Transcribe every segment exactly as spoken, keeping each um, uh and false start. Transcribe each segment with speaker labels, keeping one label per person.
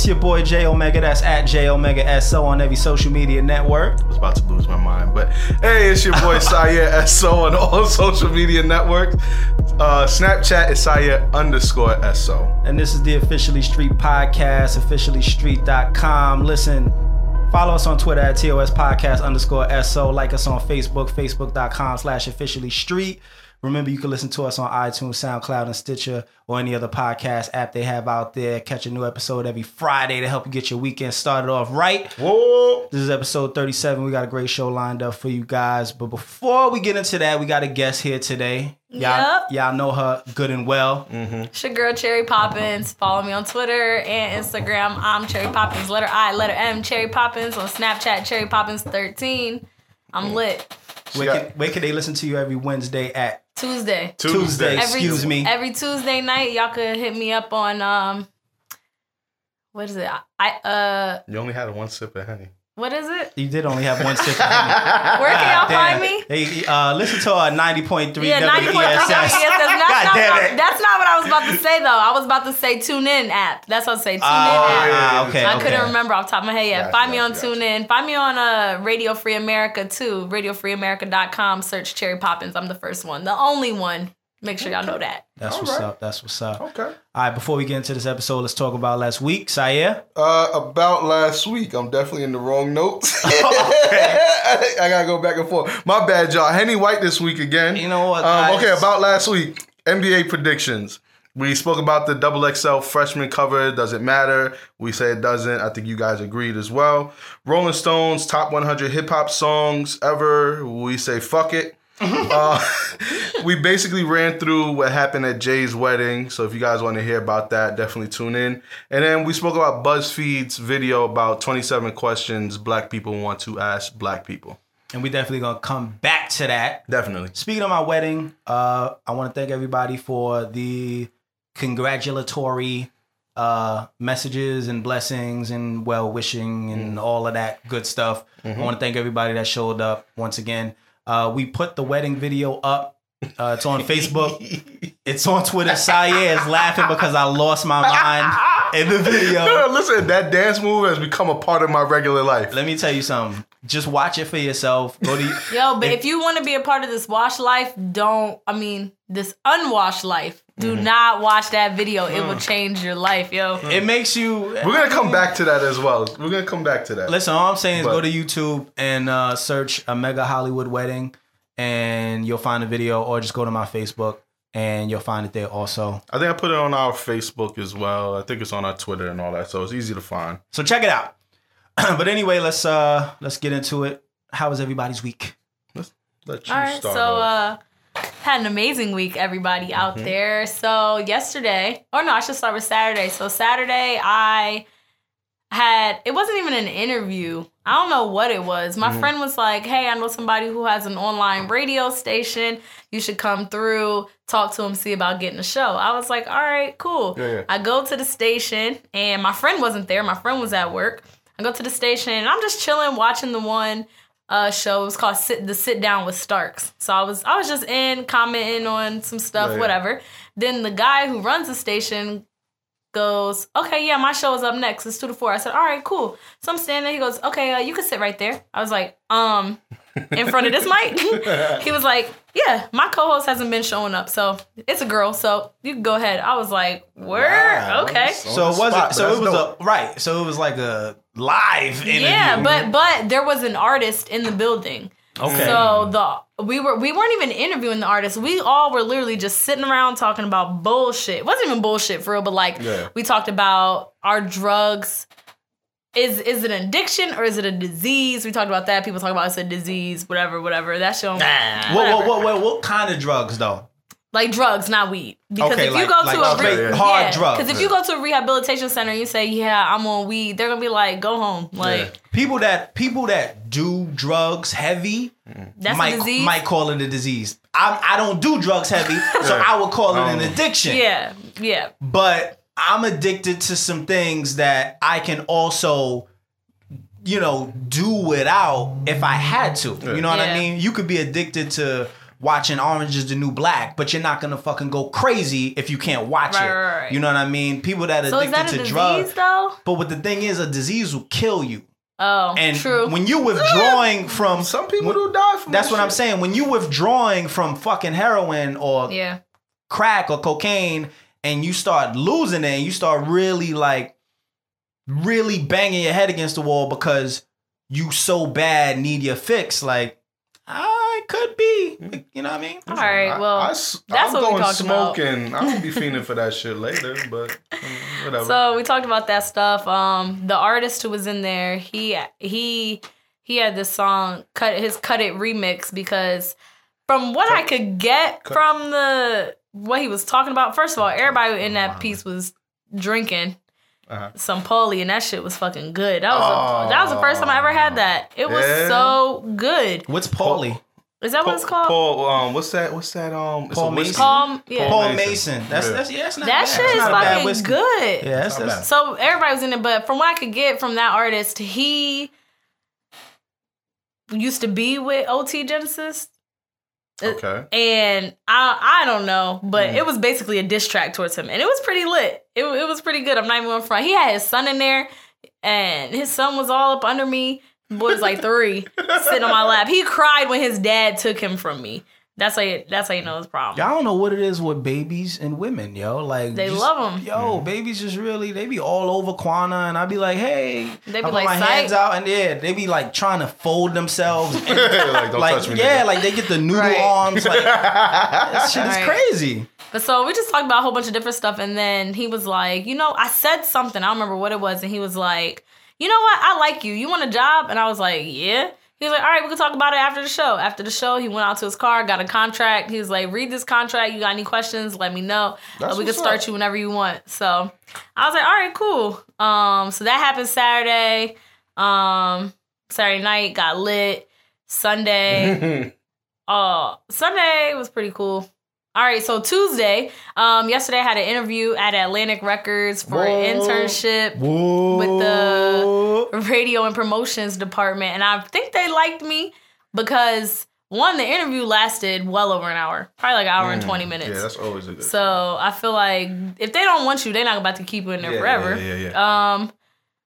Speaker 1: It's your boy J Omega. That's at J Omega S O on every social media network.
Speaker 2: I was about to lose my mind, but hey, it's your boy Syer S O on all social media networks. Uh, Snapchat is Syer underscore S O.
Speaker 1: And this is the Officially Street Podcast, officially street dot com. Listen, follow us on Twitter at T O S Podcast underscore S O. Like us on Facebook, facebook.com slash officially street. Remember, you can listen to us on iTunes, SoundCloud, and Stitcher, or any other podcast app they have out there. Catch a new episode every Friday to help you get your weekend started off right.
Speaker 2: Whoa.
Speaker 1: This is episode thirty-seven. We got a great show lined up for you guys. But before we get into that, we got a guest here today. Y'all,
Speaker 3: yep.
Speaker 1: y'all know her good and well.
Speaker 2: Mm-hmm.
Speaker 3: It's your girl, Cherry Poppins. Follow me on Twitter and Instagram. I'm Cherry Poppins, letter I, letter M, Cherry Poppins. On Snapchat, Cherry Poppins thirteen. I'm lit.
Speaker 1: Where can, where can they listen to you every Wednesday at?
Speaker 3: Tuesday.
Speaker 2: Tuesday.
Speaker 1: Tuesday,
Speaker 3: Every,
Speaker 1: excuse me.
Speaker 3: Every Tuesday night, y'all could hit me up on, um, what is it? I uh,
Speaker 2: You only had one sip of Henny.
Speaker 3: what is it?
Speaker 1: You did only have one stick. Where
Speaker 3: Where can y'all find me?
Speaker 1: Hey, uh, listen to our ninety point three
Speaker 3: Yeah, ninety point three
Speaker 1: W E S S.
Speaker 3: W E S S. That's,
Speaker 1: God
Speaker 3: not
Speaker 1: damn
Speaker 3: what,
Speaker 1: it.
Speaker 3: that's not what I was about to say, though. I was about to say Tune In app. That's what I was saying. Tune
Speaker 1: Oh,
Speaker 3: In app.
Speaker 1: yeah, okay,
Speaker 3: I
Speaker 1: okay.
Speaker 3: couldn't remember off the top of my head. Yeah,
Speaker 2: Gotcha,
Speaker 3: find me on
Speaker 2: gotcha,
Speaker 3: Tune In. Find me on uh, Radio Free America, too. radio free america dot com. Search Cherry Poppins. I'm the first one. The only one. Make sure y'all know that.
Speaker 1: That's
Speaker 2: All
Speaker 1: what's
Speaker 2: right.
Speaker 1: up. That's what's up.
Speaker 2: Okay.
Speaker 1: All right, before we get into this episode, let's talk about last week. Syer?
Speaker 2: Uh, about last week, I'm definitely in the wrong notes. I gotta go back and forth. My bad, y'all. Henny White this week again.
Speaker 1: You know what,
Speaker 2: Um,
Speaker 1: guys?
Speaker 2: okay, about last week, N B A predictions. We spoke about the double X L freshman cover. Does it matter? We say it doesn't. I think you guys agreed as well. Rolling Stones top one hundred hip hop songs ever. We say fuck it. uh, we basically ran through what happened at Jay's wedding. So if you guys want to hear about that, definitely tune in. And then we spoke about BuzzFeed's video about twenty-seven questions black people want to ask black people.
Speaker 1: And we definitely going to come back to that.
Speaker 2: Definitely.
Speaker 1: Speaking of my wedding, uh, I want to thank everybody for the congratulatory uh, messages and blessings and well-wishing and all of that good stuff.
Speaker 2: Mm-hmm.
Speaker 1: I want to thank everybody that showed up once again. Uh, we put the wedding video up. Uh, it's on Facebook. It's on Twitter. Syer is laughing because I lost my mind in the video.
Speaker 2: Listen, that dance move has become a part of my regular life.
Speaker 1: Let me tell you something. Just watch it for yourself. Go to
Speaker 3: Yo, but if you want to be a part of this wash life, don't, I mean, this unwashed life, do
Speaker 1: Mm-hmm.
Speaker 3: not watch that video. It will change your life, yo.
Speaker 1: It makes you.
Speaker 2: We're going to come back to that as well. We're going to come back to that.
Speaker 1: Listen, all I'm saying is
Speaker 2: But-
Speaker 1: go to YouTube and uh, search a Mega Hollywood Wedding, and you'll find the video, or just go to my Facebook and you'll find it there also.
Speaker 2: I think I put it on our Facebook as well. I think it's on our Twitter and all that, so it's easy to find.
Speaker 1: So check it out. But anyway, let's uh, let's get into it. How was everybody's week?
Speaker 2: Let's let you
Speaker 3: All right,
Speaker 2: start
Speaker 3: so
Speaker 2: off.
Speaker 3: uh, had an amazing week, everybody out
Speaker 2: Mm-hmm.
Speaker 3: there. So yesterday, or no, I should start with Saturday. So Saturday, I had, it wasn't even an interview. I don't know what it was. My
Speaker 2: Mm-hmm.
Speaker 3: friend was like, hey, I know somebody who has an online radio station. You should come through, talk to him, see about getting a show. I was like, all right, cool.
Speaker 2: Yeah, yeah.
Speaker 3: I go to the station, and my friend wasn't there. My friend was at work. I go to the station, and I'm just chilling, watching the one uh, show. It was called Sit, The Sit Down with Starks. So I was I was just in, commenting on some stuff,
Speaker 2: Yeah, yeah.
Speaker 3: whatever. Then the guy who runs the station goes, okay, yeah, my show is up next. It's two to four. I said, all right, cool. So I'm standing there. He goes, okay, uh, you can sit right there. I was like, um, in front of this mic? He was like, yeah, my co-host hasn't been showing up. So it's a girl. So you can go ahead. I was like, word?
Speaker 2: Wow.
Speaker 3: Okay.
Speaker 1: So it
Speaker 2: the
Speaker 1: wasn't.
Speaker 2: spot,
Speaker 1: So
Speaker 2: that's
Speaker 1: it was
Speaker 2: dope.
Speaker 1: a right. So it was like a live interview.
Speaker 3: Yeah, but but there was an artist in the building.
Speaker 1: Okay.
Speaker 3: So the we were we weren't even interviewing the artist. We all were literally just sitting around talking about bullshit. It wasn't even bullshit for real, but like
Speaker 2: Yeah.
Speaker 3: we talked about our drugs. Is is it an addiction or is it a disease? We talked about that. People talk about it's a disease, whatever, whatever. That show,
Speaker 1: What, what, what, what, what kind of drugs though?
Speaker 3: like drugs, not weed. Because
Speaker 1: Okay,
Speaker 3: if
Speaker 1: like-
Speaker 3: you go
Speaker 1: like
Speaker 3: to a
Speaker 1: straight
Speaker 3: re-
Speaker 1: hard
Speaker 3: yeah,
Speaker 1: drugs.
Speaker 3: because if you go to a rehabilitation center and you say, "Yeah, I'm on weed," they're gonna be like, "Go home." Like
Speaker 2: Yeah.
Speaker 1: People that people that do drugs heavy
Speaker 3: that's
Speaker 1: might
Speaker 3: a disease.
Speaker 1: might call it a disease. I I don't do drugs heavy, so I would call it an
Speaker 2: Um,
Speaker 1: addiction.
Speaker 3: Yeah, yeah.
Speaker 1: But I'm addicted to some things that I can also, you know, do without if I had to. You know what I
Speaker 3: Yeah.
Speaker 1: mean? You could be addicted to watching Orange is the New Black, but you're not gonna fucking go crazy if you can't watch
Speaker 3: Right,
Speaker 1: it.
Speaker 3: right, right.
Speaker 1: You know what I mean? People that are
Speaker 3: So is
Speaker 1: addicted
Speaker 3: that a
Speaker 1: to
Speaker 3: disease
Speaker 1: drugs.
Speaker 3: though?
Speaker 1: But what the thing is, a disease will kill you.
Speaker 3: Oh,
Speaker 1: And
Speaker 3: true.
Speaker 1: when you withdrawing from
Speaker 2: Some people do die from
Speaker 1: that's
Speaker 2: that
Speaker 1: what I'm
Speaker 2: shit.
Speaker 1: saying. When you withdrawing from fucking heroin or
Speaker 3: yeah.
Speaker 1: crack or cocaine and you start losing it and you start really like really banging your head against the wall because you so bad need your fix, like I could be. Like, you know what I mean?
Speaker 3: All right. Well,
Speaker 2: I, I,
Speaker 3: that's
Speaker 2: I'm
Speaker 3: what we
Speaker 2: going
Speaker 3: talked about.
Speaker 2: smoking. I'm gonna be fiending for that shit later, but mm, whatever.
Speaker 3: So we talked about that stuff. Um, the artist who was in there, he he he had this song, cut his Cut It remix, because from what I could get
Speaker 2: cut.
Speaker 3: from the what he was talking about, first of all, everybody in that piece was drinking
Speaker 2: Uh-huh.
Speaker 3: some Paulie, and that shit was fucking good. That was
Speaker 2: Oh.
Speaker 3: a, that was the first time I ever had that. It was
Speaker 2: Yeah.
Speaker 3: so good.
Speaker 1: What's Paulie?
Speaker 3: Is that what it's called?
Speaker 2: Paul, um, what's that? What's that? Um, it's
Speaker 1: Paul
Speaker 2: a whiskey.
Speaker 1: Mason?
Speaker 3: Paul, yeah.
Speaker 1: Paul
Speaker 2: Mason.
Speaker 1: Mason. That's
Speaker 2: Yeah.
Speaker 1: that's yeah, that's not
Speaker 3: that
Speaker 1: bad.
Speaker 3: shit
Speaker 1: That's
Speaker 3: is
Speaker 1: not a bad
Speaker 3: fucking
Speaker 1: whiskey.
Speaker 3: good.
Speaker 1: Yeah, that's,
Speaker 2: Not
Speaker 1: that's
Speaker 2: bad.
Speaker 3: So everybody was in it, but from what I could get from that artist, he used to be with O T Genesis.
Speaker 2: Okay.
Speaker 3: And I I don't know, but
Speaker 2: Mm.
Speaker 3: it was basically a diss track towards him. And it was pretty lit. It, it was pretty good. I'm not even going front. He had his son in there, and his son was all up under me. Boy was like three, sitting on my lap. He cried when his dad took him from me. That's how you, that's how you know his problem.
Speaker 1: Y'all don't know what it is with babies and women, yo. Like
Speaker 3: They
Speaker 1: just-
Speaker 3: love 'em.
Speaker 1: Yo, babies just really they be all over Quana, and I be like, hey,
Speaker 3: They
Speaker 1: I
Speaker 3: be
Speaker 1: put
Speaker 3: like,
Speaker 1: my
Speaker 3: "Psych."
Speaker 1: hands out, and yeah, they be like trying to fold themselves. And,
Speaker 2: like, don't
Speaker 1: like
Speaker 2: touch me.
Speaker 1: yeah,
Speaker 2: nigga.
Speaker 1: like they get the noodle
Speaker 3: Right.
Speaker 1: arms. Like that shit is
Speaker 3: Right.
Speaker 1: crazy.
Speaker 3: But so we just talked about a whole bunch of different stuff, and then he was like, you know, I said something, I don't remember what it was, and he was like, you know what, I like you. You want a job? And I was like, yeah. He was like, all right, we can talk about it after the show. After the show, he went out to his car, got a contract. He was like, read this contract. You got any questions? Let me know.
Speaker 2: That's
Speaker 3: Uh, we can
Speaker 2: what's
Speaker 3: start
Speaker 2: up.
Speaker 3: you whenever you want. So I was like, all right, cool. Um, so that happened Saturday. Um, Saturday night got lit. Sunday. Uh, Sunday was pretty cool. All right, so Tuesday, um, yesterday I had an interview at Atlantic Records for an
Speaker 2: Whoa.
Speaker 3: internship
Speaker 1: Whoa.
Speaker 3: with the radio and promotions department, and I think they liked me because one, the interview lasted well over an hour, probably like an hour and twenty minutes.
Speaker 2: Yeah, that's always a good.
Speaker 3: So I feel like if they don't want you, they're not about to keep you in there
Speaker 2: Yeah,
Speaker 3: forever.
Speaker 2: yeah, yeah, yeah.
Speaker 3: Um,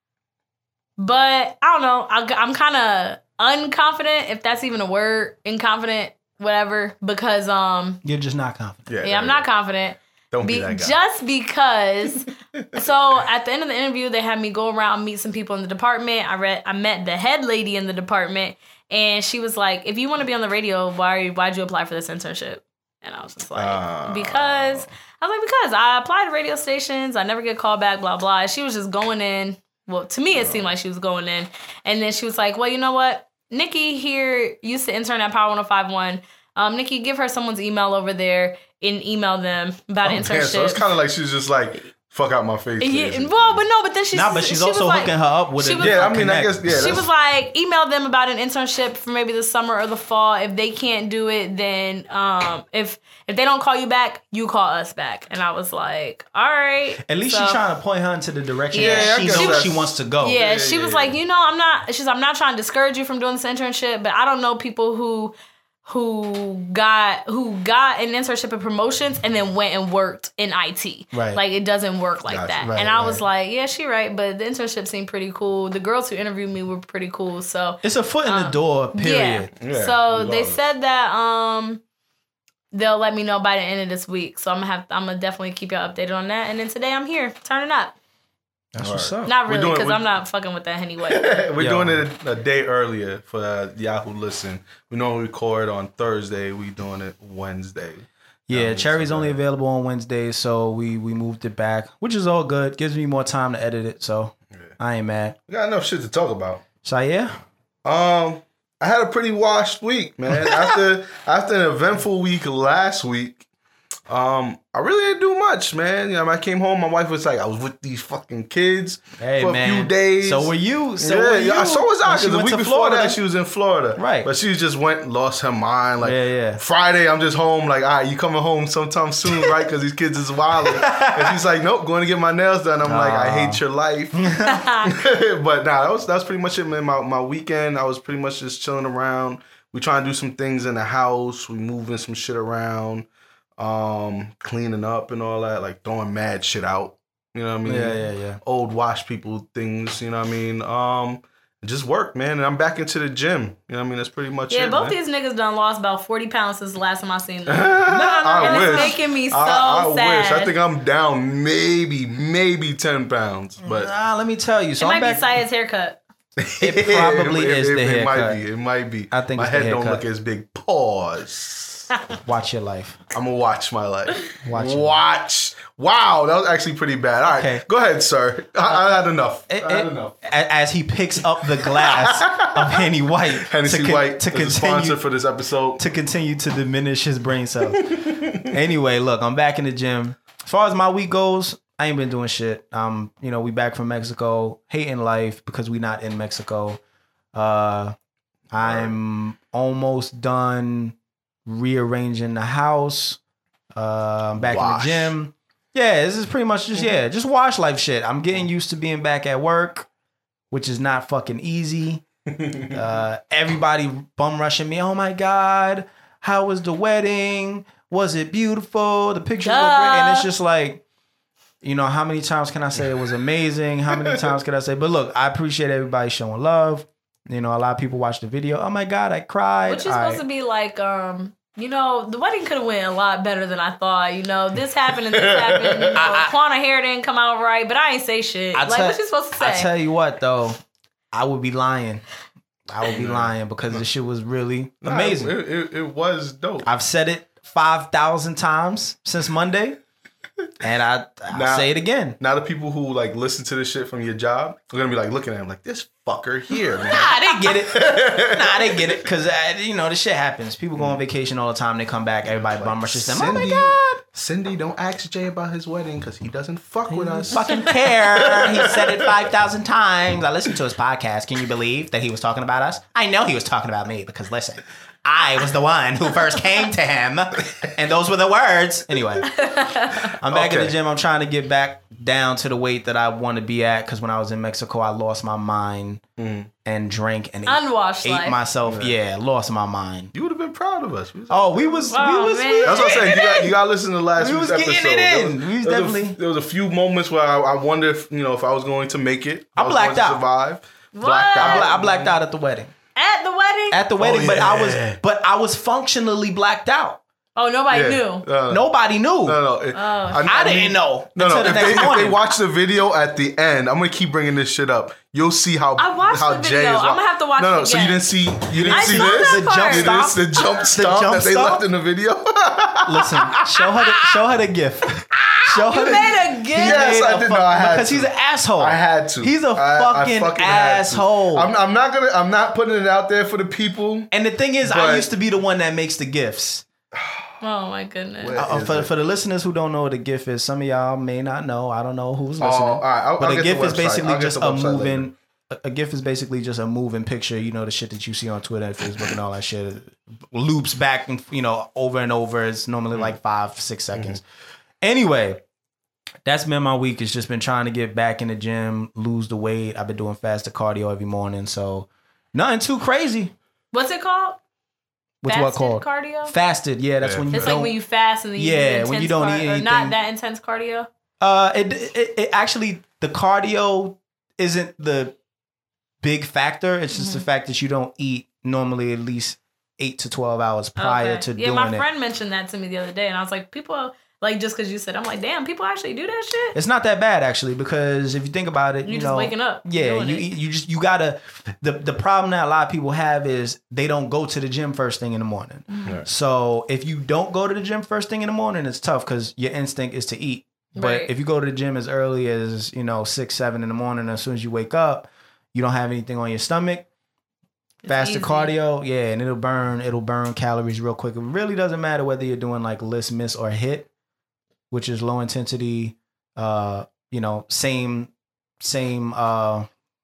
Speaker 3: but I don't know. I, I'm kind of unconfident, if that's even a word, inconfident, whatever, because um,
Speaker 1: You're just not confident.
Speaker 2: yeah,
Speaker 3: yeah, I'm not confident.
Speaker 2: Don't be,
Speaker 3: Be,
Speaker 2: that guy.
Speaker 3: just because. So at the end of the interview, they had me go around, meet some people in the department. I read, I met the head lady in the department, and she was like, "If you want to be on the radio, why why'd you apply for this internship?" And I was just like,
Speaker 2: Ah.
Speaker 3: "Because." I was like, "Because I applied to radio stations, I never get called back, blah blah." And she was just going in. Well, to me, it seemed like she was going in, and then she was like, "Well, you know what? Nikki here used to intern at Power one oh five point one. Um, Nikki, give her someone's email over there and email them about
Speaker 2: Oh,
Speaker 3: internship."
Speaker 2: damn, so it's kind of like she's just like, fuck out my face.
Speaker 3: Yeah,
Speaker 2: basically.
Speaker 3: well, but no, but then she's
Speaker 1: Nah, but she's
Speaker 3: she
Speaker 1: also
Speaker 3: was like,
Speaker 1: hooking her up with
Speaker 3: she
Speaker 1: a
Speaker 3: was-
Speaker 2: Yeah, I
Speaker 1: different
Speaker 2: mean, I
Speaker 1: connect.
Speaker 2: guess, yeah.
Speaker 3: She
Speaker 2: that's-
Speaker 3: was like, email them about an internship for maybe the summer or the fall. If they can't do it, then um, if if they don't call you back, you call us back. And I was like, all right.
Speaker 1: At least
Speaker 3: So-
Speaker 1: she's trying to point her into the direction
Speaker 3: Yeah,
Speaker 1: that
Speaker 2: I
Speaker 1: she
Speaker 2: guess
Speaker 1: knows
Speaker 2: that's-
Speaker 1: she wants to go.
Speaker 3: Yeah,
Speaker 2: Yeah,
Speaker 3: she
Speaker 2: yeah,
Speaker 3: was
Speaker 2: yeah.
Speaker 3: like, you know, I'm not. She's, I'm not trying to discourage you from doing this internship, but I don't know people who who got who got an internship in promotions and then went and worked in I T.
Speaker 1: Right.
Speaker 3: Like it doesn't work like
Speaker 2: Gotcha.
Speaker 3: that.
Speaker 1: Right,
Speaker 3: and I was
Speaker 1: right.
Speaker 3: like, yeah, she right, but the internship seemed pretty cool. The girls who interviewed me were pretty cool. So
Speaker 1: It's a foot in the door, period.
Speaker 3: yeah.
Speaker 2: Yeah,
Speaker 3: so they
Speaker 2: regardless.
Speaker 3: said that um they'll let me know by the end of this week. So I'm gonna have I'm gonna definitely keep y'all updated on that. And then today I'm here turning up.
Speaker 1: That's
Speaker 2: All
Speaker 1: what's
Speaker 2: right.
Speaker 1: up.
Speaker 3: Not
Speaker 2: We're
Speaker 3: really
Speaker 2: doing-
Speaker 3: because
Speaker 2: we're-
Speaker 3: I'm not fucking with that anyway.
Speaker 2: We're
Speaker 1: Yo.
Speaker 2: doing it a, a day earlier for uh, Yahoo Listen. We normally record on Thursday. We doing it Wednesday.
Speaker 1: Yeah,
Speaker 2: Um,
Speaker 1: Cherry's
Speaker 2: so
Speaker 1: only
Speaker 2: that- available
Speaker 1: available on Wednesdays, so we we moved it back, which is all good. Gives me more time to edit it, so I ain't mad.
Speaker 2: We got enough shit to talk about.
Speaker 1: So yeah,
Speaker 2: Um, I had a pretty washed week, man. After after an eventful week last week, um, I really didn't do much, man. You know, when I came home, my wife was like, I was with these fucking kids
Speaker 1: hey
Speaker 2: for
Speaker 1: man.
Speaker 2: a few days.
Speaker 1: So were you? So
Speaker 2: yeah,
Speaker 1: were you?
Speaker 2: yeah, so was I.
Speaker 1: when she
Speaker 2: Because the
Speaker 1: went
Speaker 2: week
Speaker 1: to
Speaker 2: before
Speaker 1: Florida.
Speaker 2: that, she was in Florida.
Speaker 1: Right.
Speaker 2: But she just went and lost her mind. Like,
Speaker 1: Yeah, yeah.
Speaker 2: Friday, I'm just home. Like, all right, you coming home sometime soon, right? Because these kids is wild. And she's like, nope, going to get my nails done. I'm like, I hate your life. But nah, that was that was pretty much it, man. My my weekend, I was pretty much just chilling around we trying to do some things in the house. We moving some shit around, um, cleaning up and all that, like throwing mad shit out. You know what I mean?
Speaker 1: Yeah, yeah, yeah.
Speaker 2: Old wash people things. You know what I mean? Um, just work, man. And I'm back into the gym. You know what I mean? That's pretty much
Speaker 3: yeah,
Speaker 2: it.
Speaker 3: both
Speaker 2: man.
Speaker 3: these niggas done lost about forty pounds since the last time I seen them.
Speaker 2: I
Speaker 3: and
Speaker 2: wish.
Speaker 3: it's making me so
Speaker 2: I, I
Speaker 3: sad.
Speaker 2: wish. I think I'm down maybe, maybe ten pounds. But
Speaker 1: Nah, let me tell you. So
Speaker 3: it
Speaker 1: I'm
Speaker 3: might
Speaker 1: back.
Speaker 3: be Syed's haircut.
Speaker 1: It probably
Speaker 2: it,
Speaker 1: is
Speaker 2: it,
Speaker 1: the
Speaker 2: it,
Speaker 1: haircut.
Speaker 2: It might be. It might be.
Speaker 1: I think
Speaker 2: my
Speaker 1: it's the
Speaker 2: head don't
Speaker 1: haircut.
Speaker 2: look as big. Pause.
Speaker 1: Watch your life.
Speaker 2: I'm gonna watch my life.
Speaker 1: Watch
Speaker 2: Watch.
Speaker 1: it.
Speaker 2: Wow, that was actually pretty bad. All right,
Speaker 1: Okay.
Speaker 2: go ahead, sir. I, I had enough.
Speaker 1: It-
Speaker 2: I had
Speaker 1: it-
Speaker 2: enough.
Speaker 1: a- As he picks up the glass of Henny White
Speaker 2: Hennessy
Speaker 1: to, con-
Speaker 2: White
Speaker 1: to
Speaker 2: is a sponsor
Speaker 1: continue
Speaker 2: for this episode.
Speaker 1: to continue to diminish his brain cells. Anyway, look, I'm back in the gym. As far as my week goes, I ain't been doing shit. Um, you know, we back from Mexico, hating life because we not in Mexico. Uh, I'm almost done rearranging the house. Uh, I'm back
Speaker 2: Wash.
Speaker 1: in the gym. Yeah, this is pretty much just yeah, just wash life shit. I'm getting used to being back at work, which is not fucking easy. Uh, everybody bum rushing me. Oh my god, how was the wedding? Was it beautiful? The pictures look great, and it's just like, you know, how many times can I say it was amazing? How many times can I say? But look, I appreciate everybody showing love. You know, a lot of people watch the video. Oh my god, I cried.
Speaker 3: Which is
Speaker 1: I-
Speaker 3: supposed to be like, um, you know, the wedding could have went a lot better than I thought. You know, this happened and this happened. You know, Quanta hair didn't come out right, but I ain't say shit.
Speaker 1: I
Speaker 3: like,
Speaker 1: tell-
Speaker 3: what you supposed to say?
Speaker 1: I tell you what, though, I would be lying. I would be lying because the shit was really
Speaker 2: Nah,
Speaker 1: amazing.
Speaker 2: It, it, it was dope.
Speaker 1: I've said it five thousand times since Monday, and I I'll
Speaker 2: Now-
Speaker 1: say it again.
Speaker 2: Now the people who like listen to this shit from your job are gonna be like looking at him like this fucker here, man.
Speaker 1: Nah, I didn't get it. Nah, I didn't get it because you know the shit happens. People go on vacation all the time. They come back. Everybody bum rushes them. Oh my
Speaker 2: Cindy-
Speaker 1: god.
Speaker 2: Cindy, don't ask Jay about his wedding because he doesn't fuck with us.
Speaker 1: Fucking care. He said it five thousand times. I listened to his podcast. Can you believe that he was talking about us? I know he was talking about me because listen, I was the one who first came to him, and those were the words. Anyway, I'm back in
Speaker 2: Okay.
Speaker 1: the gym. I'm trying to get back down to the weight that I want to be at because when I was in Mexico, I lost my mind and drank and ate,
Speaker 3: Unwashed
Speaker 1: ate
Speaker 3: life.
Speaker 1: myself. Yeah. lost my mind.
Speaker 2: You would have been proud of us. We was-
Speaker 1: Oh, we was,
Speaker 3: Oh,
Speaker 1: we was,
Speaker 3: man.
Speaker 1: we was
Speaker 2: That's what I'm saying. You
Speaker 1: getting
Speaker 2: got,
Speaker 1: it
Speaker 2: you got to listen to last
Speaker 1: We
Speaker 2: week's
Speaker 1: was getting
Speaker 2: episode.
Speaker 1: it
Speaker 2: There
Speaker 1: in.
Speaker 2: was-
Speaker 1: We was
Speaker 2: there was a-
Speaker 1: definitely-
Speaker 2: there was a few moments where I, I wonder if you know if I was going to make it.
Speaker 1: I
Speaker 2: was
Speaker 1: blacked
Speaker 2: going to
Speaker 1: out.
Speaker 2: Survive.
Speaker 3: What?
Speaker 2: Blacked
Speaker 1: I,
Speaker 2: out.
Speaker 1: bla- I blacked out at the wedding.
Speaker 3: At the wedding?
Speaker 1: At the wedding, but I was,
Speaker 2: yeah.
Speaker 1: but I was functionally blacked out.
Speaker 3: oh, nobody
Speaker 2: Yeah.
Speaker 3: knew.
Speaker 2: Uh,
Speaker 1: Nobody knew.
Speaker 2: No, no. It-
Speaker 1: I didn't
Speaker 2: mean-
Speaker 1: know
Speaker 2: No,
Speaker 1: until
Speaker 2: no.
Speaker 1: the
Speaker 2: If
Speaker 1: next
Speaker 2: they, if
Speaker 1: morning.
Speaker 2: they watch the video at the end, I'm gonna keep bringing this shit up. You'll see how
Speaker 3: I watched
Speaker 2: how
Speaker 3: the
Speaker 2: Jay
Speaker 3: video.
Speaker 2: is. wa-
Speaker 3: I'ma have to watch
Speaker 2: No, no.
Speaker 3: it
Speaker 2: So you
Speaker 3: again.
Speaker 2: didn't see you didn't
Speaker 3: I
Speaker 2: see
Speaker 3: saw
Speaker 2: this
Speaker 3: that
Speaker 1: The
Speaker 3: part.
Speaker 1: jump
Speaker 2: You
Speaker 1: stop.
Speaker 2: didn't see the jump stop
Speaker 1: jump
Speaker 2: that they
Speaker 1: stop?
Speaker 2: left in the video.
Speaker 1: Listen, show her the show her the gift. Show her
Speaker 3: You
Speaker 1: the
Speaker 3: made a gift?
Speaker 2: Yes,
Speaker 1: made
Speaker 2: I
Speaker 1: a
Speaker 2: did
Speaker 1: fu-
Speaker 2: know I had
Speaker 1: because
Speaker 2: to.
Speaker 1: he's an asshole.
Speaker 2: I had to.
Speaker 1: He's a
Speaker 2: I- I
Speaker 1: fucking,
Speaker 2: fucking had to.
Speaker 1: asshole.
Speaker 2: I'm, I'm not gonna. I'm not putting it out there for the people.
Speaker 1: and the thing is, I
Speaker 2: But-
Speaker 1: used to be the one that makes the gifts.
Speaker 3: Oh, my goodness.
Speaker 2: Where
Speaker 1: Uh,
Speaker 2: is
Speaker 1: for,
Speaker 2: it?
Speaker 1: for the listeners who don't know what a GIF is, some of y'all may not know. I don't know who's
Speaker 2: Oh,
Speaker 1: listening.
Speaker 2: all right. I'll,
Speaker 1: but
Speaker 2: I'll
Speaker 1: a
Speaker 2: get
Speaker 1: GIF
Speaker 2: the
Speaker 1: is
Speaker 2: website.
Speaker 1: basically
Speaker 2: I'll get
Speaker 1: just
Speaker 2: the
Speaker 1: a
Speaker 2: website
Speaker 1: moving.
Speaker 2: later.
Speaker 1: A a GIF is basically just a moving picture. You know, the shit that you see on Twitter and Facebook and all that shit loops back and you know over and over. It's normally
Speaker 2: Mm-hmm.
Speaker 1: like five, six seconds. Anyway, that's been my week. It's just been trying to get back in the gym, lose the weight. I've been doing fasted cardio every morning, so nothing too crazy.
Speaker 3: What's it called?
Speaker 1: What's what
Speaker 3: Fasted
Speaker 1: called?
Speaker 3: cardio?
Speaker 1: Fasted, yeah. That's
Speaker 2: Yeah.
Speaker 1: when you
Speaker 3: It's
Speaker 1: don't.
Speaker 3: like when you fast and then you
Speaker 1: Yeah,
Speaker 3: do
Speaker 1: when you
Speaker 3: intense
Speaker 1: don't
Speaker 3: car-
Speaker 1: eat
Speaker 3: or
Speaker 1: anything.
Speaker 3: not that intense cardio.
Speaker 1: Uh, it, it it actually the cardio isn't the big factor. It's just the fact that you don't eat normally at least eight to twelve hours prior
Speaker 3: Okay.
Speaker 1: to
Speaker 3: yeah,
Speaker 1: doing
Speaker 3: my
Speaker 1: it.
Speaker 3: friend mentioned that to me the other day, and I was like, people like just because you said, I'm like, damn, people actually do that shit.
Speaker 1: It's not that bad actually because if you think about it,
Speaker 3: You
Speaker 1: you
Speaker 3: just
Speaker 1: know,
Speaker 3: waking up
Speaker 1: Yeah,
Speaker 3: doing
Speaker 1: you
Speaker 3: it.
Speaker 1: eat- you just you gotta. The the problem that a lot of people have is they don't go to the gym first thing in the morning.
Speaker 3: Mm-hmm.
Speaker 1: So if you don't go to the gym first thing in the morning, it's tough because your instinct is to eat. But
Speaker 3: Right.
Speaker 1: if you go to the gym as early as you know six seven in the morning, as soon as you wake up, you don't have anything on your stomach.
Speaker 3: It's
Speaker 1: Faster
Speaker 3: easy.
Speaker 1: cardio, yeah, and it'll burn it'll burn calories real quick. It really doesn't matter whether you're doing like list, miss, or hit, which is low intensity. Uh, you know, same same uh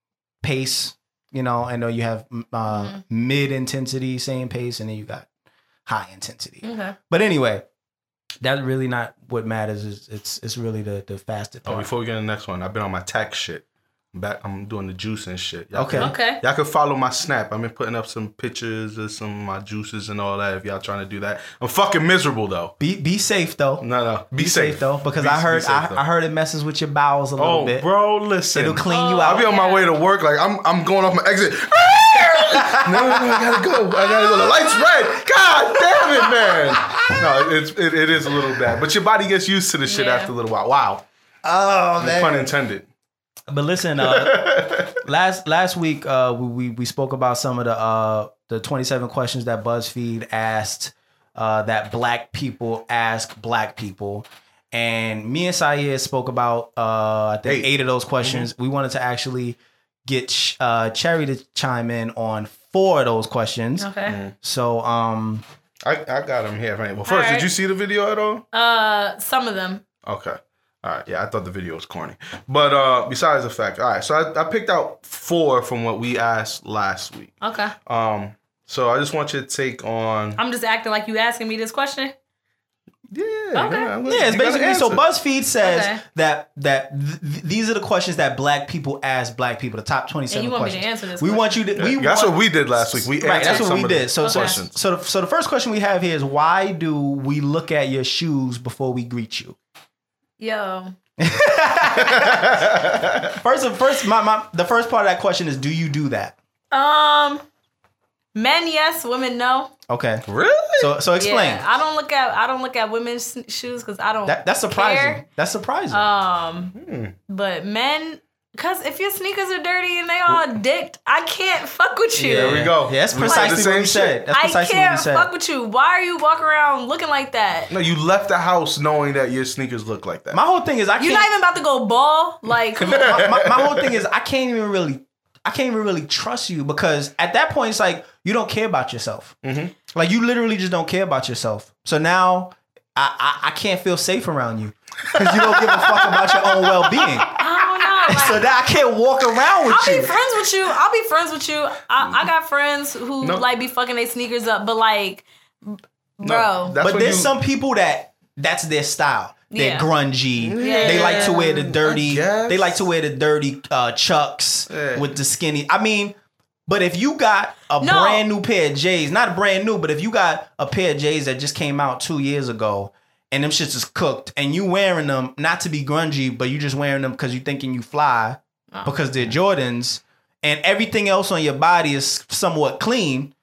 Speaker 1: pace. You know, I know you have uh
Speaker 3: Mhm.
Speaker 1: mid intensity, same pace, and then you got high intensity.
Speaker 3: Okay.
Speaker 1: But anyway, that's really not what matters. Is it's it's really the the fasted
Speaker 2: Oh,
Speaker 1: part.
Speaker 2: before we get to the next one, I've been on my tax shit. Back, I'm doing the juice and shit. Y'all
Speaker 1: Okay.
Speaker 2: Can,
Speaker 3: Okay.
Speaker 2: Y'all can follow my Snap. I've been putting up some pictures of some of my juices and all that. If y'all trying to do that, I'm fucking miserable though.
Speaker 1: Be be safe though.
Speaker 2: No, no, be,
Speaker 1: Be
Speaker 2: safe.
Speaker 1: safe though, because
Speaker 2: Be-
Speaker 1: I heard
Speaker 2: be safe,
Speaker 1: I,
Speaker 2: though.
Speaker 1: I heard it messes with your bowels a little
Speaker 2: Oh,
Speaker 1: bit.
Speaker 2: bro, listen.
Speaker 1: It'll clean you
Speaker 3: Oh,
Speaker 1: out.
Speaker 2: I'll be on my
Speaker 3: yeah.
Speaker 2: way to work. Like I'm, I'm going off my exit. no, no, no, I gotta go. I gotta go. The light's red. God damn it, man. No, it's it, it is a little bad, but your body gets used to the shit
Speaker 3: Yeah.
Speaker 2: after a little while. Wow,
Speaker 1: Oh man.
Speaker 2: pun intended.
Speaker 1: But listen, uh, last last week uh, we, we we spoke about some of the uh, the twenty-seven questions that BuzzFeed asked uh, that Black people ask Black people, and me and Syed spoke about uh, I think
Speaker 2: Eight.
Speaker 1: eight of those questions. We wanted to actually get uh, Cherry to chime in on four of those questions.
Speaker 3: Okay.
Speaker 1: So um,
Speaker 2: I, I got him here. Well, first,
Speaker 3: All right.
Speaker 2: did you see the video at all?
Speaker 3: Uh, some of them.
Speaker 2: Okay. All right. Yeah, I thought the video was corny. But uh, besides the fact, all right. So I, I picked out four from what we asked last week.
Speaker 3: Okay.
Speaker 2: Um. So I just want your take on.
Speaker 3: I'm just acting like you asking me this question.
Speaker 2: Yeah.
Speaker 3: Okay.
Speaker 2: yeah,
Speaker 1: yeah, it's basically so. BuzzFeed says
Speaker 3: Okay.
Speaker 1: that that th- th- these are the questions that Black people ask Black people. The top twenty-seven
Speaker 3: And you want me
Speaker 1: questions.
Speaker 3: to answer this
Speaker 1: We
Speaker 3: question?
Speaker 1: want you to. We
Speaker 2: That's
Speaker 1: want,
Speaker 2: what we did last week. We
Speaker 1: Right,
Speaker 2: answered
Speaker 1: that's what
Speaker 2: some
Speaker 1: we
Speaker 2: of the
Speaker 1: did. So, so,
Speaker 2: questions.
Speaker 1: so, the, so the first question we have here is why do we look at your shoes before we greet you?
Speaker 3: Yo.
Speaker 1: First, first, my, my the first part of that question is, do you do that?
Speaker 3: Um, men yes, women no.
Speaker 1: Okay,
Speaker 2: Really?
Speaker 1: so so explain.
Speaker 3: Yeah, I don't look at I don't look at women's shoes because I don't.
Speaker 1: That that's surprising.
Speaker 3: care.
Speaker 1: That's surprising.
Speaker 3: Um,
Speaker 2: Hmm.
Speaker 3: but men, cause if your sneakers are dirty and they all dicked, I can't fuck with you.
Speaker 2: There we go.
Speaker 1: Yeah, that's
Speaker 2: We said
Speaker 1: precisely
Speaker 2: the
Speaker 1: what
Speaker 2: same
Speaker 1: we said.
Speaker 2: shit.
Speaker 1: That's
Speaker 3: I
Speaker 1: precisely what we
Speaker 3: can't
Speaker 1: said.
Speaker 3: fuck with you. Why are you walking around looking like that?
Speaker 2: No, you left the house knowing that your sneakers look like that.
Speaker 1: My whole thing is I can't.
Speaker 3: You're not even about to go ball. Like,
Speaker 1: my, my, my whole thing is I can't even really I can't even really trust you because at that point it's like you don't care about yourself.
Speaker 2: Mm-hmm.
Speaker 1: Like you literally just don't care about yourself. So now I I, I can't feel safe around you because you don't give a fuck about your own well being.
Speaker 3: I don't know. Like,
Speaker 1: So now I can't walk around with
Speaker 3: I'll
Speaker 1: you.
Speaker 3: be friends with you. I'll be friends with you. I, I got friends who
Speaker 2: No.
Speaker 3: like be fucking their sneakers up, but like, bro.
Speaker 2: No, that's
Speaker 1: But
Speaker 2: when
Speaker 1: there's
Speaker 2: you-
Speaker 1: some people that that's their style. They're
Speaker 3: Yeah.
Speaker 1: grungy.
Speaker 3: Yeah.
Speaker 1: They like to wear the dirty.
Speaker 2: I guess.
Speaker 1: They like to wear the dirty uh, chucks
Speaker 2: Yeah.
Speaker 1: with the skinny. I mean, but if you got a
Speaker 3: No.
Speaker 1: brand new pair of J's, not brand new, but if you got a pair of J's that just came out two years ago, and them shits is cooked, and you wearing them not to be grungy, but you just wearing them because you thinking you fly
Speaker 3: Oh.
Speaker 1: because they're Jordans, and everything else on your body is somewhat clean.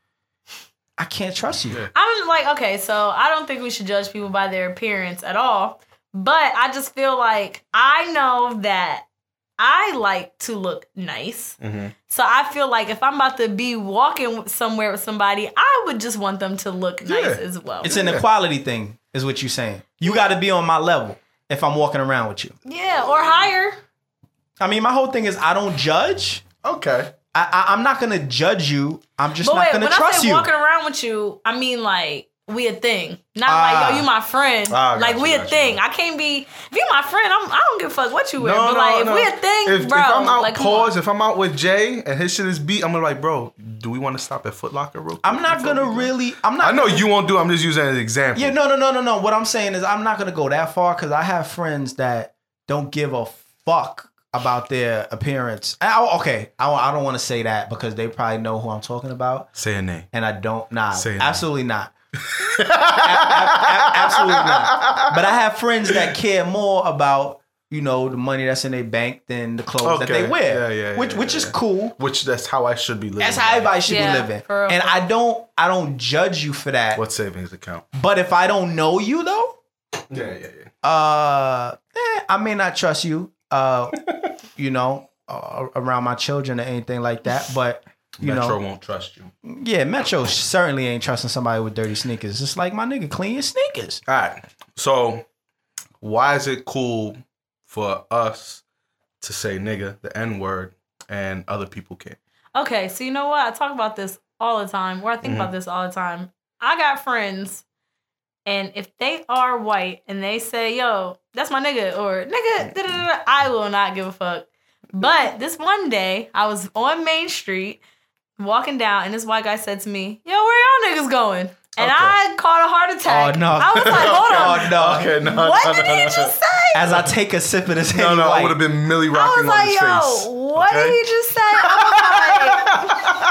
Speaker 1: I can't trust you.
Speaker 2: Yeah.
Speaker 3: I'm like, okay, so I don't think we should judge people by their appearance at all. But I just feel like I know that I like to look nice.
Speaker 2: Mm-hmm.
Speaker 3: So I feel like if I'm about to be walking somewhere with somebody, I would just want them to look nice
Speaker 2: Yeah.
Speaker 3: as well.
Speaker 1: It's an equality thing, is what you're saying. You got to be on my level if I'm walking around with you.
Speaker 3: yeah, or higher.
Speaker 1: I mean, my whole thing is I don't judge.
Speaker 2: Okay.
Speaker 1: I, I, I'm not gonna judge you. I'm just
Speaker 3: But
Speaker 1: not
Speaker 3: wait,
Speaker 1: gonna
Speaker 3: when I
Speaker 1: trust
Speaker 3: say
Speaker 1: you.
Speaker 3: walking around with you, I mean like we a thing. Not
Speaker 1: Ah.
Speaker 3: like, yo, you my friend.
Speaker 2: Ah, got
Speaker 3: like
Speaker 2: you,
Speaker 3: we a
Speaker 2: got you,
Speaker 3: thing.
Speaker 2: got
Speaker 3: I can't be if you my friend, I'm I don't give a fuck what you wear.
Speaker 2: No,
Speaker 3: but
Speaker 2: no,
Speaker 3: like
Speaker 2: no.
Speaker 3: if we a thing,
Speaker 2: If,
Speaker 3: bro.
Speaker 2: if I'm out,
Speaker 3: like come
Speaker 2: pause.
Speaker 3: on.
Speaker 2: If I'm out with Jay and his shit is beat, I'm gonna be like, bro, do we want to stop at Foot Locker real quick?
Speaker 1: I'm not
Speaker 2: before
Speaker 1: gonna
Speaker 2: we go?
Speaker 1: really. I'm not.
Speaker 2: I know
Speaker 1: gonna-
Speaker 2: you won't do. it. I'm just using it as an example.
Speaker 1: Yeah, no, no, no, no, no. What I'm saying is I'm not gonna go that far because I have friends that don't give a fuck about their appearance. I, okay, I, I don't want to say that because they probably know who I'm talking about,
Speaker 2: Say a name.
Speaker 1: and I don't. Nah,
Speaker 2: Say it.
Speaker 1: absolutely not. A- a- a- absolutely not. But I have friends that care more about, you know, the money that's in their bank than the clothes that
Speaker 2: Okay.
Speaker 1: they wear.
Speaker 2: Yeah, yeah,
Speaker 1: which
Speaker 2: yeah,
Speaker 1: which is
Speaker 2: yeah.
Speaker 1: cool.
Speaker 2: Which that's how I should be living.
Speaker 1: That's how everybody should
Speaker 3: Yeah,
Speaker 1: be living.
Speaker 3: for real,
Speaker 1: And
Speaker 3: for
Speaker 1: I don't I don't judge you for that.
Speaker 2: What savings account?
Speaker 1: But if I don't know you though,
Speaker 2: Yeah, yeah, yeah.
Speaker 1: uh eh, I may not trust you. Uh you know, uh, around my children or anything like that. But you
Speaker 2: Metro
Speaker 1: know,
Speaker 2: won't trust you.
Speaker 1: yeah, Metro certainly ain't trusting somebody with dirty sneakers. It's like, my nigga, clean your sneakers.
Speaker 2: All right. So, why is it cool for us to say nigga, the N word, and other people can't?
Speaker 3: Okay, so you know what? I talk about this all the time, or I think
Speaker 2: Mhm.
Speaker 3: about this all the time. I got friends, and if they are white and they say, yo, that's my nigga, or nigga, da, da, da, da, I will not give a fuck. But this one day, I was on Main Street walking down, and this white guy said to me, yo, where y'all niggas going? And
Speaker 2: Okay.
Speaker 3: I caught a heart attack.
Speaker 1: Oh, no.
Speaker 3: I was like, hold on.
Speaker 1: Oh, no.
Speaker 2: Okay, no,
Speaker 3: What
Speaker 2: no,
Speaker 3: did
Speaker 2: no,
Speaker 3: he
Speaker 2: no,
Speaker 3: just
Speaker 2: no.
Speaker 3: say?
Speaker 1: As I take a sip of this
Speaker 2: No,
Speaker 1: Henny
Speaker 2: no, I
Speaker 1: White,
Speaker 2: would have been Millie
Speaker 3: I
Speaker 2: rocking
Speaker 3: was
Speaker 2: on
Speaker 3: like,
Speaker 2: his face.
Speaker 3: yo, What
Speaker 2: Okay?
Speaker 3: did he just say? I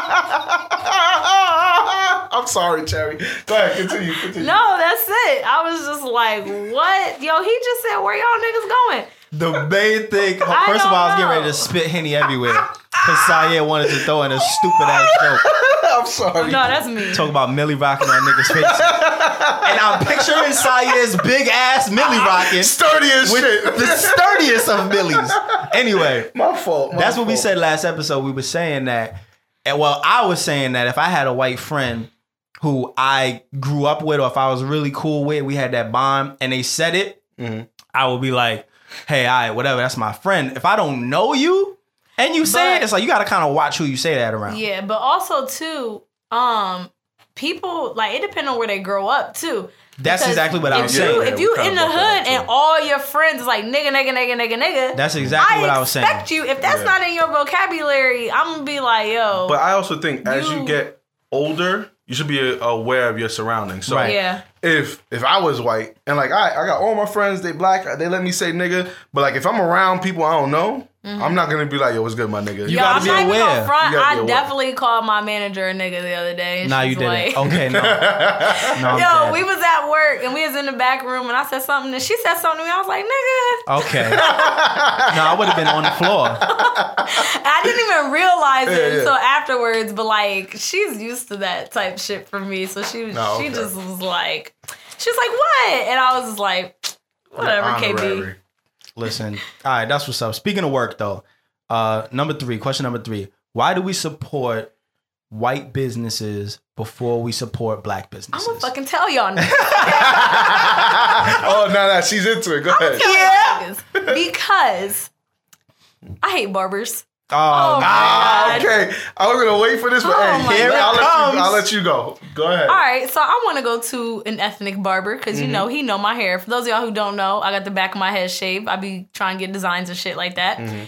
Speaker 2: I'm sorry, Cherry. Go ahead, continue, continue.
Speaker 3: was like, no, that's it. I was just like, what? Yo, he just said, where y'all niggas going?
Speaker 1: The main thing,
Speaker 3: I
Speaker 1: first of all, I was
Speaker 3: don't
Speaker 1: getting ready
Speaker 3: know.
Speaker 1: to spit Henny everywhere. Because Saye wanted to throw in a stupid ass joke.
Speaker 2: I'm sorry.
Speaker 3: No, that's me.
Speaker 1: Talk about Millie rocking on niggas' faces. And I'm picturing Saye's big ass Millie rocking
Speaker 2: Sturdy as
Speaker 1: with
Speaker 2: shit.
Speaker 1: the sturdiest of Millies. Anyway,
Speaker 2: My fault. my
Speaker 1: that's what we
Speaker 2: fault.
Speaker 1: said last episode. We were saying that, and well, I was saying that if I had a white friend who I grew up with, or if I was really cool with, we had that bond, and they said it,
Speaker 2: Mhm.
Speaker 1: I would be like, hey, all right, whatever, that's my friend. If I don't know you and you say
Speaker 3: But-
Speaker 1: it, it's like you gotta kind of watch who you say that around.
Speaker 3: Yeah, but also too, um, people like it depends on where they grow up too.
Speaker 1: That's
Speaker 3: Because
Speaker 1: exactly what I
Speaker 3: if
Speaker 1: was
Speaker 3: you,
Speaker 1: saying.
Speaker 2: Yeah,
Speaker 3: If
Speaker 2: we
Speaker 3: you
Speaker 2: kinda
Speaker 3: in the
Speaker 2: brought that
Speaker 3: hood
Speaker 2: up,
Speaker 3: and
Speaker 2: too.
Speaker 3: all your friends is like nigga, nigga, nigga, nigga, nigga,
Speaker 1: That's exactly
Speaker 3: I
Speaker 1: what I was saying.
Speaker 3: expect you. If that's
Speaker 2: Yeah.
Speaker 3: not in your vocabulary, I'm gonna be like, yo.
Speaker 2: But I also think as you
Speaker 3: You-
Speaker 2: get older, you should be aware of your surroundings. So
Speaker 1: Right.
Speaker 3: yeah.
Speaker 2: if if I was white and like I I got all my friends, they black, they let me say nigga, but like if I'm around people I don't know, I'm not gonna be like, yo, what's good, my nigga?
Speaker 1: You
Speaker 3: Yo,
Speaker 1: gotta
Speaker 3: I'm
Speaker 1: be
Speaker 3: not even
Speaker 1: aware.
Speaker 3: gonna front.
Speaker 2: You gotta be
Speaker 3: I
Speaker 2: aware.
Speaker 3: definitely called my manager a nigga the other day. and
Speaker 1: Nah, you
Speaker 3: she's
Speaker 1: didn't.
Speaker 3: like-
Speaker 1: Okay, no. No, I'm
Speaker 3: Yo,
Speaker 1: dead.
Speaker 3: we was at work and we was in the back room and I said something and she said something to me. I was like, nigga.
Speaker 1: Okay. No, I would have been on the floor.
Speaker 3: I didn't even realize it
Speaker 2: Yeah, yeah.
Speaker 3: until afterwards, but like she's used to that type shit from me. So she
Speaker 2: No,
Speaker 3: she
Speaker 2: okay.
Speaker 3: just was like, she was like, what? And I was just like, whatever, K B.
Speaker 2: Honorary.
Speaker 1: Listen, all right, that's what's up. Speaking of work, though, uh, number three, question number three: why do we support white businesses before we support black
Speaker 3: I'm
Speaker 1: businesses?
Speaker 3: gonna fucking tell y'all niggas.
Speaker 2: Oh no, no, she's into it. Go ahead.
Speaker 3: Tell y'all niggas. Because I hate barbers.
Speaker 1: Oh,
Speaker 3: Oh,
Speaker 1: man.
Speaker 2: Ah,
Speaker 3: God.
Speaker 2: okay. I was gonna wait for this, but
Speaker 3: Oh,
Speaker 2: hey,
Speaker 3: my
Speaker 2: here
Speaker 3: God.
Speaker 2: I'll, let
Speaker 1: comes.
Speaker 2: you, I'll let you go. Go ahead.
Speaker 3: All right, so I want to go to an ethnic barber because
Speaker 2: Mm-hmm.
Speaker 3: you know he know my hair. For those of y'all who don't know, I got the back of my head shaved. I be trying to get designs and shit like that.
Speaker 2: Mm-hmm.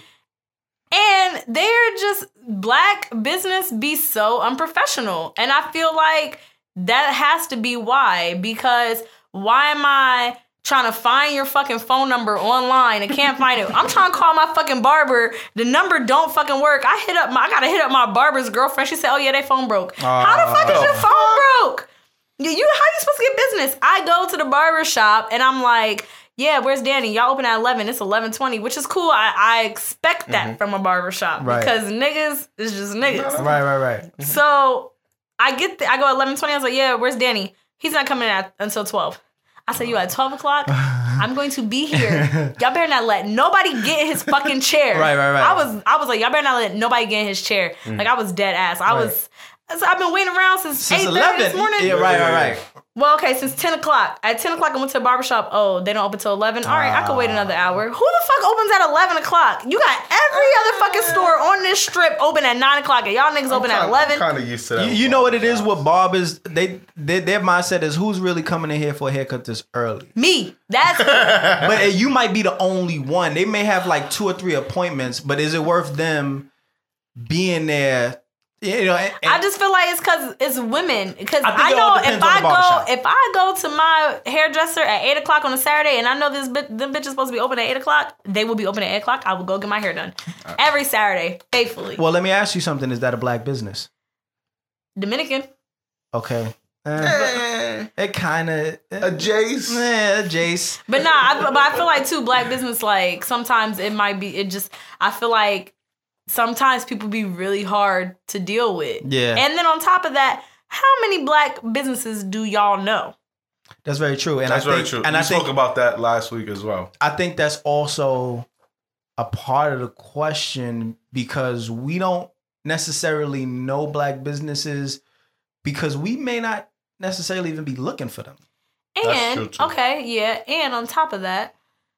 Speaker 3: And they're just black business be so unprofessional, and I feel like that has to be why. Because why am I trying to find your fucking phone number online and can't find it? I'm trying to call my fucking barber. The number don't fucking work. I hit up my, I gotta hit up my barber's girlfriend. She said, "Oh yeah, they phone broke." How the fuck is your phone broke? You, you how you supposed to get business? I go to the barber shop and I'm like, yeah, where's Danny? Y'all open at eleven. It's eleven twenty, which is cool. I, I expect that from a barber shop
Speaker 1: Right.
Speaker 3: because niggas is just niggas.
Speaker 1: Right, right, right.
Speaker 3: So I get the, I go at eleven twenty. I was like, yeah, where's Danny? He's not coming at until twelve. I said, you at twelve o'clock? I'm going to be here. Y'all better not let nobody get his fucking chair.
Speaker 1: Right, right, right.
Speaker 3: I was I was like, y'all better not let nobody get in his chair. Like I was dead ass. I
Speaker 1: Right.
Speaker 3: was so I've been waiting around since,
Speaker 1: Since
Speaker 3: eight thirty this
Speaker 1: eleven.
Speaker 3: morning.
Speaker 1: Yeah, right, right, right.
Speaker 3: Well, okay, since ten o'clock. At ten o'clock, I went to the barbershop. Oh, they don't open till eleven? All right, I could wait another hour. Who the fuck opens at eleven o'clock? You got every other fucking store on this strip open at nine o'clock, and y'all niggas open at eleven.
Speaker 2: I'm kind of used to that.
Speaker 1: You, you know what it is with barbers? They, they their mindset is who's really coming in here for a haircut this early.
Speaker 3: Me. That's
Speaker 1: But uh, you might be the only one. They may have like two or three appointments, but is it worth them being there? You know, and,
Speaker 3: I just feel like it's because it's women. Because
Speaker 1: I think
Speaker 3: I,
Speaker 1: it all
Speaker 3: know
Speaker 1: depends
Speaker 3: if
Speaker 1: on
Speaker 3: I
Speaker 1: the barbershop.
Speaker 3: go if I go to my hairdresser at eight o'clock on a Saturday, and I know this bit them bitches supposed to be open at eight o'clock, they will be open at eight o'clock. I will go get my hair done every Saturday, faithfully.
Speaker 1: well, let me ask you something. Is that a black business?
Speaker 3: Dominican.
Speaker 1: Okay. Eh,
Speaker 2: Eh,
Speaker 1: it kind of.
Speaker 2: a Jace.
Speaker 1: Yeah, Jace.
Speaker 3: But nah, I, but I feel like too black business. Like sometimes it might be. It just I feel like sometimes people be really hard to deal with.
Speaker 1: Yeah.
Speaker 3: And then on top of that, how many black businesses do y'all know?
Speaker 1: That's very true. And
Speaker 2: That's
Speaker 1: I think,
Speaker 2: very true.
Speaker 1: And
Speaker 2: we
Speaker 1: I
Speaker 2: spoke
Speaker 1: think
Speaker 2: about that last week as well.
Speaker 1: I think that's also a part of the question because we don't necessarily know black businesses because we may not necessarily even be looking for them.
Speaker 2: That's
Speaker 3: And
Speaker 2: true, too.
Speaker 3: okay, yeah. And on top of that,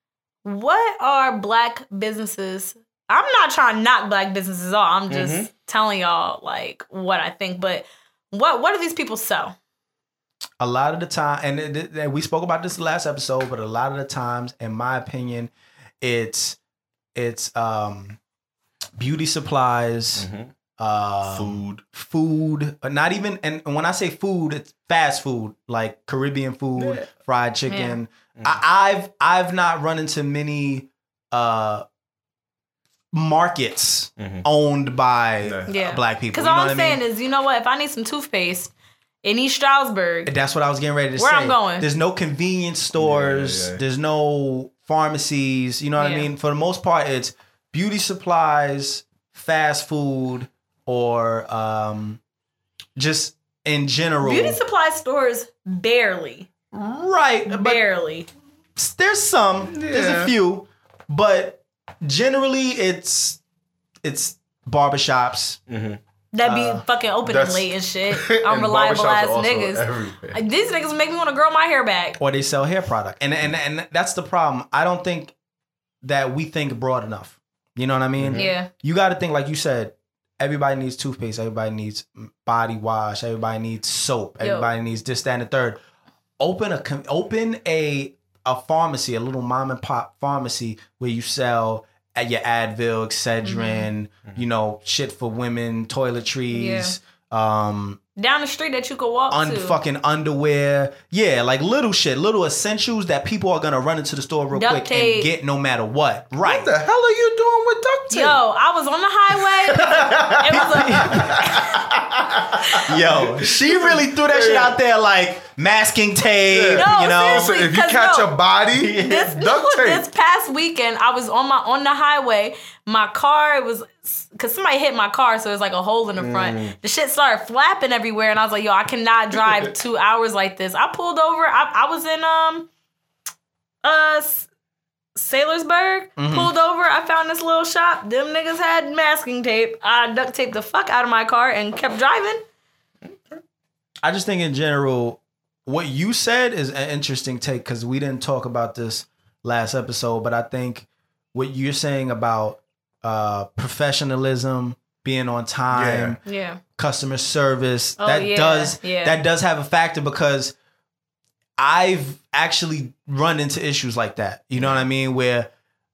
Speaker 3: what are black businesses? I'm not trying to knock black businesses off. I'm just
Speaker 2: Mhm.
Speaker 3: telling y'all like what I think. But what what do these people sell?
Speaker 1: A lot of the time, and, it, it- and we spoke about this last episode, but a lot of the times, in my opinion, it's it's um, beauty supplies, um,
Speaker 2: Food.
Speaker 1: food, but not even. And when I say food, it's fast food, like Caribbean food,
Speaker 2: Yeah.
Speaker 1: fried chicken. I, I've I've not run into many uh, markets
Speaker 2: Mm-hmm.
Speaker 1: owned by
Speaker 3: Yeah.
Speaker 1: black people.
Speaker 3: Because
Speaker 1: You know
Speaker 3: all
Speaker 1: what
Speaker 3: I'm
Speaker 1: I
Speaker 3: saying
Speaker 1: mean?
Speaker 3: is, you know what? If I need some toothpaste in East Stroudsburg,
Speaker 1: That's what I was getting ready to
Speaker 3: Where
Speaker 1: say.
Speaker 3: I'm going.
Speaker 1: There's no convenience stores.
Speaker 2: Yeah, yeah, yeah.
Speaker 1: There's no pharmacies. You know what I
Speaker 3: Yeah.
Speaker 1: mean? For the most part, it's beauty supplies, fast food, or um, just in general.
Speaker 3: beauty supply stores barely,
Speaker 1: Right. But
Speaker 3: barely.
Speaker 1: there's some. There's
Speaker 2: Yeah.
Speaker 1: a few. But generally, it's it's barbershops.
Speaker 3: That be
Speaker 1: Uh,
Speaker 3: fucking opening
Speaker 2: that's-
Speaker 3: late and shit.
Speaker 2: And
Speaker 3: Unreliable
Speaker 2: barbershops
Speaker 3: ass
Speaker 2: are also
Speaker 3: niggas.
Speaker 2: everywhere.
Speaker 3: Like, these niggas make me want to grow my hair back.
Speaker 1: Or they sell hair product. And and and that's the problem. I don't think that we think broad enough. You know what I mean?
Speaker 3: Yeah.
Speaker 1: You got to think, like you said, everybody needs toothpaste, everybody needs body wash, everybody needs soap,
Speaker 3: Yo.
Speaker 1: everybody needs this, that, and the third. Open a com- open a a pharmacy, a little mom and pop pharmacy where you sell at your Advil, Excedrin,
Speaker 3: Mm-hmm.
Speaker 1: you know, shit for women, toiletries, um,
Speaker 3: Down the street that you could walk
Speaker 1: un-
Speaker 3: to.
Speaker 1: fucking underwear. Yeah, like little shit, little essentials that people are gonna run into the store real
Speaker 3: Duct
Speaker 1: quick
Speaker 3: tape.
Speaker 1: and get no matter what. Right.
Speaker 2: What the hell are you doing with duct tape?
Speaker 3: Yo, I was on the highway. It was a,
Speaker 1: Yo, she really threw that shit out there like masking tape,
Speaker 3: No,
Speaker 1: you know?
Speaker 2: So if you
Speaker 3: Because
Speaker 2: catch
Speaker 3: no.
Speaker 2: a body,
Speaker 3: this,
Speaker 2: duct
Speaker 3: this
Speaker 2: tape.
Speaker 3: past weekend, I was on my on the highway. My car was because somebody hit my car, so it was like a hole in the front.
Speaker 2: Mm.
Speaker 3: The shit started flapping everywhere, and I was like, "Yo, I cannot drive two hours like this." I pulled over. I, I was in um uh S- Saylorsburg.
Speaker 1: Mm-hmm.
Speaker 3: Pulled over. I found this little shop. Them niggas had masking tape. I duct taped the fuck out of my car and kept driving.
Speaker 1: I just think in general, what you said is an interesting take because we didn't talk about this last episode, but I think what you're saying about uh, professionalism, being on time,
Speaker 3: Yeah.
Speaker 1: customer service,
Speaker 3: Oh,
Speaker 1: that
Speaker 3: yeah,
Speaker 1: does
Speaker 3: yeah.
Speaker 1: that does have a factor because I've actually run into issues like that. You know what I mean? Where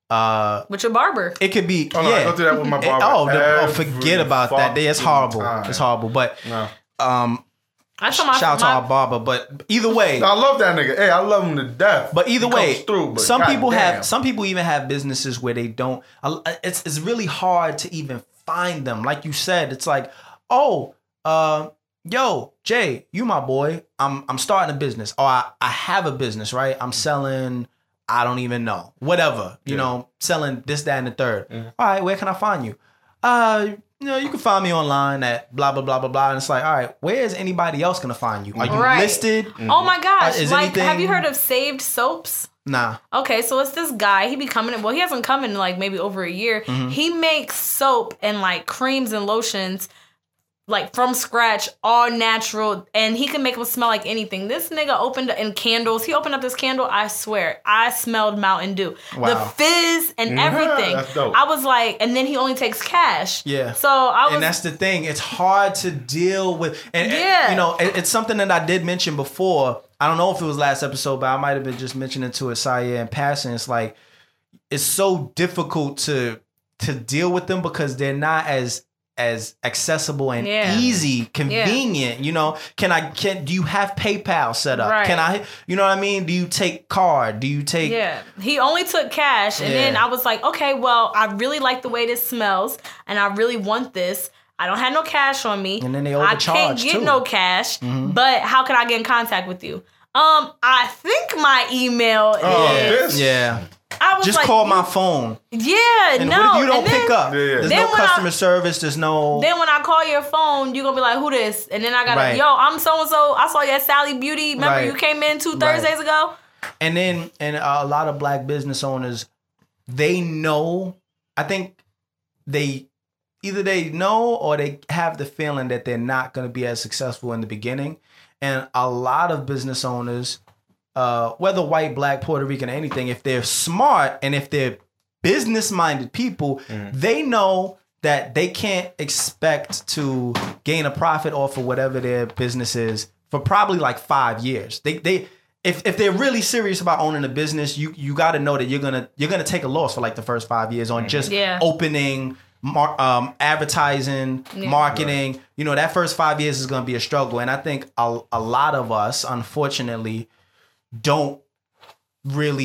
Speaker 1: uh,
Speaker 3: With your barber.
Speaker 1: it could be
Speaker 2: Oh, no,
Speaker 1: yeah.
Speaker 2: I go through that with my
Speaker 1: It-
Speaker 2: barber.
Speaker 1: oh, the- oh,
Speaker 2: every
Speaker 1: forget about that. It's
Speaker 2: fucking
Speaker 1: horrible.
Speaker 2: time.
Speaker 1: It's horrible. But
Speaker 2: No.
Speaker 1: um,
Speaker 3: I told my,
Speaker 1: shout out to
Speaker 3: my
Speaker 1: our barber. But either way,
Speaker 2: I love that nigga. Hey, I love him to death.
Speaker 1: but either
Speaker 2: He
Speaker 1: way,
Speaker 2: comes through, but
Speaker 1: some people
Speaker 2: goddamn.
Speaker 1: have some people even have businesses where they don't. It's it's really hard to even find them. Like you said, it's like, oh, uh, yo, Jay, you my boy. I'm I'm starting a business, or I, I have a business, right? I'm selling. I don't even know. Whatever, you
Speaker 2: Yeah.
Speaker 1: know, selling this, that, and the third.
Speaker 2: Mm-hmm.
Speaker 1: All right, where can I find you? Uh, you know, you can find me online at blah blah blah blah blah. And it's like, all right, where is anybody else gonna find you? Are you
Speaker 3: Right.
Speaker 1: listed?
Speaker 3: Oh my gosh.
Speaker 1: Uh, is
Speaker 3: like, have
Speaker 1: anything-
Speaker 3: you heard of Saved Soaps?
Speaker 1: Nah.
Speaker 3: Okay, so it's this guy. He be coming in. Well, he hasn't come in like maybe over a year.
Speaker 1: Mm-hmm.
Speaker 3: He makes soap and like creams and lotions like from scratch, all natural, and he can make them smell like anything. This nigga opened and candles. He opened up this candle. I swear, I smelled Mountain Dew,
Speaker 1: Wow.
Speaker 3: the fizz and everything.
Speaker 2: That's dope.
Speaker 3: I was like, and then he only takes cash.
Speaker 1: Yeah.
Speaker 3: So I was.
Speaker 1: And that's the thing. It's hard to deal with. And, and,
Speaker 3: Yeah.
Speaker 1: you know, it, it's something that I did mention before. I don't know if it was last episode, but I might have been just mentioning to Asaya in passing. It's like, it's so difficult to to deal with them because they're not as as accessible and
Speaker 3: Yeah.
Speaker 1: easy, convenient. You know, can I can do you have PayPal set up?
Speaker 3: Right.
Speaker 1: Can I you know what I mean? Do you take card? Do you take
Speaker 3: Yeah, he only took cash, and then
Speaker 1: Yeah.
Speaker 3: I was like, okay, well, I really like the way this smells, and I really want this. I don't have no cash on me.
Speaker 1: And then they
Speaker 3: I can't
Speaker 1: overcharge,
Speaker 3: get
Speaker 1: too.
Speaker 3: no cash, but how can I get in contact with you? Um, I think my email
Speaker 2: Oh,
Speaker 3: is.
Speaker 2: this?
Speaker 1: Yeah.
Speaker 3: I was
Speaker 1: Just
Speaker 3: like,
Speaker 1: call my phone.
Speaker 3: Yeah,
Speaker 1: And
Speaker 3: no.
Speaker 1: what if you don't
Speaker 3: and then,
Speaker 1: pick up?
Speaker 2: Yeah, yeah.
Speaker 1: There's
Speaker 3: Then
Speaker 1: no
Speaker 3: when I-
Speaker 1: customer service. There's no.
Speaker 3: Then when I call your phone, you gonna be like, "Who this?" And then I gotta,
Speaker 1: Right.
Speaker 3: yo, I'm so and so. I saw you at Sally Beauty. Remember
Speaker 1: Right.
Speaker 3: you came in two
Speaker 1: Right.
Speaker 3: Thursdays ago?
Speaker 1: And then, and a lot of black business owners, they know. I think they either they know or they have the feeling that they're not going to be as successful in the beginning. And a lot of business owners, uh, whether white, black, Puerto Rican, anything, if they're smart and if they're business-minded people, they know that they can't expect to gain a profit off of whatever their business is for probably like five years. They they if if they're really serious about owning a business, you you got to know that you're gonna you're gonna take a loss for like the first five years on just
Speaker 3: Yeah.
Speaker 1: opening, mar- um, advertising,
Speaker 3: Yeah.
Speaker 1: marketing. You know, that first five years is gonna be a struggle, and I think a a lot of us, unfortunately, don't really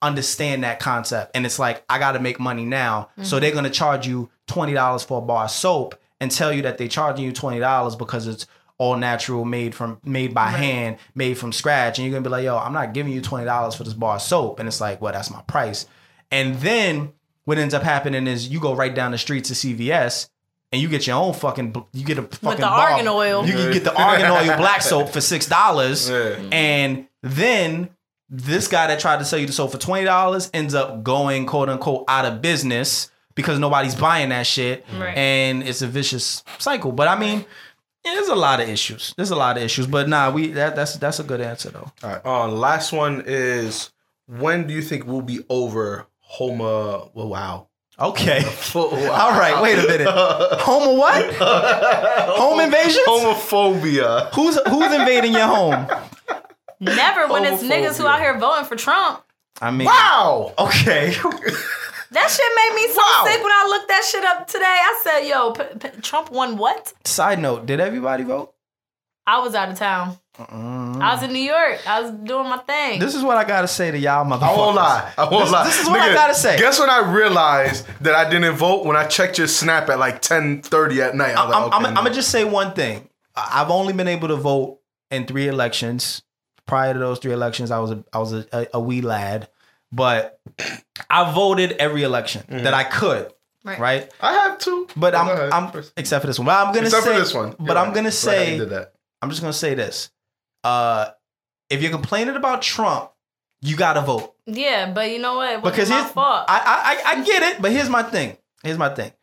Speaker 1: understand that concept. And it's like, I got to make money now. Mm-hmm. So they're going to charge you twenty dollars for a bar of soap and tell you that they're charging you twenty dollars because it's all natural, made from made by right. hand, made from scratch. And you're going to be like, yo, I'm not giving you twenty dollars for this bar of soap. And it's like, well, that's my price. And then what ends up happening is you go right down the street to C V S and you get your own fucking, you get a fucking
Speaker 3: with the
Speaker 1: bar.
Speaker 3: argan oil.
Speaker 1: You can get the argan oil black soap for six dollars.
Speaker 2: Yeah.
Speaker 1: And then this guy that tried to sell you the soap for twenty dollars ends up going, quote unquote, out of business because nobody's buying that shit.
Speaker 3: Right.
Speaker 1: And it's a vicious cycle. But I mean, yeah, there's a lot of issues. There's a lot of issues. But nah, we that, that's that's a good answer though.
Speaker 2: All right. Uh, last one is, when do you think we'll be over homo? Well, wow.
Speaker 1: Okay.
Speaker 2: Wow.
Speaker 1: All right. Wait a minute. Homo what? Home invasions?
Speaker 2: Homophobia.
Speaker 1: Who's who's invading your home?
Speaker 3: Never when it's niggas who out here voting for Trump.
Speaker 1: I mean,
Speaker 2: wow.
Speaker 1: Okay.
Speaker 3: That shit made me so
Speaker 2: Wow.
Speaker 3: sick when I looked that shit up today. I said, yo, P- P- Trump won what?
Speaker 1: Side note, did everybody vote?
Speaker 3: I was out of town.
Speaker 1: Mm.
Speaker 3: I was in New York. I was doing my thing.
Speaker 1: This is what I gotta say to y'all motherfuckers.
Speaker 2: I won't lie. I won't
Speaker 1: this,
Speaker 2: lie.
Speaker 1: This is what
Speaker 2: Nigga,
Speaker 1: I gotta say.
Speaker 2: Guess when I realized that I didn't vote? When I checked your snap at like ten thirty at night. I was
Speaker 1: I'm,
Speaker 2: like,
Speaker 1: I'm,
Speaker 2: okay,
Speaker 1: I'm
Speaker 2: no.
Speaker 1: gonna just say one thing. I- I've only been able to vote in three elections. Prior to those three elections, I was a, I was a, a, a wee lad, but I voted every election
Speaker 2: Mm-hmm.
Speaker 1: that I could.
Speaker 3: Right.
Speaker 1: Right.
Speaker 2: I have two.
Speaker 1: But
Speaker 2: Oh,
Speaker 1: I'm
Speaker 2: go ahead.
Speaker 1: I'm
Speaker 2: First.
Speaker 1: except for this one. But I'm gonna
Speaker 2: Except
Speaker 1: say
Speaker 2: for this one.
Speaker 1: But
Speaker 2: You're
Speaker 1: I'm
Speaker 2: right.
Speaker 1: gonna
Speaker 2: Right,
Speaker 1: say
Speaker 2: you did that.
Speaker 1: I'm just gonna say this. Uh, if you're complaining about Trump, you gotta vote.
Speaker 3: Yeah, but you know what? It wasn't
Speaker 1: Because
Speaker 3: my
Speaker 1: here's,
Speaker 3: fault.
Speaker 1: I, I I get it, but here's my thing. Here's my thing.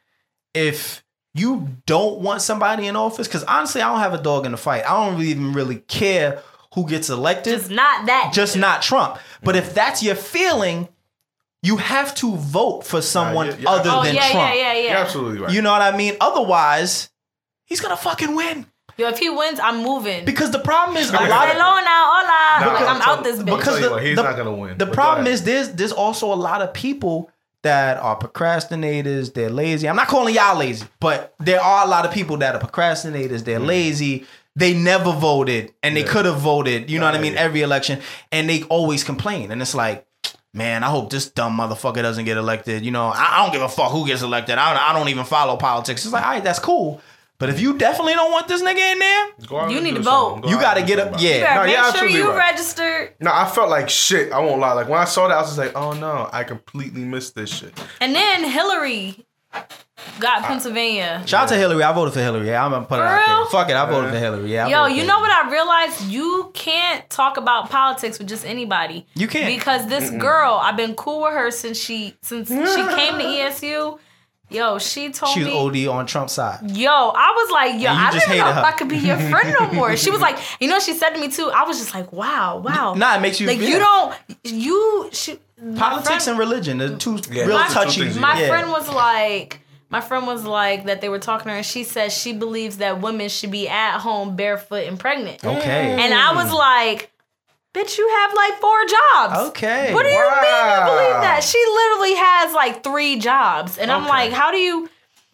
Speaker 1: If you don't want somebody in office, because honestly, I don't have a dog in the fight. I don't really even really care who gets elected.
Speaker 3: Just not that.
Speaker 1: Just not Trump. But if that's your feeling, you have to vote for someone
Speaker 2: yeah, yeah.
Speaker 1: other
Speaker 3: oh,
Speaker 1: than
Speaker 3: yeah,
Speaker 1: Trump.
Speaker 3: yeah, yeah,
Speaker 2: You're
Speaker 3: yeah.
Speaker 2: absolutely right.
Speaker 1: You know what I mean? Otherwise, he's gonna fucking win.
Speaker 3: Yo, if he wins, I'm moving.
Speaker 1: Because the problem is a
Speaker 2: Okay.
Speaker 1: lot of
Speaker 3: Barcelona, hola.
Speaker 2: Nah,
Speaker 3: like, I'm
Speaker 2: I'll
Speaker 3: out this
Speaker 2: tell-
Speaker 3: bitch.
Speaker 2: I'll tell you
Speaker 1: the-
Speaker 2: what, he's
Speaker 1: the-
Speaker 2: not gonna win.
Speaker 1: The
Speaker 2: But go
Speaker 1: problem
Speaker 2: ahead.
Speaker 1: is there's there's also a lot of people that are procrastinators. They're lazy. I'm not calling y'all lazy, but there are a lot of people that are procrastinators. They're lazy. They never voted, and they
Speaker 2: Yeah.
Speaker 1: could have voted. You know what I mean?
Speaker 2: Right.
Speaker 1: Every election, and they always complain. And it's like, man, I hope this dumb motherfucker doesn't get elected. You know, I, I don't give a fuck who gets elected. I don't, I don't even follow politics. It's like, all right, that's cool. But if you definitely don't want this nigga in there,
Speaker 2: Go out
Speaker 3: You
Speaker 2: and
Speaker 3: need
Speaker 2: do
Speaker 3: to
Speaker 2: something.
Speaker 3: vote.
Speaker 2: Go
Speaker 1: you
Speaker 2: out
Speaker 1: got to
Speaker 2: and
Speaker 1: get
Speaker 2: do
Speaker 1: up.
Speaker 2: something.
Speaker 3: You
Speaker 1: Yeah.
Speaker 3: better
Speaker 2: No,
Speaker 3: make
Speaker 2: you're
Speaker 3: sure
Speaker 2: absolutely
Speaker 3: you
Speaker 2: right.
Speaker 3: registered.
Speaker 2: No, I felt like shit. I won't lie. Like when I saw that, I was just like, oh no, I completely missed this shit.
Speaker 3: And then Hillary got Pennsylvania.
Speaker 1: Shout out to Hillary. I voted for Hillary. Yeah, I'm gonna put it
Speaker 3: For
Speaker 1: out there.
Speaker 3: real?
Speaker 1: Fuck it, I voted for Hillary. Yeah. I
Speaker 3: Yo,
Speaker 1: voted
Speaker 3: you
Speaker 1: for
Speaker 3: know
Speaker 1: Hillary.
Speaker 3: what I realized? You can't talk about politics with just anybody.
Speaker 1: You can't.
Speaker 3: Because this girl, I've been cool with her since she since she came to E S U. Yo, she told
Speaker 1: She was
Speaker 3: me.
Speaker 1: O D on Trump's side.
Speaker 3: Yo, I was like, yo,
Speaker 1: And you
Speaker 3: I
Speaker 1: just
Speaker 3: don't even know
Speaker 1: hated
Speaker 3: if
Speaker 1: her.
Speaker 3: I could be your friend no more. She was like, you know, what she said to me too. I was just like, wow, wow.
Speaker 1: Nah, it makes you
Speaker 3: like
Speaker 1: yeah.
Speaker 3: you don't you she, my
Speaker 1: Politics
Speaker 3: friend-
Speaker 1: and religion, the two
Speaker 2: Yeah,
Speaker 1: real
Speaker 3: my,
Speaker 2: two
Speaker 1: touchy.
Speaker 2: things you
Speaker 3: my
Speaker 1: yeah.
Speaker 3: friend was like, my friend was like that they were talking to her, and she says she believes that women should be at home barefoot and pregnant.
Speaker 1: Okay.
Speaker 3: And I was like, bitch, you have like four jobs.
Speaker 1: Okay.
Speaker 3: What do you mean you
Speaker 2: Wow.
Speaker 3: believe that? She literally has like three jobs. And I'm
Speaker 2: Okay.
Speaker 3: like, how do you,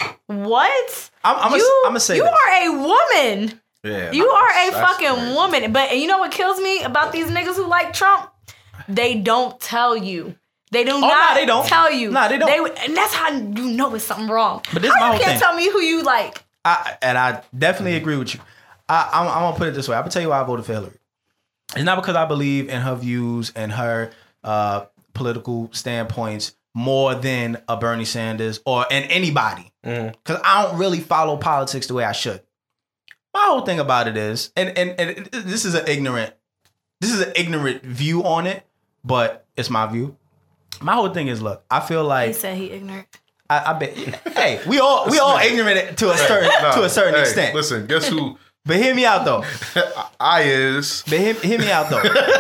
Speaker 3: what?
Speaker 1: I'm, I'm
Speaker 3: you,
Speaker 1: gonna say
Speaker 3: you
Speaker 1: this.
Speaker 3: are a woman.
Speaker 2: Yeah,
Speaker 3: You are a
Speaker 2: that's
Speaker 3: fucking
Speaker 2: crazy.
Speaker 3: woman. But and you know what kills me about these niggas who like Trump? They don't tell you. They do not
Speaker 1: nah, they don't.
Speaker 3: tell you.
Speaker 1: Nah, they don't.
Speaker 3: and that's how you know it's something wrong.
Speaker 1: But this
Speaker 3: how
Speaker 1: my
Speaker 3: you
Speaker 1: whole
Speaker 3: can't
Speaker 1: thing.
Speaker 3: tell me who you like?
Speaker 1: I, and I definitely agree with you. I, I'm, I'm gonna put it this way. I'm gonna tell you why I voted for Hillary. It's not because I believe in her views and her uh, political standpoints more than a Bernie Sanders or in anybody. Because I don't really follow politics the way I should. My whole thing about it is, and and, and it- this is an ignorant, this is an ignorant view on it, but it's my view. My whole thing is, look, I feel
Speaker 3: He
Speaker 1: like
Speaker 3: said he ignorant.
Speaker 1: I, I bet. Hey, we all we all ignorant to a certain
Speaker 2: Nah,
Speaker 1: to a certain
Speaker 2: hey,
Speaker 1: extent.
Speaker 2: Listen, guess who
Speaker 1: But hear me out though.
Speaker 2: I is?
Speaker 1: But hear, hear me out though.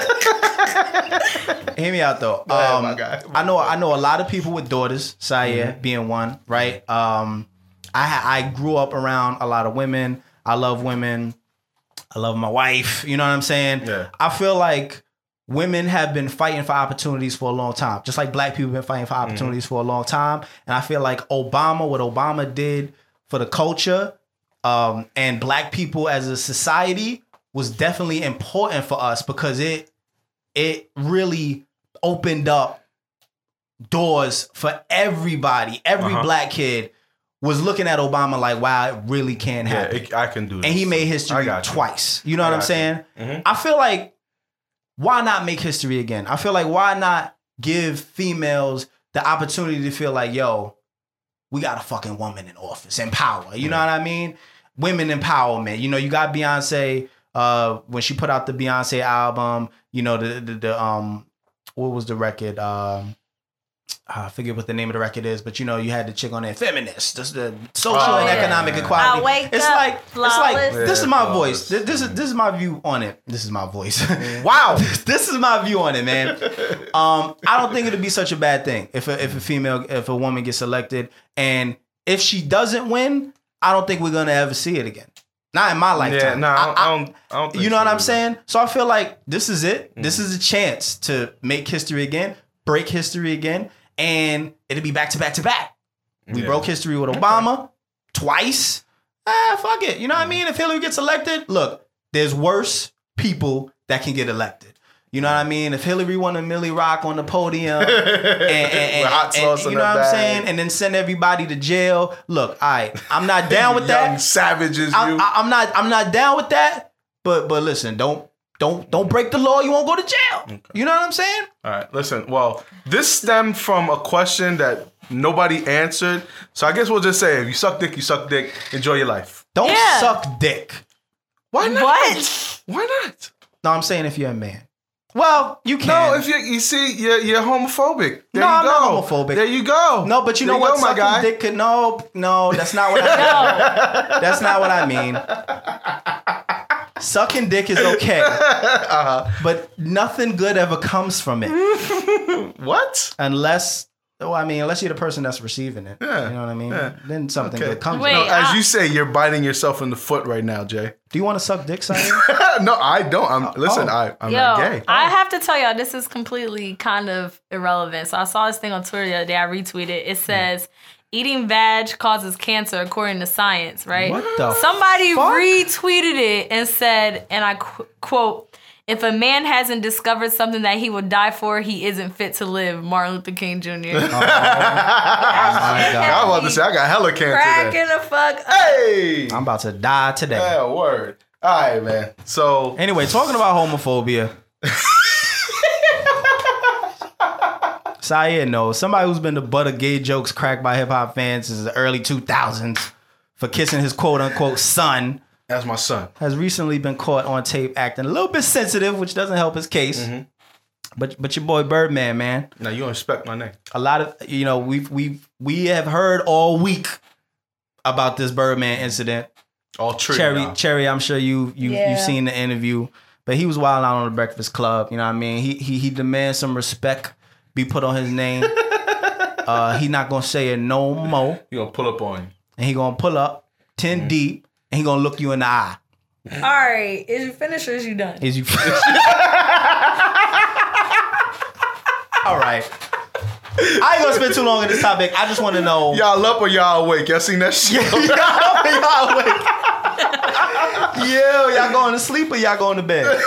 Speaker 1: hear me out though.
Speaker 2: ahead,
Speaker 1: Um,
Speaker 2: my guy.
Speaker 1: I know I know a lot of people with daughters. Sayer being one, right? Um, I ha- I grew up around a lot of women. I love women. I love my wife. You know what I'm saying?
Speaker 2: Yeah.
Speaker 1: I feel like women have been fighting for opportunities for a long time, just like black people have been fighting for opportunities for a long time. And I feel like Obama, what Obama did for the culture, um, and black people as a society was definitely important for us because it it really opened up doors for everybody. Every
Speaker 2: Uh-huh.
Speaker 1: black kid was looking at Obama like, wow, it really can
Speaker 2: Yeah,
Speaker 1: happen.
Speaker 2: it, I can do this.
Speaker 1: And he made
Speaker 2: I
Speaker 1: history
Speaker 2: got you.
Speaker 1: twice. You know
Speaker 2: I
Speaker 1: what I'm
Speaker 2: got you.
Speaker 1: saying?
Speaker 2: Mhm.
Speaker 1: I feel like, why not make history again? I feel like, why not give females the opportunity to feel like, yo, we got a fucking woman in office and power. You know what I mean? Women empowerment. You know, you got Beyonce, uh, when she put out the Beyonce album, you know, the, the, the um, what was the record? Um, I forget what the name of the record is, but you know, you had the chick on there, feminist, this the social
Speaker 2: Oh,
Speaker 1: and
Speaker 2: yeah.
Speaker 1: economic
Speaker 2: I
Speaker 1: equality.
Speaker 3: wake
Speaker 1: it's
Speaker 3: up
Speaker 1: like it's
Speaker 3: flawless.
Speaker 1: like this is
Speaker 2: Yeah,
Speaker 1: my
Speaker 2: flawless.
Speaker 1: voice. This, this is this is my view on it. This is my voice.
Speaker 2: Wow.
Speaker 1: This is my view on it, man. Um, I don't think it'd be such a bad thing if a, if a female, if a woman gets elected, and if she doesn't win, I don't think we're gonna ever see it again. Not in my lifetime.
Speaker 2: Yeah, no, I, don't-
Speaker 1: I-
Speaker 2: I don't. I don't think
Speaker 1: you know
Speaker 2: so
Speaker 1: what I'm
Speaker 2: either.
Speaker 1: saying? So I feel like this is it.
Speaker 2: Mm.
Speaker 1: This is a chance to make history again, break history again, and it'll be back to back to back. We
Speaker 2: Yeah.
Speaker 1: broke history with Obama twice. Ah, fuck it. You know what I mean? If Hillary gets elected, look, there's worse people that can get elected. You know what I mean? If Hillary won a Millie Rock on the podium, and, and, and,
Speaker 2: With hot sauce
Speaker 1: and-
Speaker 2: in
Speaker 1: you know
Speaker 2: her
Speaker 1: what I'm
Speaker 2: bag.
Speaker 1: saying, and then send everybody to jail. Look, all right, I'm not down with
Speaker 2: Young
Speaker 1: that.
Speaker 2: savages,
Speaker 1: I'm,
Speaker 2: you.
Speaker 1: I- I'm not. I'm not down with that. But but listen, don't don't don't break the law. You won't go to jail. You know what I'm saying?
Speaker 2: All right, listen. Well, this stemmed from a question that nobody answered. So I guess we'll just say, if you suck dick, you suck dick. Enjoy your life.
Speaker 1: Don't
Speaker 3: Yeah.
Speaker 1: suck dick.
Speaker 2: Why not?
Speaker 3: What?
Speaker 2: Why not?
Speaker 1: No, I'm saying if you're a man. Well, you can.
Speaker 2: No, if you you see you're you're homophobic. There
Speaker 1: No,
Speaker 2: you
Speaker 1: I'm
Speaker 2: go.
Speaker 1: not homophobic.
Speaker 2: There you go.
Speaker 1: No, but you
Speaker 2: There
Speaker 1: know what?
Speaker 2: go, my
Speaker 1: Sucking
Speaker 2: guy.
Speaker 1: dick could no, no, that's not what I mean. That's not what I mean. Sucking dick is okay,
Speaker 2: Uh-huh.
Speaker 1: but nothing good ever comes from it
Speaker 2: What?
Speaker 1: unless. Well, I mean, unless you're the person that's receiving it.
Speaker 2: Yeah,
Speaker 1: You know what I mean?
Speaker 2: yeah.
Speaker 1: Then something
Speaker 2: Okay.
Speaker 1: good comes.
Speaker 3: Wait.
Speaker 1: from it.
Speaker 2: No, as
Speaker 3: I-
Speaker 2: you say, you're biting yourself in the foot right now, Jay.
Speaker 1: Do you want to suck dick, Simon?
Speaker 2: No, I don't. I'm listen.
Speaker 1: oh.
Speaker 2: I I'm
Speaker 3: Yo,
Speaker 2: not gay.
Speaker 3: I have to tell y'all, this is completely kind of irrelevant. So I saw this thing on Twitter the other day. I retweeted. It says, eating vag causes cancer according to science, right?
Speaker 1: What the
Speaker 3: Somebody
Speaker 1: fuck?
Speaker 3: retweeted it and said, and I qu- quote, if a man hasn't discovered something that he would die for, he isn't fit to live. Martin Luther King Junior
Speaker 1: Oh my
Speaker 2: I
Speaker 1: God.
Speaker 2: was about to say I got hella cancer. There.
Speaker 3: Cracking the fuck up.
Speaker 2: Hey.
Speaker 1: I'm about to die today.
Speaker 2: Yeah, word. All right, man. So
Speaker 1: Anyway, talking about homophobia. Sayer knows somebody who's been the butt of gay jokes cracked by hip hop fans since the early two thousands for kissing his quote unquote son
Speaker 2: that's my son.
Speaker 1: has recently been caught on tape acting a little bit sensitive, which doesn't help his case.
Speaker 2: Mm-hmm.
Speaker 1: But but your boy Birdman, man,
Speaker 2: Now you don't respect my name.
Speaker 1: a lot of you know we've we we have heard all week about this Birdman incident.
Speaker 2: All true.
Speaker 1: Cherry,
Speaker 2: now.
Speaker 1: Cherry, I'm sure you you
Speaker 3: Yeah.
Speaker 1: you've seen the interview, but he was wilding out on the Breakfast Club. You know what I mean? He he he demands some respect be put on his name. uh, he not gonna say it no more,
Speaker 2: You gonna pull up on you.
Speaker 1: and he gonna pull up ten
Speaker 2: Mm-hmm.
Speaker 1: deep, and he gonna look you in the eye.
Speaker 3: All right, is you finished or is you done?
Speaker 1: Is you? All right. I ain't gonna spend too long on this topic. I just want to know.
Speaker 2: Y'all up or y'all awake? Y'all seen that shit?
Speaker 1: y'all awake. Yo, y'all going to sleep or y'all going to bed?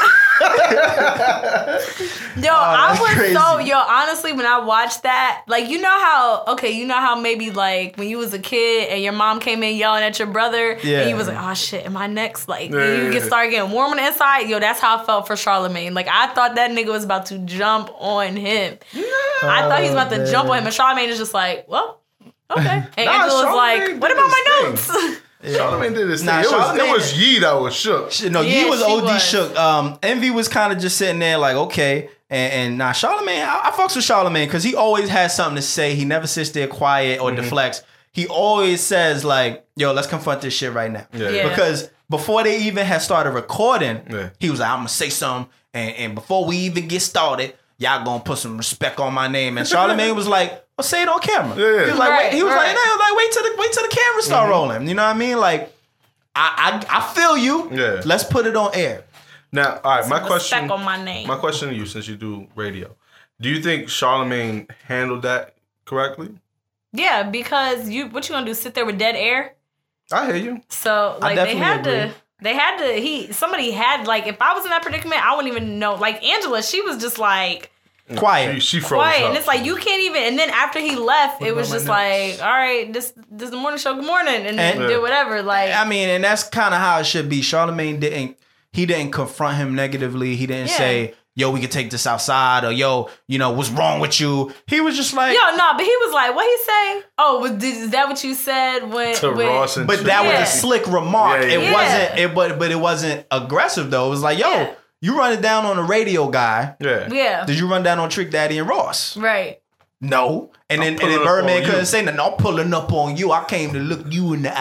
Speaker 3: Yo, I
Speaker 1: that's
Speaker 3: was
Speaker 1: crazy.
Speaker 3: so yo. Honestly, when I watched that, like, you know how okay, you know how maybe like when you was a kid and your mom came in yelling at your brother,
Speaker 1: Yeah.
Speaker 3: and you was like, oh shit, am I next? Like,
Speaker 2: Yeah,
Speaker 3: and you
Speaker 2: yeah,
Speaker 3: get
Speaker 2: yeah.
Speaker 3: start getting warm on the inside. Yo, that's how I felt for Charlamagne. Like, I thought that nigga was about to jump on him. I thought he was about to
Speaker 1: Oh,
Speaker 3: jump on
Speaker 1: man.
Speaker 3: him, and Charlamagne is just like, well, okay. And
Speaker 2: Nah,
Speaker 3: Angela was
Speaker 2: Charlamagne
Speaker 3: like,
Speaker 2: did
Speaker 3: what about my
Speaker 2: his thing.
Speaker 3: notes?
Speaker 2: Charlamagne did his thing.
Speaker 1: Nah,
Speaker 2: it, was, it
Speaker 1: Charlamagne-
Speaker 2: was Yee that was shook.
Speaker 1: Shit, no,
Speaker 3: Yeah,
Speaker 1: Yee was
Speaker 3: she
Speaker 1: O D
Speaker 3: was.
Speaker 1: shook. Um, Envy was kind of just sitting there like, okay. And, and nah, Charlamagne, I, I fucks with Charlamagne because he always has something to say. He never sits there quiet or deflects. He always says like, yo, let's confront this shit right now.
Speaker 2: Yeah.
Speaker 3: Yeah.
Speaker 1: Because before they even had started recording,
Speaker 2: Yeah.
Speaker 1: he was like, I'm going to say something. And, and before we even get started, y'all going to put some respect on my name. And Charlamagne was like, well, say it on camera.
Speaker 2: Yeah.
Speaker 1: He was like,
Speaker 3: Right,
Speaker 1: wait, he was
Speaker 3: right.
Speaker 1: like, no, he was like, wait till the, wait till the camera start rolling. You know what I mean? Like, I, I, I feel you.
Speaker 2: Yeah.
Speaker 1: Let's put it on air.
Speaker 2: Now, all right, my question.
Speaker 3: Respect on my name.
Speaker 2: My question to you, since you do radio, do you think Charlamagne handled that correctly?
Speaker 3: Yeah, because you what you gonna do? Sit there with dead air?
Speaker 2: I hear you.
Speaker 3: So like they
Speaker 1: definitely
Speaker 3: had
Speaker 1: agree.
Speaker 3: to they had to he somebody had like if I was in that predicament, I wouldn't even know. Like Angela, she was just like
Speaker 1: quiet.
Speaker 2: She, she froze
Speaker 3: quiet,
Speaker 2: up.
Speaker 3: and it's like you can't even. And then after he left, it was
Speaker 1: about
Speaker 3: just
Speaker 1: my
Speaker 3: like, all right, this this is the morning show. Good morning, and then
Speaker 1: And-
Speaker 3: did whatever. Like,
Speaker 1: I mean, and that's kind of how it should be. Charlamagne didn't. He didn't confront him negatively. He didn't
Speaker 3: Yeah.
Speaker 1: say, "Yo, we could take this outside," or "Yo, you know, what's wrong with you?" He was just like,
Speaker 3: yo, no, but he was like, what he say? Oh, was, did, is that what you said when?
Speaker 2: to
Speaker 3: when
Speaker 2: Ross and
Speaker 1: But that
Speaker 3: Yeah.
Speaker 1: was a slick remark.
Speaker 2: Yeah, yeah,
Speaker 1: it
Speaker 3: yeah.
Speaker 1: wasn't. It but but it wasn't aggressive though. It was like, "Yo,
Speaker 3: Yeah.
Speaker 1: you run it down on the radio guy.
Speaker 2: yeah.
Speaker 3: yeah,
Speaker 1: Did you run down on Trick Daddy and Ross?"
Speaker 3: right.
Speaker 1: No. And then,
Speaker 2: I'm
Speaker 1: and then
Speaker 2: pulling up
Speaker 1: Birdman
Speaker 2: on
Speaker 1: couldn't
Speaker 2: you.
Speaker 1: say nothing. I'm pulling up on you. I came to look you in the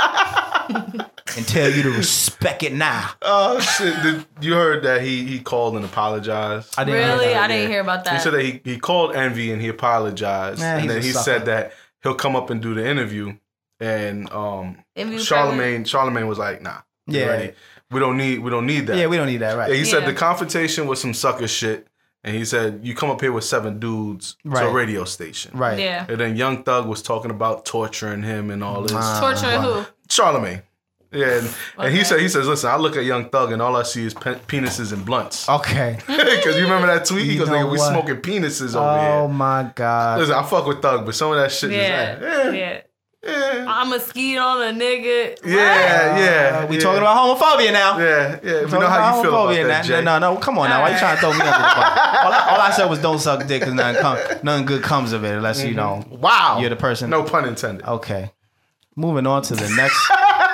Speaker 1: eye and tell you to respect it now.
Speaker 2: Oh shit! Did, you heard that he he called and apologized.
Speaker 1: I didn't hear
Speaker 3: Really,
Speaker 1: that.
Speaker 3: I didn't
Speaker 2: Yeah.
Speaker 3: hear about that.
Speaker 2: He said that he, he called Envy and he apologized,
Speaker 1: Nah,
Speaker 2: and
Speaker 1: he's
Speaker 2: then
Speaker 1: a
Speaker 2: he
Speaker 1: sucker.
Speaker 2: said that he'll come up and do the interview. And um,
Speaker 3: Envy was
Speaker 2: Charlamagne Charlamagne was like, "Nah, we
Speaker 1: Yeah.
Speaker 2: ready. We don't need we don't need that."
Speaker 1: Yeah, we don't need that, right?
Speaker 2: Yeah, he said
Speaker 3: Yeah.
Speaker 2: the confrontation was some sucker shit, and he said you come up here with seven dudes to a
Speaker 1: Right.
Speaker 2: radio station,
Speaker 1: Right.
Speaker 3: Yeah.
Speaker 2: And then Young Thug was talking about torturing him and all this.
Speaker 1: Nah.
Speaker 3: Torturing who?
Speaker 2: Charlamagne. Yeah, and, and he
Speaker 3: Okay.
Speaker 2: said he says, "Listen, I look at Young Thug and all I see is pe- penises and blunts."
Speaker 1: Okay.
Speaker 2: Because you remember that tweet? He
Speaker 1: You
Speaker 2: goes,
Speaker 1: know
Speaker 2: "Nigga, we
Speaker 1: what?
Speaker 2: smoking penises over
Speaker 1: Oh
Speaker 2: here."
Speaker 1: my God.
Speaker 2: Listen, I fuck with Thug, but some of that shit
Speaker 3: Yeah,
Speaker 2: is like, eh,
Speaker 3: yeah.
Speaker 2: eh.
Speaker 3: I'm a skeet on a nigga.
Speaker 2: Yeah, yeah.
Speaker 1: Uh, we
Speaker 2: yeah.
Speaker 1: talking about homophobia now.
Speaker 2: Yeah, yeah. We
Speaker 1: Talking
Speaker 2: know how you feel about
Speaker 1: homophobia
Speaker 2: that,
Speaker 1: now.
Speaker 2: Jay.
Speaker 1: No, no, come on now. Why you trying to throw me under the bus? All I, all I said was don't suck dick because nothing, come, nothing good comes of it unless you know.
Speaker 2: Wow.
Speaker 1: You're the person.
Speaker 2: No pun intended.
Speaker 1: Okay. Moving on to the next.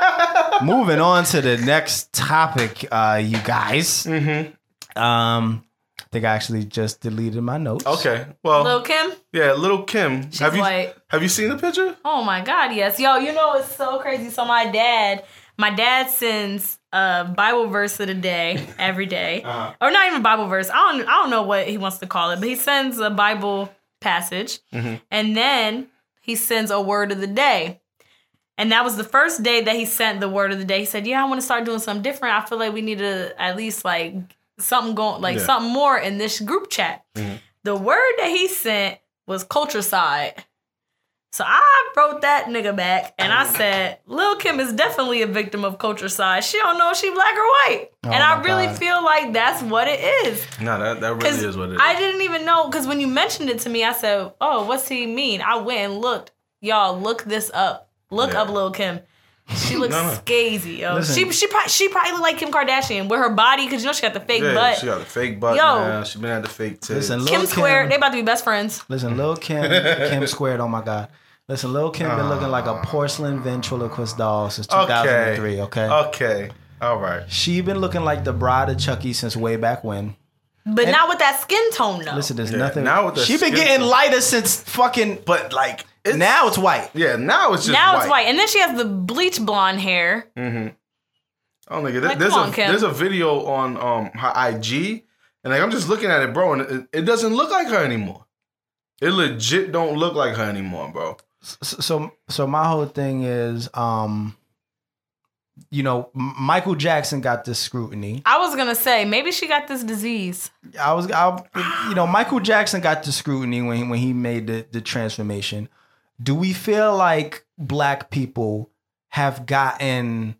Speaker 1: moving on to the next topic, uh, you guys. Mm-hmm. Um, I think I actually just deleted my notes.
Speaker 2: Okay. Well,
Speaker 3: Lil Kim.
Speaker 2: yeah, Little Kim.
Speaker 3: She's
Speaker 2: have you
Speaker 3: white.
Speaker 2: have you seen the picture?
Speaker 3: Oh my God, yes. Yo, you know it's so crazy. So my dad, my dad sends a Bible verse of the day every day.
Speaker 2: Uh-huh.
Speaker 3: Or not even Bible verse. I don't I don't know what he wants to call it, but he sends a Bible passage
Speaker 2: Mm-hmm.
Speaker 3: and then he sends a word of the day. And that was the first day that he sent the word of the day. He said, "Yeah, I want to start doing something different. I feel like we need to at least like something going, like
Speaker 2: Yeah.
Speaker 3: something more in this group chat."
Speaker 2: Mm-hmm.
Speaker 3: The word that he sent was culture side. So I wrote that nigga back and I said, Lil Kim is definitely a victim of culture side. She don't know if she black or white.
Speaker 1: Oh
Speaker 3: and I
Speaker 1: my
Speaker 3: really
Speaker 1: God.
Speaker 3: feel like that's what it is.
Speaker 2: No, that, that really
Speaker 3: Because
Speaker 2: is what it is.
Speaker 3: I didn't even know, because when you mentioned it to me, I said, oh, what's he mean? I went and looked. Y'all, look this up. Look
Speaker 2: Yeah.
Speaker 3: up Lil Kim. She looks
Speaker 2: No, no.
Speaker 3: scazy, yo.
Speaker 1: Listen.
Speaker 3: She she probably she probably look like Kim Kardashian with her body, because you know she got the fake
Speaker 2: yeah,
Speaker 3: butt.
Speaker 2: she got a fake butt
Speaker 3: Yo.
Speaker 2: now. She been at the fake tits.
Speaker 1: Listen, Lil
Speaker 3: Kim
Speaker 1: Kim,
Speaker 3: Square, they about to be best friends.
Speaker 1: Listen, Lil Kim, Kim squared. Oh my God. Listen, Lil Kim been looking like a porcelain ventriloquist doll since two thousand three. Okay.
Speaker 2: Okay. All right.
Speaker 1: She been looking like the bride of Chucky since way back when.
Speaker 3: But
Speaker 1: And-
Speaker 3: not with that skin tone, though.
Speaker 1: Listen, there's
Speaker 2: Yeah,
Speaker 1: nothing.
Speaker 2: now with the
Speaker 1: she been
Speaker 2: skin
Speaker 1: getting
Speaker 2: tone.
Speaker 1: lighter since fucking.
Speaker 2: But like, it's,
Speaker 1: now it's white.
Speaker 2: yeah, now it's just
Speaker 3: now
Speaker 2: white.
Speaker 3: it's white. And then she has the bleach blonde hair.
Speaker 2: Mm-hmm. Oh nigga, there-
Speaker 3: Like,
Speaker 2: there's
Speaker 3: come
Speaker 2: a
Speaker 3: on, Kim.
Speaker 2: there's a video on um her I G, and like I'm just looking at it, bro, and it, it doesn't look like her anymore. It legit don't look like her anymore, bro.
Speaker 1: So, so, so my whole thing is, um, you know, M- Michael Jackson got this scrutiny.
Speaker 3: I was gonna say maybe she got this disease.
Speaker 1: I was, I, you know, Michael Jackson got the scrutiny when he, when he made the, the transformation. Do we feel like black people have gotten,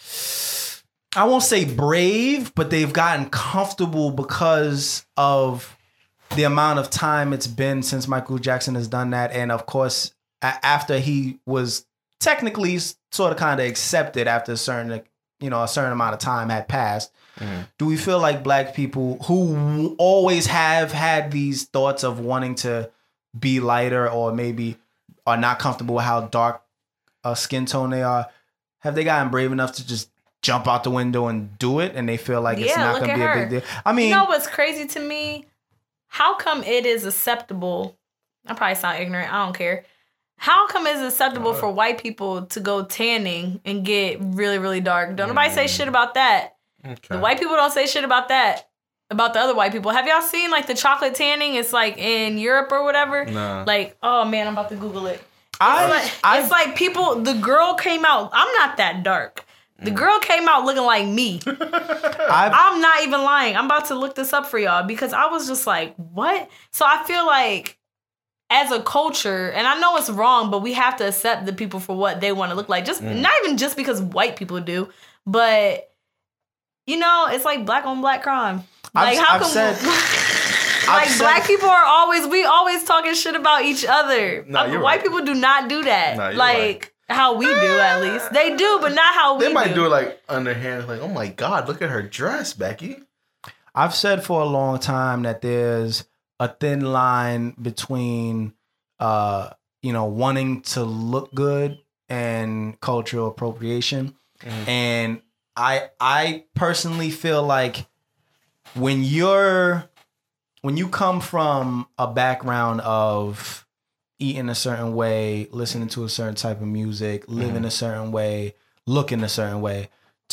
Speaker 1: I won't say brave, but they've gotten comfortable because of the amount of time it's been since Michael Jackson has done that, and of course, a- after he was technically sort of kind of accepted after a certain, you know, a certain amount of time had passed. Do we feel like black people who always have had these thoughts of wanting to be lighter or maybe are not comfortable with how dark a skin tone they are, have they gotten brave enough to just jump out the window and do it, and they feel like it's
Speaker 3: Yeah,
Speaker 1: not
Speaker 3: look
Speaker 1: going to
Speaker 3: at
Speaker 1: be a
Speaker 3: her.
Speaker 1: big deal? I mean,
Speaker 3: You know what's crazy to me? How come it is acceptable? I probably sound ignorant. I don't care. How come it's acceptable for white people to go tanning and get really, really dark? Don't nobody say shit about that.
Speaker 2: Okay.
Speaker 3: The white people don't say shit about that. About the other white people. Have y'all seen like the chocolate tanning? It's like in Europe or whatever.
Speaker 2: Nah.
Speaker 3: Like, oh man, I'm about to Google it.
Speaker 1: I,
Speaker 3: It's like,
Speaker 1: I,
Speaker 3: it's like people, the girl came out, I'm not that dark. The girl came out looking like me.
Speaker 1: I've,
Speaker 3: I'm not even lying. I'm about to look this up for y'all because I was just like, what? So I feel like as a culture, and I know it's wrong, but we have to accept the people for what they want to look like. Just not even just because white people do, but you know, it's like black on black crime. Like
Speaker 1: I've-
Speaker 3: how
Speaker 1: I've
Speaker 3: come
Speaker 1: said-
Speaker 3: Like black people are always, we always talking shit about each other.
Speaker 2: Nah,
Speaker 3: Uh,
Speaker 2: you're
Speaker 3: white
Speaker 2: right.
Speaker 3: people do not do that.
Speaker 2: Nah, you're
Speaker 3: like
Speaker 2: right.
Speaker 3: how we do, at least they do, but not how we
Speaker 2: They might
Speaker 3: do.
Speaker 2: do it like underhand, like, oh my God, look at her dress, Becky.
Speaker 1: I've said for a long time that there's a thin line between, uh, you know, wanting to look good and cultural appropriation.
Speaker 2: Mm.
Speaker 1: And I, I personally feel like when you're, when you come from a background of eating a certain way, listening to a certain type of music, living
Speaker 2: Mm-hmm.
Speaker 1: a certain way, looking a certain way,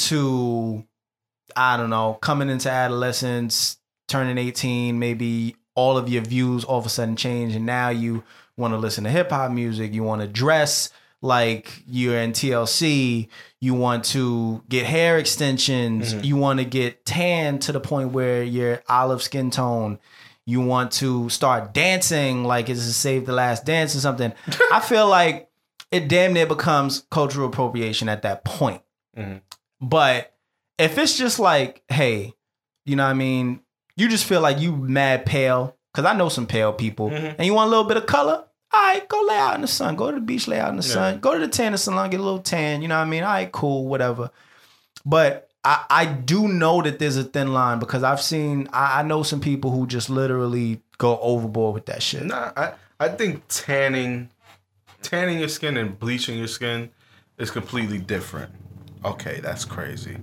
Speaker 1: to, I don't know, coming into adolescence, turning eighteen, maybe all of your views all of a sudden change, and now you want to listen to hip hop music, you want to dress like you're in T L C, you want to get hair extensions,
Speaker 2: Mhm.
Speaker 1: you want to get tan to the point where you're olive skin tone, you want to start dancing like it's a Save the Last Dance or something. I feel like it damn near becomes cultural appropriation at that point.
Speaker 2: Mhm.
Speaker 1: But if it's just like, hey, you know what I mean? You just feel like you mad pale, because I know some pale people,
Speaker 2: Mhm.
Speaker 1: and you want a little bit of color, all right, go lay out in the sun. Go to the beach, lay out in the
Speaker 2: Yeah.
Speaker 1: sun. Go to the tanning salon, get a little tan, you know what I mean? All right, cool, whatever. But I, I do know that there's a thin line, because I've seen, I, I know some people who just literally go overboard with that shit.
Speaker 2: Nah, I, I think tanning, tanning your skin and bleaching your skin is completely different. Okay, that's crazy.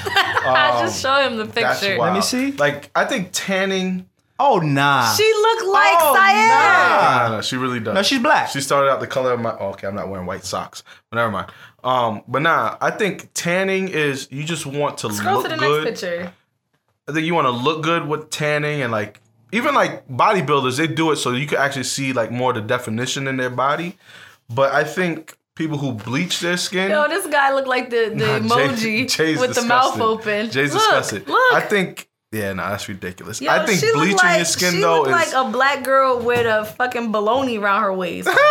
Speaker 3: I just show him the
Speaker 2: That's
Speaker 3: picture.
Speaker 2: wild.
Speaker 1: me see.
Speaker 2: Like, I think tanning.
Speaker 1: Oh, nah.
Speaker 3: She looked like
Speaker 1: Oh,
Speaker 3: Syed.
Speaker 2: Nah, no, she really does.
Speaker 1: No, she's black.
Speaker 2: She started out the color of my. Oh, okay, I'm not wearing white socks, but never mind. Um, but nah, I think tanning is you just want to
Speaker 3: Scroll
Speaker 2: look
Speaker 3: to the
Speaker 2: good.
Speaker 3: next picture.
Speaker 2: I think you want to look good with tanning, and like even like bodybuilders, they do it so you can actually see like more of the definition in their body. But I think people who bleach their skin.
Speaker 3: Yo, this guy looked like the, the
Speaker 2: Nah,
Speaker 3: emoji
Speaker 2: Jay- Jay's
Speaker 3: with the mouth
Speaker 2: disgusting.
Speaker 3: open.
Speaker 2: Jay's
Speaker 3: look,
Speaker 2: disgusted.
Speaker 3: Look.
Speaker 2: I think. Yeah, nah, that's ridiculous.
Speaker 3: Yo,
Speaker 2: I think
Speaker 3: she looked
Speaker 2: bleaching
Speaker 3: like,
Speaker 2: your skin
Speaker 3: she
Speaker 2: though
Speaker 3: looked
Speaker 2: is.
Speaker 3: like a black girl with a fucking baloney around her waist. Like,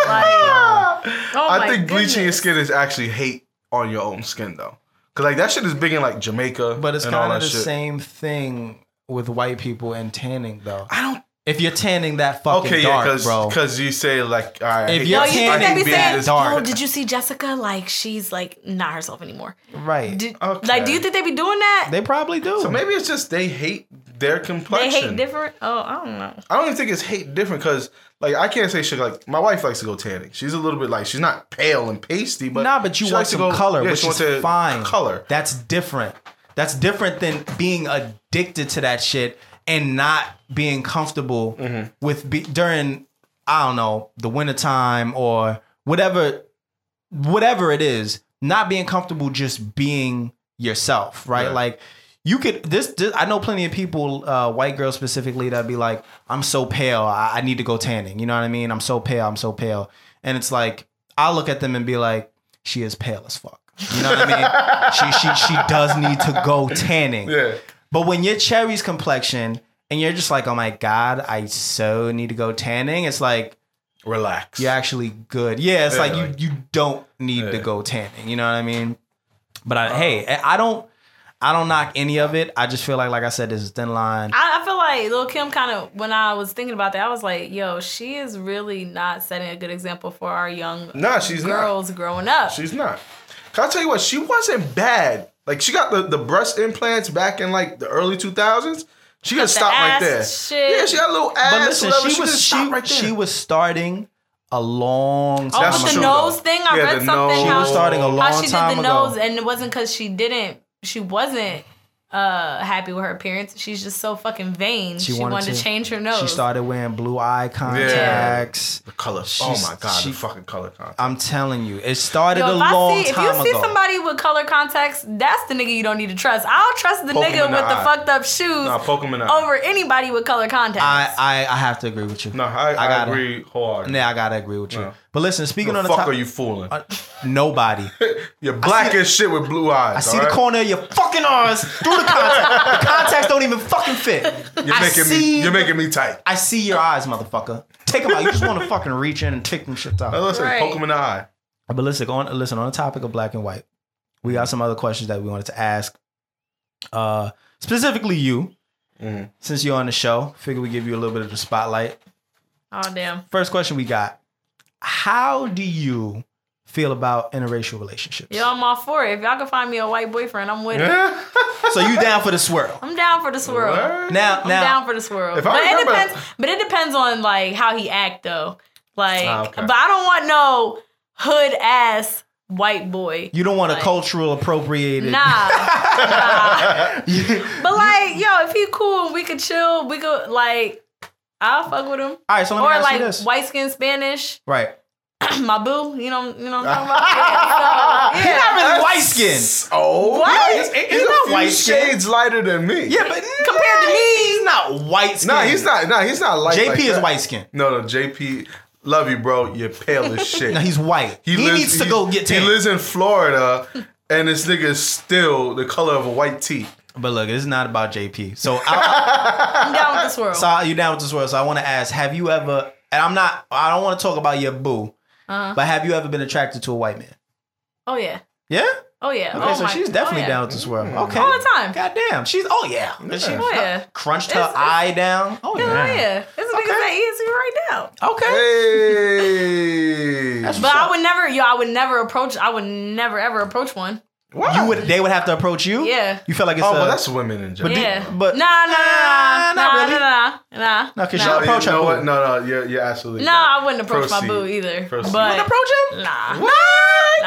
Speaker 3: oh
Speaker 2: I
Speaker 3: my
Speaker 2: think bleaching your
Speaker 3: goodness.
Speaker 2: skin is actually hate on your own skin though, because like that shit is big in like Jamaica.
Speaker 1: But it's
Speaker 2: and all
Speaker 1: kind of
Speaker 2: that
Speaker 1: the
Speaker 2: shit.
Speaker 1: same thing with white people and tanning, though.
Speaker 2: I don't.
Speaker 1: If you're tanning that fucking
Speaker 2: Okay, yeah,
Speaker 1: dark, bro.
Speaker 2: because you say like, all right,
Speaker 1: If
Speaker 2: I
Speaker 1: you're
Speaker 3: Yo,
Speaker 2: hate-
Speaker 3: you
Speaker 1: tan-
Speaker 3: think
Speaker 2: I
Speaker 3: they
Speaker 2: hate
Speaker 3: be
Speaker 2: being
Speaker 3: saying,
Speaker 2: this
Speaker 1: dark.
Speaker 3: "Yo, did you see Jessica? Like she's like not herself anymore."
Speaker 1: Right.
Speaker 3: Did,
Speaker 2: Okay.
Speaker 3: Like, do you think they be doing that?
Speaker 1: They probably do.
Speaker 2: So maybe it's just they hate their
Speaker 3: They
Speaker 2: complexion.
Speaker 3: hate different. Oh, I don't know.
Speaker 2: I don't even think it's hate different because like I can't say shit like my wife likes to go tanning. She's a little bit like she's not pale and pasty, but
Speaker 1: nah, but you
Speaker 2: she
Speaker 1: want
Speaker 2: likes to
Speaker 1: some
Speaker 2: go-
Speaker 1: color,
Speaker 2: yeah,
Speaker 1: which
Speaker 2: she
Speaker 1: is
Speaker 2: wants to
Speaker 1: fine.
Speaker 2: Color.
Speaker 1: That's different. That's different than being addicted to that shit and not being comfortable
Speaker 2: Mm-hmm.
Speaker 1: with be, during, I don't know, the wintertime or whatever, whatever it is, not being comfortable just being yourself, right?
Speaker 2: Yeah.
Speaker 1: Like you could, this, this, I know plenty of people, uh, white girls specifically, that be like, I'm so pale, I, I need to go tanning. You know what I mean? I'm so pale, I'm so pale. And it's like, I'll look at them and be like, she is pale as fuck. You know what I mean? she, she, she does need to go tanning.
Speaker 2: Yeah.
Speaker 1: But when you're Cherry's complexion and you're just like, oh my God, I so need to go tanning, it's like,
Speaker 2: Relax.
Speaker 1: you're actually good. Yeah, it's
Speaker 2: Yeah,
Speaker 1: like,
Speaker 2: like-
Speaker 1: you you don't need to
Speaker 2: Yeah.
Speaker 1: go tanning. You know what I mean? But I, hey, I don't I don't knock any of it. I just feel like, like I said, there's a thin line.
Speaker 3: I, I feel like Lil' Kim kind of, when I was thinking about that, I was like, yo, she is really not setting a good example for our young
Speaker 2: Nah, she's not.
Speaker 3: girls growing up.
Speaker 2: She's not. Can I tell you what? She wasn't bad. Like she got the, the breast implants back in like the early two thousands. She could
Speaker 3: the
Speaker 2: stop right
Speaker 3: ass
Speaker 2: there.
Speaker 3: shit.
Speaker 2: Yeah, she got a little ass.
Speaker 1: But listen,
Speaker 2: whatever.
Speaker 1: she
Speaker 2: She,
Speaker 1: was
Speaker 2: could
Speaker 1: she,
Speaker 2: stop right there.
Speaker 1: she was starting a long
Speaker 3: Oh,
Speaker 1: time
Speaker 2: That's
Speaker 3: with
Speaker 1: ago.
Speaker 3: the
Speaker 2: true,
Speaker 3: nose
Speaker 2: though.
Speaker 3: thing, I
Speaker 2: Yeah,
Speaker 3: read
Speaker 2: the
Speaker 3: something
Speaker 2: nose.
Speaker 1: She
Speaker 3: how,
Speaker 1: was starting a
Speaker 3: how
Speaker 1: long
Speaker 3: she
Speaker 1: time
Speaker 3: did the
Speaker 1: ago.
Speaker 3: nose, and it wasn't because she didn't, she wasn't uh, happy with her appearance. She's just so fucking vain. She, wanted, to, change her nose.
Speaker 1: She started wearing blue eye contacts.
Speaker 2: The color. Oh
Speaker 1: She's-
Speaker 2: my god,
Speaker 1: she-
Speaker 2: the fucking color contact.
Speaker 1: I'm telling you, it started
Speaker 3: Yo,
Speaker 1: a
Speaker 3: if I
Speaker 1: long
Speaker 3: see, if
Speaker 1: time
Speaker 3: you see
Speaker 1: ago.
Speaker 3: somebody with color contacts, that's the nigga you don't need to trust. I'll trust the
Speaker 2: Poke him
Speaker 3: nigga
Speaker 2: in
Speaker 3: with
Speaker 2: the
Speaker 3: the
Speaker 2: eye.
Speaker 3: fucked up shoes
Speaker 2: Nah, poke him in the eye.
Speaker 3: over anybody with color contacts.
Speaker 1: I, I I have to agree with you.
Speaker 2: No, I, I,
Speaker 1: gotta-
Speaker 2: agree wholeheartedly.
Speaker 1: Yeah, I gotta agree with you.
Speaker 2: No.
Speaker 1: But listen, speaking
Speaker 2: The
Speaker 1: on the
Speaker 2: fuck
Speaker 1: top,
Speaker 2: are you fooling?
Speaker 1: uh, nobody.
Speaker 2: You're black
Speaker 1: I see
Speaker 2: as shit with blue eyes.
Speaker 1: I see
Speaker 2: all
Speaker 1: the
Speaker 2: right?
Speaker 1: corner of your fucking eyes through the contact. The contacts don't even fucking fit.
Speaker 2: You're
Speaker 1: I
Speaker 2: making
Speaker 1: see,
Speaker 2: me. You're making me tight.
Speaker 1: I see your eyes, motherfucker. Take them out. You just want to fucking reach in and take them shit out.
Speaker 2: Now listen,
Speaker 3: Right.
Speaker 2: poke him in the eye.
Speaker 1: But listen, on listen on the topic of black and white, we got some other questions that we wanted to ask. Uh, specifically you,
Speaker 2: Mm.
Speaker 1: Since you're on the show, figure we give you a little bit of the spotlight.
Speaker 3: Oh damn.
Speaker 1: First question we got: how do you feel about interracial relationships?
Speaker 3: Yo, I'm all for it. If y'all can find me a white boyfriend, I'm with it.
Speaker 1: So you down for the swirl?
Speaker 3: I'm down for the swirl.
Speaker 2: What?
Speaker 1: Now,
Speaker 3: I'm
Speaker 1: now,
Speaker 3: down for the swirl.
Speaker 2: If
Speaker 3: But
Speaker 2: I
Speaker 3: it
Speaker 2: remember-
Speaker 3: depends. But it depends on like how he act though. Like,
Speaker 2: Ah, okay.
Speaker 3: but I don't want no hood ass white boy.
Speaker 1: you don't want a
Speaker 3: like-
Speaker 1: cultural appropriated.
Speaker 3: Nah, nah. But like, yo, if he cool, we could chill. We could like, I'll fuck with him.
Speaker 1: All right, so let me
Speaker 3: Or
Speaker 1: ask you
Speaker 3: like
Speaker 1: this.
Speaker 3: white skin Spanish,
Speaker 1: Right.
Speaker 3: my boo. You know, you know what I'm talking about. Yeah, so,
Speaker 1: He's
Speaker 3: yeah.
Speaker 1: not really white skinned.
Speaker 2: Oh,
Speaker 3: What?
Speaker 2: yeah, he's,
Speaker 1: He's
Speaker 2: he's
Speaker 1: not
Speaker 2: a few
Speaker 1: white skin.
Speaker 2: shades lighter than me.
Speaker 1: Yeah, but
Speaker 3: Compared to me,
Speaker 1: he's not white skin.
Speaker 2: Nah, he's not. Nah, he's not light.
Speaker 1: J P
Speaker 2: like
Speaker 1: is
Speaker 2: that.
Speaker 1: white skin.
Speaker 2: No, no, J P. Love you, bro. You're pale as shit.
Speaker 1: No, he's white. He,
Speaker 2: lives-
Speaker 1: needs to
Speaker 2: he-
Speaker 1: go get
Speaker 2: He
Speaker 1: tan.
Speaker 2: lives in Florida, and this nigga is still the color of a white tee.
Speaker 1: But look, it's not about J P. So, I,
Speaker 3: I'm down with the swirl.
Speaker 1: so you down with this world? So I want to ask: have you ever? And I'm not. I don't want to talk about your boo.
Speaker 3: Uh-huh.
Speaker 1: But have you ever been attracted to a white man?
Speaker 3: Oh yeah.
Speaker 1: Yeah.
Speaker 3: Oh yeah.
Speaker 1: Okay,
Speaker 3: oh,
Speaker 1: so
Speaker 3: my-
Speaker 1: she's definitely
Speaker 3: oh, yeah.
Speaker 1: down with this world. Okay.
Speaker 3: All the time.
Speaker 1: God damn. She's. Oh yeah. She
Speaker 3: Oh yeah.
Speaker 1: crunched her
Speaker 3: It's- it's-
Speaker 1: eye down. Oh
Speaker 3: Hell
Speaker 1: yeah.
Speaker 3: yeah. This nigga
Speaker 1: Okay.
Speaker 3: say easy right now.
Speaker 1: Okay.
Speaker 2: Hey.
Speaker 1: That's
Speaker 3: But I would never, yo, I would never approach. I would never ever approach one.
Speaker 2: What?
Speaker 1: You would. They would have to approach you.
Speaker 3: Yeah.
Speaker 1: You feel like it's.
Speaker 2: Oh,
Speaker 1: a,
Speaker 2: well, that's women in general.
Speaker 1: do-
Speaker 3: Yeah.
Speaker 1: but-
Speaker 3: nah, nah, nah,
Speaker 1: Nah,
Speaker 3: nah,
Speaker 1: not
Speaker 3: nah,
Speaker 1: really.
Speaker 3: nah, nah, nah.
Speaker 1: No, 'cause
Speaker 3: nah.
Speaker 1: she'll approach
Speaker 2: you
Speaker 1: her
Speaker 2: know
Speaker 1: boo.
Speaker 2: what? No, no, you're, you're absolutely
Speaker 3: No,
Speaker 2: right.
Speaker 3: I wouldn't approach my
Speaker 2: Proceed.
Speaker 3: boo either.
Speaker 2: Proceed.
Speaker 3: But
Speaker 1: You wouldn't approach him?
Speaker 3: nah.
Speaker 2: What?
Speaker 3: Nah.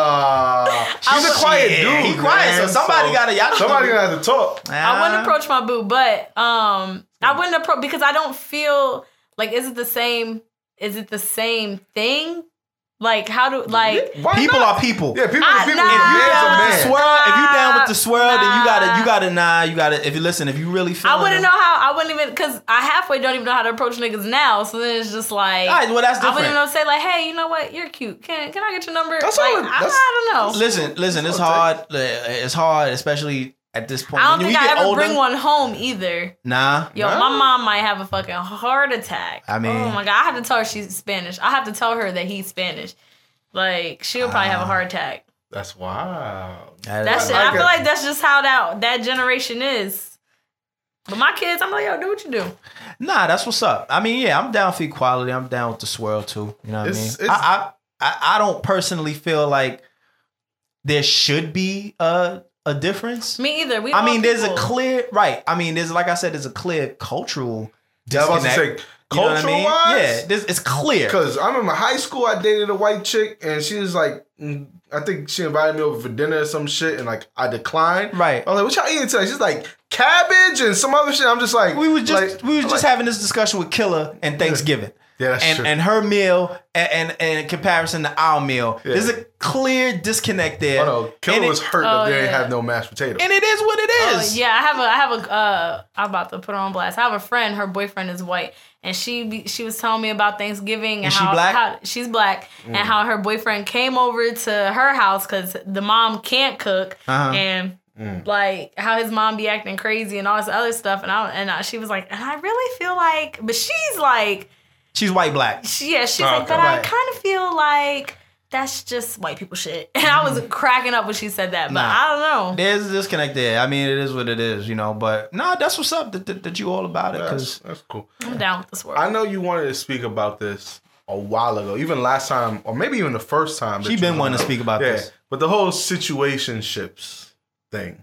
Speaker 2: Ah, he's
Speaker 3: would-
Speaker 2: a quiet
Speaker 1: Yeah,
Speaker 2: dude.
Speaker 1: he quiet,
Speaker 2: man,
Speaker 1: so somebody gotta- y'all-
Speaker 2: Somebody gonna have to talk.
Speaker 3: I wouldn't approach my boo, but um, I wouldn't approach because I don't feel like is it the same? Is it the same thing? Like how do like?
Speaker 2: Why
Speaker 1: People
Speaker 2: not?
Speaker 1: are people.
Speaker 2: Yeah, people
Speaker 3: I-
Speaker 2: are people.
Speaker 3: nah.
Speaker 1: If you
Speaker 2: Man's
Speaker 1: down
Speaker 2: a
Speaker 1: with the
Speaker 2: man.
Speaker 1: swirl, if you down with the swirl, then you gotta, you
Speaker 3: Nah.
Speaker 1: gotta, nah, you gotta. If you listen, if you really feel,
Speaker 3: I wouldn't know how. I wouldn't even because I halfway don't even know how to approach niggas now. So then it's just like
Speaker 1: All right, well, that's
Speaker 3: I wouldn't
Speaker 1: different.
Speaker 3: even know to say like, hey, you know what? You're cute. Can can I get your number?
Speaker 2: That's
Speaker 3: like,
Speaker 2: all it-
Speaker 3: I,
Speaker 2: that's-
Speaker 3: I don't know.
Speaker 1: Listen, listen, it's hard. It's hard, especially at this point.
Speaker 3: I don't
Speaker 1: When
Speaker 3: think
Speaker 1: you
Speaker 3: I
Speaker 1: get
Speaker 3: ever
Speaker 1: older-
Speaker 3: bring one home either.
Speaker 1: Nah.
Speaker 3: Yo,
Speaker 2: Nah.
Speaker 3: my mom might have a fucking heart attack.
Speaker 1: I mean-
Speaker 3: oh my god, I have to tell her she's Spanish. I have to tell her that he's Spanish. Like she'll probably have a heart attack.
Speaker 2: That's wild.
Speaker 1: That
Speaker 3: That's
Speaker 1: is-
Speaker 3: it.
Speaker 2: I
Speaker 3: I feel
Speaker 2: get-
Speaker 3: like that's just how that that generation is. But my kids, I'm like, yo, do what you do.
Speaker 1: Nah, that's what's up. I mean, yeah, I'm down for equality. I'm down with the swirl too. You know what
Speaker 2: It's-
Speaker 1: I mean?
Speaker 2: it's-
Speaker 1: I, I I I don't personally feel like there should be a a difference.
Speaker 3: Me either. We
Speaker 1: I
Speaker 3: all
Speaker 1: mean, there's a
Speaker 3: people.
Speaker 1: clear right. I mean, there's like I said, there's a clear cultural
Speaker 2: Yeah, I was about to
Speaker 1: disconnect.
Speaker 2: say,
Speaker 1: You know what I
Speaker 2: cultural
Speaker 1: mean?
Speaker 2: wise,
Speaker 1: Yeah, this, it's clear.
Speaker 2: Because I remember high school, I dated a white chick, and she was like, mm, I think she invited me over for dinner or some shit, and like I declined.
Speaker 1: Right.
Speaker 2: I was like, "What y'all eating today?" She's like, "Cabbage and some other shit." I'm just like,
Speaker 1: We was just
Speaker 2: like,
Speaker 1: we was
Speaker 2: I'm
Speaker 1: just
Speaker 2: like,
Speaker 1: having this discussion with Killer and Thanksgiving.
Speaker 2: Yeah, that's
Speaker 1: and
Speaker 2: true.
Speaker 1: and her meal and, and, and in comparison to our meal,
Speaker 2: Yeah.
Speaker 1: there's a clear disconnect there.
Speaker 2: Oh no, Killer
Speaker 1: and it-
Speaker 2: was hurt
Speaker 3: Oh,
Speaker 2: that they didn't
Speaker 3: yeah.
Speaker 2: have no mashed potato.
Speaker 1: and it is what it
Speaker 3: Oh,
Speaker 1: is.
Speaker 3: yeah, I have a, I have a, uh, I'm about to put her on blast. I have a friend, her boyfriend is white, and she be, she was telling me about Thanksgiving and
Speaker 1: Is she
Speaker 3: how,
Speaker 1: black?
Speaker 3: how she's black
Speaker 2: Mm.
Speaker 3: and how her boyfriend came over to her house because the mom can't cook
Speaker 1: Uh-huh.
Speaker 3: and.
Speaker 2: Mm.
Speaker 3: Like how his mom be acting crazy and all this other stuff, and I and I, she was like, and I really feel like, but she's like,
Speaker 1: She's white black.
Speaker 3: she, yeah, she's
Speaker 2: Oh,
Speaker 3: like,
Speaker 2: okay.
Speaker 3: but I
Speaker 1: Right.
Speaker 3: kind of feel like that's just white people shit, and I was cracking up when she said that, but
Speaker 1: Nah.
Speaker 3: I don't know.
Speaker 1: There's a disconnect there. I mean, it is what it is, you know. But no, that's what's up. That, that, that you all about it,
Speaker 2: that's,
Speaker 1: because
Speaker 2: that's cool.
Speaker 3: I'm down with this world.
Speaker 2: I know you wanted to speak about this a while ago, even last time, or maybe even the first time. that
Speaker 1: she
Speaker 2: you
Speaker 1: been
Speaker 2: was
Speaker 1: wanting to
Speaker 2: on.
Speaker 1: speak about
Speaker 2: Yeah,
Speaker 1: this.
Speaker 2: but the whole situationships thing.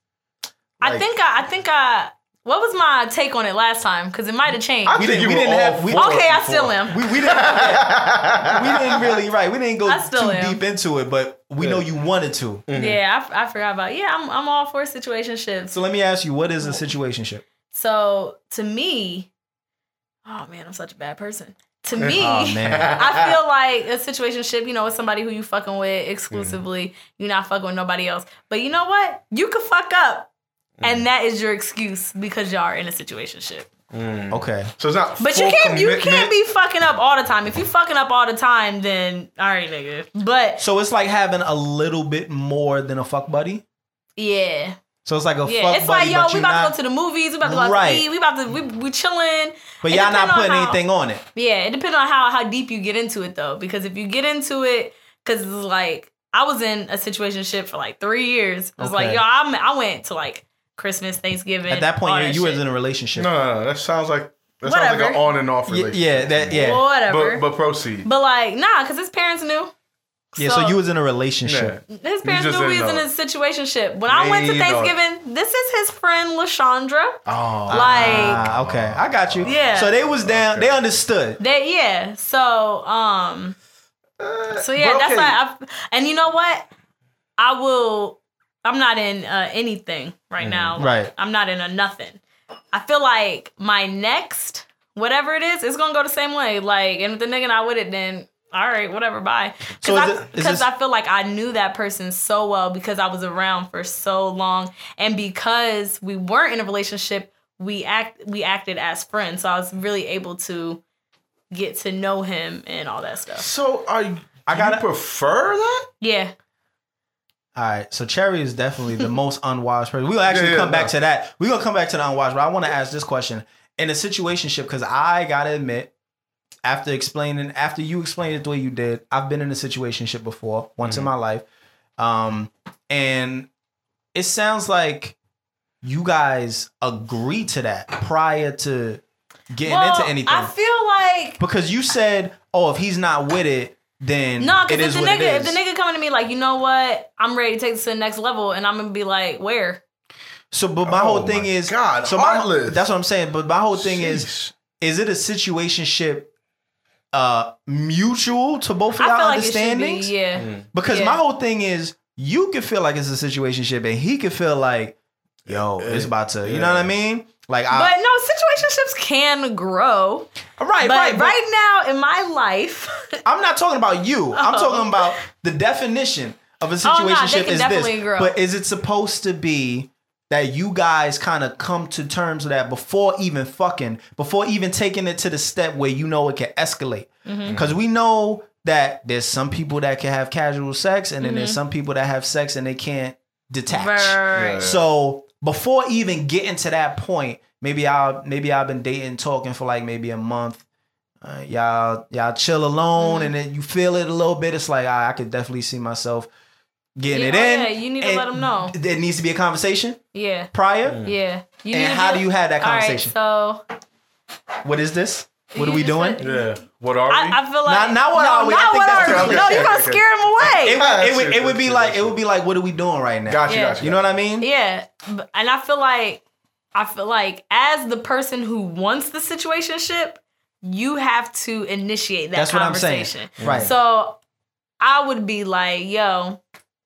Speaker 3: I
Speaker 2: Like-
Speaker 3: think I, I think I. What was my take on it last time? Because it might have changed.
Speaker 2: I
Speaker 1: We
Speaker 2: think
Speaker 1: didn't-
Speaker 2: you
Speaker 1: we
Speaker 2: were
Speaker 1: didn't
Speaker 2: all
Speaker 1: have- we-
Speaker 2: for it
Speaker 3: Okay, I
Speaker 2: before.
Speaker 3: still am.
Speaker 1: We we didn't we didn't really right. We didn't go
Speaker 3: I still
Speaker 1: too
Speaker 3: am.
Speaker 1: deep into it, but we
Speaker 2: Yeah.
Speaker 1: know you wanted to.
Speaker 3: Yeah, I, I forgot about. Yeah, I'm I'm all for situationships.
Speaker 1: So let me ask you, what is a situationship?
Speaker 3: So to me, oh man, I'm such a bad person. To me,
Speaker 1: Oh man.
Speaker 3: I feel like a situationship, you know, with somebody who you fucking with exclusively. You're not fucking with nobody else. But you know what? You could fuck up. And that is your excuse because y'all are in a situationship.
Speaker 1: Okay.
Speaker 2: So it's not.
Speaker 3: But
Speaker 2: full
Speaker 3: you can't you
Speaker 2: commitment.
Speaker 3: can't be fucking up all the time. If you fucking up all the time, then all right, nigga. But
Speaker 1: So it's like having a little bit more than a fuck buddy.
Speaker 3: yeah.
Speaker 1: So it's like a
Speaker 3: Yeah,
Speaker 1: fuck
Speaker 3: it's
Speaker 1: buddy,
Speaker 3: like, yo,
Speaker 1: but
Speaker 3: we
Speaker 1: you're
Speaker 3: about
Speaker 1: not,
Speaker 3: to go to the movies. We about to go out
Speaker 1: Right.
Speaker 3: to eat. We about to, we, we chilling.
Speaker 1: but
Speaker 3: It
Speaker 1: y'all not
Speaker 3: depend on
Speaker 1: putting
Speaker 3: how-
Speaker 1: anything on it.
Speaker 3: Yeah, it depends on how, how deep you get into it, though. Because if you get into it, because it's like, I was in a situationship for like three years. It was
Speaker 1: Okay.
Speaker 3: like, yo, I'm, I went to like Christmas, Thanksgiving.
Speaker 1: At that point,
Speaker 3: all
Speaker 1: you,
Speaker 3: that
Speaker 1: you was
Speaker 3: shit.
Speaker 1: in a relationship.
Speaker 2: No, no, no, that sounds like that sounds
Speaker 3: Whatever.
Speaker 2: like an on and off
Speaker 1: Yeah,
Speaker 2: relationship.
Speaker 1: yeah, that, yeah.
Speaker 3: Whatever.
Speaker 2: But but proceed.
Speaker 3: But like, nah, because his parents knew.
Speaker 1: Yeah, so you was in a relationship.
Speaker 2: Yeah.
Speaker 3: His parents
Speaker 2: just
Speaker 3: knew we
Speaker 2: didn't
Speaker 3: was in
Speaker 2: know.
Speaker 3: a situationship. When I went to
Speaker 2: Yeah, you know.
Speaker 3: Thanksgiving, this is his friend LaShondra.
Speaker 2: Oh,
Speaker 3: Like,
Speaker 1: Ah, okay, I got you.
Speaker 3: Yeah.
Speaker 1: So they was down.
Speaker 2: Okay.
Speaker 1: They understood.
Speaker 3: they yeah. So um, so yeah,
Speaker 2: but
Speaker 3: that's
Speaker 2: okay.
Speaker 3: why. I, and you know what? I will. I'm not in uh, anything right now.
Speaker 1: Right.
Speaker 3: I'm not in a nothing. I feel like my next whatever it is, it's gonna go the same way. Like, and if the nigga not with it, then. All right, whatever, bye.
Speaker 1: So
Speaker 3: Because
Speaker 1: is
Speaker 3: I,
Speaker 1: it- is
Speaker 3: 'cause
Speaker 1: this-
Speaker 3: I feel like I knew that person so well because I was around for so long, and because we weren't in a relationship, we act we acted as friends. So I was really able to get to know him and all that stuff.
Speaker 2: so are you?
Speaker 1: I
Speaker 2: I
Speaker 1: gotta-
Speaker 2: gotta prefer that.
Speaker 3: Yeah,
Speaker 1: All right, so Cherry is definitely the most unwise person. We'll actually
Speaker 2: Yeah, yeah,
Speaker 1: come back
Speaker 2: no.
Speaker 1: to that. We're gonna come back to the unwise, but I want to ask this question in a situationship because I gotta admit, after explaining, after you explained it the way you did, I've been in a situationship before once in my life, um, and it sounds like you guys agree to that prior to getting
Speaker 3: well,
Speaker 1: into anything
Speaker 3: I feel like
Speaker 1: because you said, "Oh, if he's not with it, then
Speaker 3: no,
Speaker 1: it
Speaker 3: because if
Speaker 1: is
Speaker 3: the
Speaker 1: what
Speaker 3: nigga
Speaker 1: it
Speaker 3: if
Speaker 1: is."
Speaker 3: the nigga coming to me like, you know what, I'm ready to take this to the next level, and I'm gonna be like, where?
Speaker 1: So, but my
Speaker 2: Oh
Speaker 1: whole thing
Speaker 2: my
Speaker 1: is,
Speaker 2: God,
Speaker 1: so my,
Speaker 2: heartless.
Speaker 1: that's what I'm saying. But my whole thing is,
Speaker 2: Sheesh.
Speaker 1: is it a situationship uh, mutual to both of
Speaker 3: I
Speaker 1: y'all
Speaker 3: feel like it should be,
Speaker 1: understandings?
Speaker 3: yeah.
Speaker 1: Because
Speaker 3: Yeah.
Speaker 1: my whole thing is, you can feel like it's a situationship, and he can feel like, yo, it's about to, you know what I mean? Like, I,
Speaker 3: But no, situationships can grow.
Speaker 1: right,
Speaker 3: But
Speaker 1: right, but
Speaker 3: right now in my life,
Speaker 1: I'm not talking about you. I'm
Speaker 3: Oh.
Speaker 1: talking about the definition of a
Speaker 3: Oh, no, they
Speaker 1: situationship
Speaker 3: can
Speaker 1: is
Speaker 3: definitely
Speaker 1: this.
Speaker 3: grow.
Speaker 1: But is it supposed to be that you guys kind of come to terms with that before even fucking, before even taking it to the step where you know it can escalate?
Speaker 3: Mm-hmm.
Speaker 1: Because we know that there's some people that can have casual sex, and then
Speaker 3: Mm-hmm.
Speaker 1: there's some people that have sex and they can't detach.
Speaker 3: right.
Speaker 2: Yeah.
Speaker 1: So before even getting to that point, maybe I'll maybe I've been dating, talking for like maybe a month. Uh, y'all y'all chill alone,
Speaker 3: Mm-hmm.
Speaker 1: and then you feel it a little bit. It's like ah, I could definitely see myself getting
Speaker 3: Yeah,
Speaker 1: it
Speaker 3: oh,
Speaker 1: in.
Speaker 3: yeah, you need to
Speaker 1: And
Speaker 3: let 'em know.
Speaker 1: There needs to be a conversation
Speaker 3: Yeah,
Speaker 1: prior.
Speaker 3: yeah. You
Speaker 1: And
Speaker 3: need to
Speaker 1: how
Speaker 3: be-
Speaker 1: do you have that
Speaker 3: All right,
Speaker 1: conversation?
Speaker 3: so
Speaker 1: What is this? What are
Speaker 3: You
Speaker 1: we
Speaker 3: just
Speaker 1: doing?
Speaker 3: said-
Speaker 2: Yeah. What are we?
Speaker 3: I, I feel like
Speaker 1: Now- now what
Speaker 3: no,
Speaker 1: are we? I
Speaker 3: Not
Speaker 1: think
Speaker 3: what
Speaker 1: that's
Speaker 3: are
Speaker 1: okay,
Speaker 3: we? No,
Speaker 2: okay,
Speaker 3: you're gonna
Speaker 2: okay.
Speaker 3: scare him away.
Speaker 1: It,
Speaker 2: Ah,
Speaker 1: would, it,
Speaker 2: that's
Speaker 1: would,
Speaker 2: true,
Speaker 1: it would
Speaker 2: that's
Speaker 1: be
Speaker 2: true,
Speaker 1: like
Speaker 2: that's
Speaker 1: it would
Speaker 2: true.
Speaker 1: be like what are we doing right now?
Speaker 2: Got you.
Speaker 3: Yeah.
Speaker 2: Got you.
Speaker 1: You know what I mean?
Speaker 3: Yeah, but- and I feel like I feel like as the person who wants the situationship, you have to initiate that
Speaker 1: That's what I'm saying.
Speaker 3: conversation.
Speaker 1: Right.
Speaker 3: So I would be like, yo,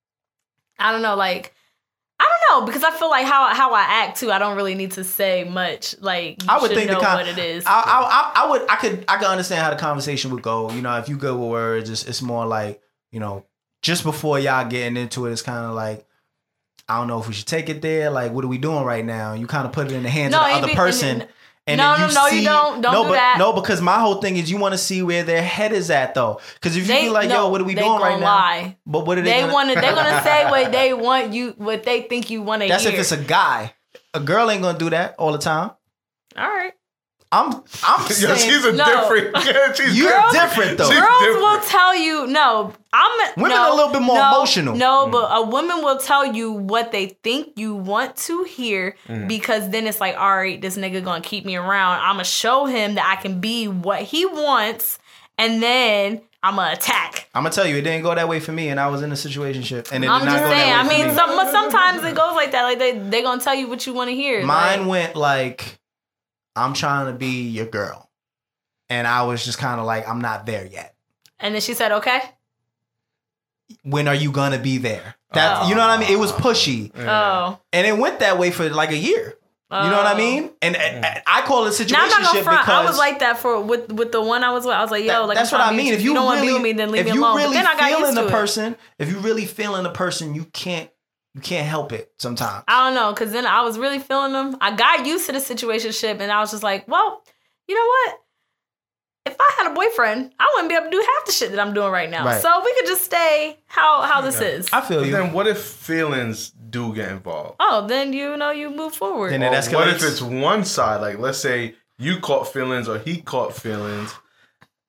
Speaker 3: I don't know, like I don't know, because I feel like how how I act too, I don't really need to say much. Like you
Speaker 1: I would
Speaker 3: should
Speaker 1: think
Speaker 3: know
Speaker 1: the con-
Speaker 3: what it is.
Speaker 1: I, I, I, I would, I could, I could understand how the conversation would go. You know, if you go with words, it's, it's more like, you know, just before y'all getting into it, it's kind of like, I don't know if we should take it there. Like, what are we doing right now? You kind of put it in the hands
Speaker 3: No,
Speaker 1: of the
Speaker 3: it
Speaker 1: other
Speaker 3: be-
Speaker 1: person.
Speaker 3: and-
Speaker 1: And
Speaker 3: No,
Speaker 1: then
Speaker 3: no,
Speaker 1: you
Speaker 3: no, you
Speaker 1: see,
Speaker 3: don't. Don't
Speaker 1: no,
Speaker 3: do
Speaker 1: but,
Speaker 3: that.
Speaker 1: No, because my whole thing is you want to see where their head is at, though. Because if you
Speaker 3: They-
Speaker 1: be like,
Speaker 3: no,
Speaker 1: yo, what are we
Speaker 3: they
Speaker 1: doing right
Speaker 3: gonna
Speaker 1: now?
Speaker 3: lie.
Speaker 1: But what are they?
Speaker 3: They
Speaker 1: gonna,
Speaker 3: want to. They're gonna say what they want you, what they think you want to hear.
Speaker 1: That's if it's a guy. A girl ain't gonna do that all the time.
Speaker 3: All right.
Speaker 1: I'm, I'm
Speaker 2: Yo,
Speaker 1: saying
Speaker 2: she's a
Speaker 3: No.
Speaker 2: different. Yeah, she's
Speaker 1: you're
Speaker 2: different.
Speaker 1: different though.
Speaker 2: She's
Speaker 3: Girls
Speaker 2: different.
Speaker 3: will tell you no. I'm
Speaker 1: Women
Speaker 3: no,
Speaker 1: are a little bit more
Speaker 3: no,
Speaker 1: emotional.
Speaker 3: No, but a woman will tell you what they think you want to hear
Speaker 1: Mm.
Speaker 3: because then it's like, all right, this nigga gonna keep me around. I'm gonna show him that I can be what he wants, and then I'm gonna attack.
Speaker 1: I'm gonna tell you, it didn't go that way for me, and I was in a situationship, and it
Speaker 3: I'm
Speaker 1: did not
Speaker 3: just
Speaker 1: go
Speaker 3: saying.
Speaker 1: that
Speaker 3: I
Speaker 1: way for
Speaker 3: mean,
Speaker 1: me.
Speaker 3: some, sometimes it goes like that. Like they they gonna tell you what you want to hear.
Speaker 1: Mine
Speaker 3: Like,
Speaker 1: went like, I'm trying to be your girl, and I was just kind of like, I'm not there yet.
Speaker 3: and then she said, okay.
Speaker 1: When are you gonna be there? That you know what I mean? It was pushy,
Speaker 3: Oh.
Speaker 1: and it went that way for like a year. You know what I
Speaker 3: Oh.
Speaker 1: mean? And, and- and I call it situationship
Speaker 3: Now I'm not gonna front.
Speaker 1: because
Speaker 3: I was like that for with with the one I was with. I was like, yo,
Speaker 1: that-
Speaker 3: like
Speaker 1: that's
Speaker 3: I'm
Speaker 1: what
Speaker 3: trying
Speaker 1: I
Speaker 3: to be
Speaker 1: mean.
Speaker 3: with
Speaker 1: If you,
Speaker 3: don't want to
Speaker 1: really,
Speaker 3: be with me, then leave
Speaker 1: if
Speaker 3: me
Speaker 1: you
Speaker 3: alone.
Speaker 1: really
Speaker 3: but then I got
Speaker 1: feeling
Speaker 3: used
Speaker 1: the
Speaker 3: to it.
Speaker 1: person, if you really feeling the person, you can't you can't help it sometimes.
Speaker 3: I don't know, because then I was really feeling them. I got used to the situationship, and I was just like, well, you know what? If I had a boyfriend, I wouldn't be able to do half the shit that I'm doing right now.
Speaker 1: Right.
Speaker 3: So we could just stay how how this is.
Speaker 1: I feel
Speaker 2: But
Speaker 1: you.
Speaker 2: then what if feelings do get involved?
Speaker 3: Oh, then you know you move forward.
Speaker 1: Then it
Speaker 2: Or
Speaker 1: escalates.
Speaker 2: what if it's one side? Like, let's say you caught feelings or he caught feelings,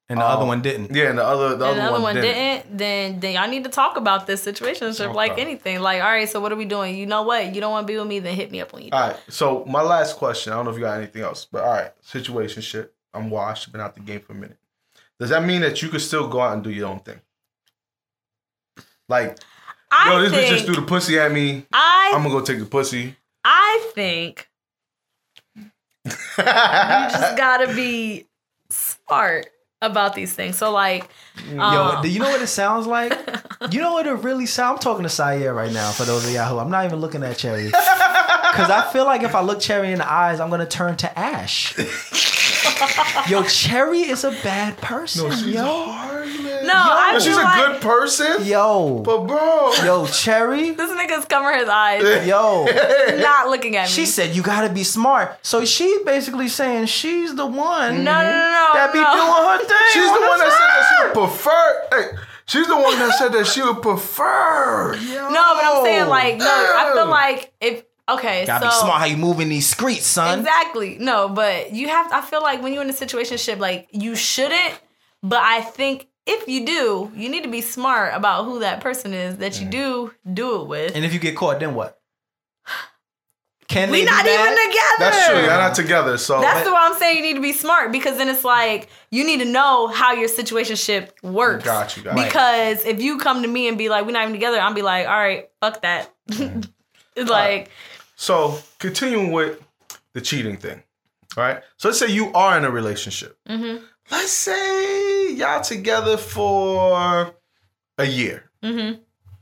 Speaker 1: And the
Speaker 2: Um,
Speaker 1: other one didn't.
Speaker 2: Yeah, and the other the,
Speaker 3: and
Speaker 2: other,
Speaker 3: the other
Speaker 2: one,
Speaker 3: one
Speaker 2: didn't.
Speaker 3: didn't, then then y'all need to talk about this situationship like
Speaker 2: Okay.
Speaker 3: anything. Like, all right, so what are we doing? You know what? You don't want to be with me, then hit me up when you.
Speaker 2: All right. So my last question. I don't know if you got anything else, but all right. Situationship. I'm washed. Been out the game for a minute. Does that mean that you could still go out and do your own thing? Like,
Speaker 3: I
Speaker 2: yo, this
Speaker 3: think,
Speaker 2: bitch just threw the pussy at me.
Speaker 3: I
Speaker 2: I'm gonna go take the pussy.
Speaker 3: I think you just gotta be smart about these things. So like,
Speaker 1: Yo,
Speaker 3: um,
Speaker 1: do you know what it sounds like? You know what it really sounds? I'm talking to Sayer right now. For those of y'all who I'm not even looking at Cherry, because I feel like if I look Cherry in the eyes, I'm gonna turn to ash. Yo, Cherry is a bad person.
Speaker 2: No, she's
Speaker 1: yo,
Speaker 2: hard, man.
Speaker 3: No, I
Speaker 2: Yo, she's
Speaker 3: feel
Speaker 2: a
Speaker 3: like-
Speaker 2: good person.
Speaker 1: yo,
Speaker 2: But bro,
Speaker 1: yo, Cherry,
Speaker 3: this nigga's covering his eyes,
Speaker 1: yo.
Speaker 3: not looking at me.
Speaker 1: She said you gotta be smart. So she's basically saying she's the one
Speaker 3: no, no, no, no,
Speaker 1: that be
Speaker 3: no.
Speaker 1: doing her thing.
Speaker 2: she's the
Speaker 1: on
Speaker 2: one that said that she
Speaker 1: side.
Speaker 2: would prefer. Hey, she's the one that said that she would prefer. Yo.
Speaker 3: No, but I'm saying like, no, I feel
Speaker 2: Damn.
Speaker 3: like if okay,
Speaker 1: Gotta
Speaker 3: so
Speaker 1: be smart how you move in these streets, son.
Speaker 3: exactly. No, but you have. I feel like when you're in a situationship, like you shouldn't. But I think if you do, you need to be smart about who that person is that you do do it with.
Speaker 1: And if you get caught, then what? Can
Speaker 3: We
Speaker 1: they be
Speaker 3: not
Speaker 1: mad?
Speaker 3: even together.
Speaker 2: That's true. Y'all not together. So
Speaker 3: That's the why I'm saying you need to be smart because then it's like you need to know how your situationship works.
Speaker 2: Got you, got you.
Speaker 3: Because if you come to me and be like, we're not even together, I'll be like, all right, fuck that. It's like,
Speaker 2: So, continuing with the cheating thing, all right? So, let's say you are in a relationship.
Speaker 3: mm-hmm,
Speaker 2: Let's say y'all together for a year
Speaker 3: mm-hmm.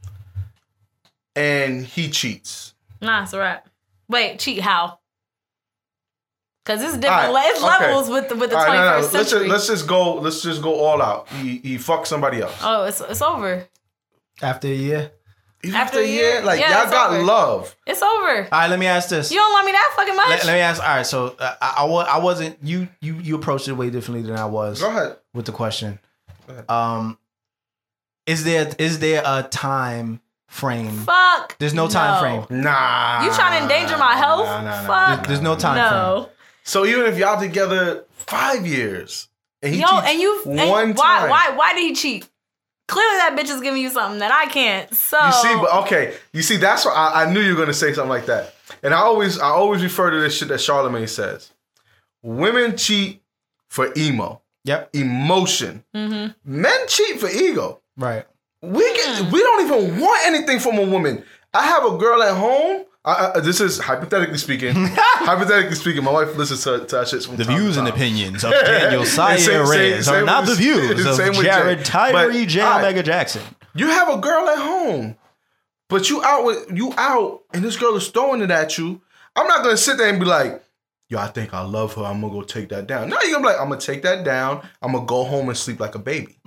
Speaker 2: and he cheats.
Speaker 3: Nah, it's a wrap. Wait, cheat how? Because it's
Speaker 2: All
Speaker 3: different.
Speaker 2: right,
Speaker 3: It's
Speaker 2: okay.
Speaker 3: levels with the with the
Speaker 2: All right, no, no,
Speaker 3: twenty-first
Speaker 2: let's just,
Speaker 3: century.
Speaker 2: let's just go. Let's just go all out. He he fucked somebody else.
Speaker 3: oh, it's it's over.
Speaker 1: After a year?
Speaker 2: Even
Speaker 3: after a year?
Speaker 2: like
Speaker 3: Yeah,
Speaker 2: y'all
Speaker 3: it's
Speaker 2: got
Speaker 3: over.
Speaker 2: love.
Speaker 3: It's over.
Speaker 1: All right, let me ask this.
Speaker 3: You don't love me that fucking much.
Speaker 1: Let, let me ask. All right, so uh, I, I, wa- I wasn't, you you you approached it way differently than I was
Speaker 2: Go ahead.
Speaker 1: with the question.
Speaker 2: Go ahead.
Speaker 1: Um, is there is there a time frame?
Speaker 3: Fuck.
Speaker 1: There's no time frame.
Speaker 2: Nah.
Speaker 3: You trying to endanger my health?
Speaker 2: Nah, nah, nah,
Speaker 3: Fuck.
Speaker 2: nah,
Speaker 1: There's no time
Speaker 3: no.
Speaker 2: So even if y'all together five years and he
Speaker 3: Yo,
Speaker 2: cheats
Speaker 3: and you and
Speaker 2: one
Speaker 3: why
Speaker 2: time.
Speaker 3: why why did he cheat? Clearly that bitch is giving you something that I can't. So
Speaker 2: You see, but okay, you see, that's what I, I knew you were gonna say something like that. And I always, I always refer to this shit that Charlamagne says: women cheat for emo,
Speaker 1: Yep.
Speaker 2: emotion.
Speaker 3: Mhm.
Speaker 2: Men cheat for ego.
Speaker 1: Right.
Speaker 2: We get, we don't even want anything from a woman. I have a girl at home. I, I, this is hypothetically speaking. hypothetically speaking, my wife listens to, to our shit from
Speaker 1: The
Speaker 2: time to
Speaker 1: views and
Speaker 2: time.
Speaker 1: opinions of Daniel
Speaker 2: And
Speaker 1: Sayer
Speaker 2: same- same-
Speaker 1: Reyes are
Speaker 2: same
Speaker 1: not
Speaker 2: with-
Speaker 1: the views of
Speaker 2: same with
Speaker 1: Jared
Speaker 2: Jay.
Speaker 1: Tyree
Speaker 2: But,
Speaker 1: J.
Speaker 2: all right.
Speaker 1: Omega Jackson.
Speaker 2: You have a girl at home, but you out with you out, and this girl is throwing it at you. I'm not gonna sit there and be like, "Yo, I think I love her. I'm gonna go take that down." No, you're gonna be like, "I'm gonna take that down. I'm gonna go home and sleep like a baby."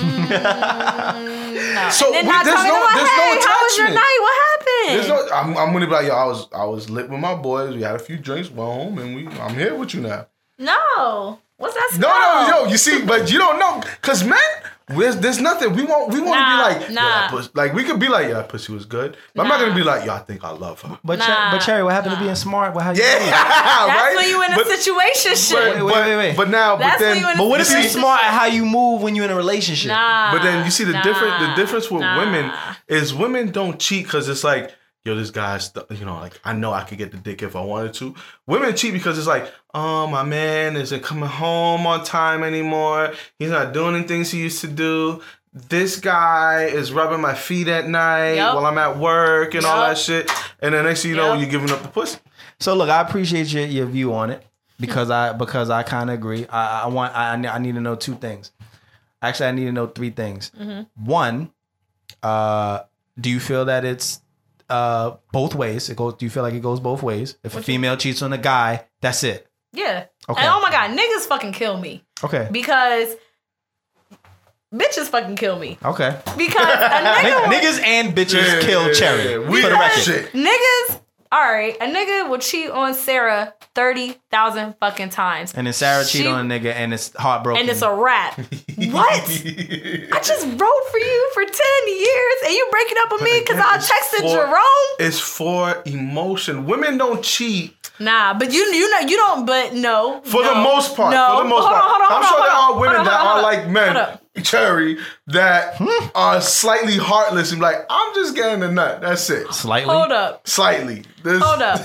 Speaker 3: Mm, no.
Speaker 2: So
Speaker 3: and then
Speaker 2: we-
Speaker 3: not
Speaker 2: there's
Speaker 3: tell me,
Speaker 2: no-
Speaker 3: like,
Speaker 2: there's no
Speaker 3: hey, how was your
Speaker 2: attachment.
Speaker 3: night? What happened?
Speaker 2: There's no, I'm, I'm gonna be like, "Yo, I was I was lit with my boys. We had a few drinks, went home, and we I'm here with you now."
Speaker 3: no. What's that
Speaker 2: No,
Speaker 3: smell?
Speaker 2: no, yo, you see, but you don't know, cause men, there's, there's nothing. We want, we want
Speaker 3: Nah,
Speaker 2: to be like, yo,
Speaker 3: nah.
Speaker 2: that pussy, like we could be like, yeah, that pussy was good. But I'm not gonna be like, yo, I think I love her.
Speaker 1: But,
Speaker 3: Nah,
Speaker 1: Cher- but Cherry, what happened to being smart? What, how you
Speaker 2: Yeah,
Speaker 1: do it?
Speaker 3: That's
Speaker 2: right.
Speaker 3: when you in a
Speaker 2: But-
Speaker 3: situation shit.
Speaker 2: But,
Speaker 1: Wait,
Speaker 2: but,
Speaker 1: wait, wait.
Speaker 2: but now,
Speaker 3: That's
Speaker 2: but then,
Speaker 3: when you in a
Speaker 1: But what if
Speaker 2: you
Speaker 1: you're
Speaker 2: see-
Speaker 1: smart at how you move when you're in a relationship?
Speaker 3: Nah.
Speaker 2: But then you see the
Speaker 3: nah,
Speaker 2: different, the difference with
Speaker 3: nah.
Speaker 2: women is women don't cheat because it's like, yo, this guy's, th- you know, like I know I could get the dick if I wanted to. Women cheat because it's like, oh, my man isn't coming home on time anymore. He's not doing the things he used to do. This guy is rubbing my feet at night
Speaker 3: Yep.
Speaker 2: while I'm at work and all
Speaker 3: Yep.
Speaker 2: that shit. And then next thing you know,
Speaker 3: Yep.
Speaker 2: you're giving up the pussy.
Speaker 1: So look, I appreciate your, your view on it because I because I kind of agree. I, I want I, I need to know two things. Actually, I need to know three things.
Speaker 3: Mm-hmm.
Speaker 1: One, uh, do you feel that it's uh, both ways? It goes. Do you feel like it goes both ways? If a
Speaker 3: What you-
Speaker 1: female cheats on a guy, that's it.
Speaker 3: Yeah.
Speaker 1: Okay.
Speaker 3: And oh my God, niggas fucking kill me.
Speaker 1: Okay.
Speaker 3: Because bitches fucking kill me.
Speaker 1: Okay.
Speaker 3: Because a nigga
Speaker 1: Nigg-
Speaker 3: will-
Speaker 1: Niggas and bitches
Speaker 2: Yeah,
Speaker 1: kill
Speaker 2: yeah,
Speaker 1: Cherry.
Speaker 2: yeah, yeah. We
Speaker 1: For the
Speaker 2: that
Speaker 1: record.
Speaker 2: shit.
Speaker 3: niggas, all right, a nigga will cheat on Sarah thirty thousand fucking times.
Speaker 1: And then Sarah cheat
Speaker 3: She-
Speaker 1: on a nigga and it's heartbroken.
Speaker 3: And it's a wrap. What? I just wrote for you for ten years and you breaking up with me because I
Speaker 2: It's
Speaker 3: texted
Speaker 2: for-
Speaker 3: Jerome?
Speaker 2: It's for emotion. Women don't cheat
Speaker 3: Nah, but you you know you don't. But no,
Speaker 2: For
Speaker 3: no,
Speaker 2: the most part,
Speaker 3: no.
Speaker 2: for the most
Speaker 3: hold
Speaker 2: part,
Speaker 3: on, hold on,
Speaker 2: I'm
Speaker 3: hold
Speaker 2: sure
Speaker 3: on,
Speaker 2: there
Speaker 3: hold
Speaker 2: are
Speaker 3: on,
Speaker 2: women
Speaker 3: hold on,
Speaker 2: that
Speaker 3: hold
Speaker 2: are
Speaker 3: on.
Speaker 2: like
Speaker 3: Hold
Speaker 2: men,
Speaker 3: up.
Speaker 2: Cherry, that are slightly heartless and be like, I'm just getting a nut. That's it.
Speaker 1: Slightly.
Speaker 3: Hold up.
Speaker 2: Slightly. This,
Speaker 3: Hold up.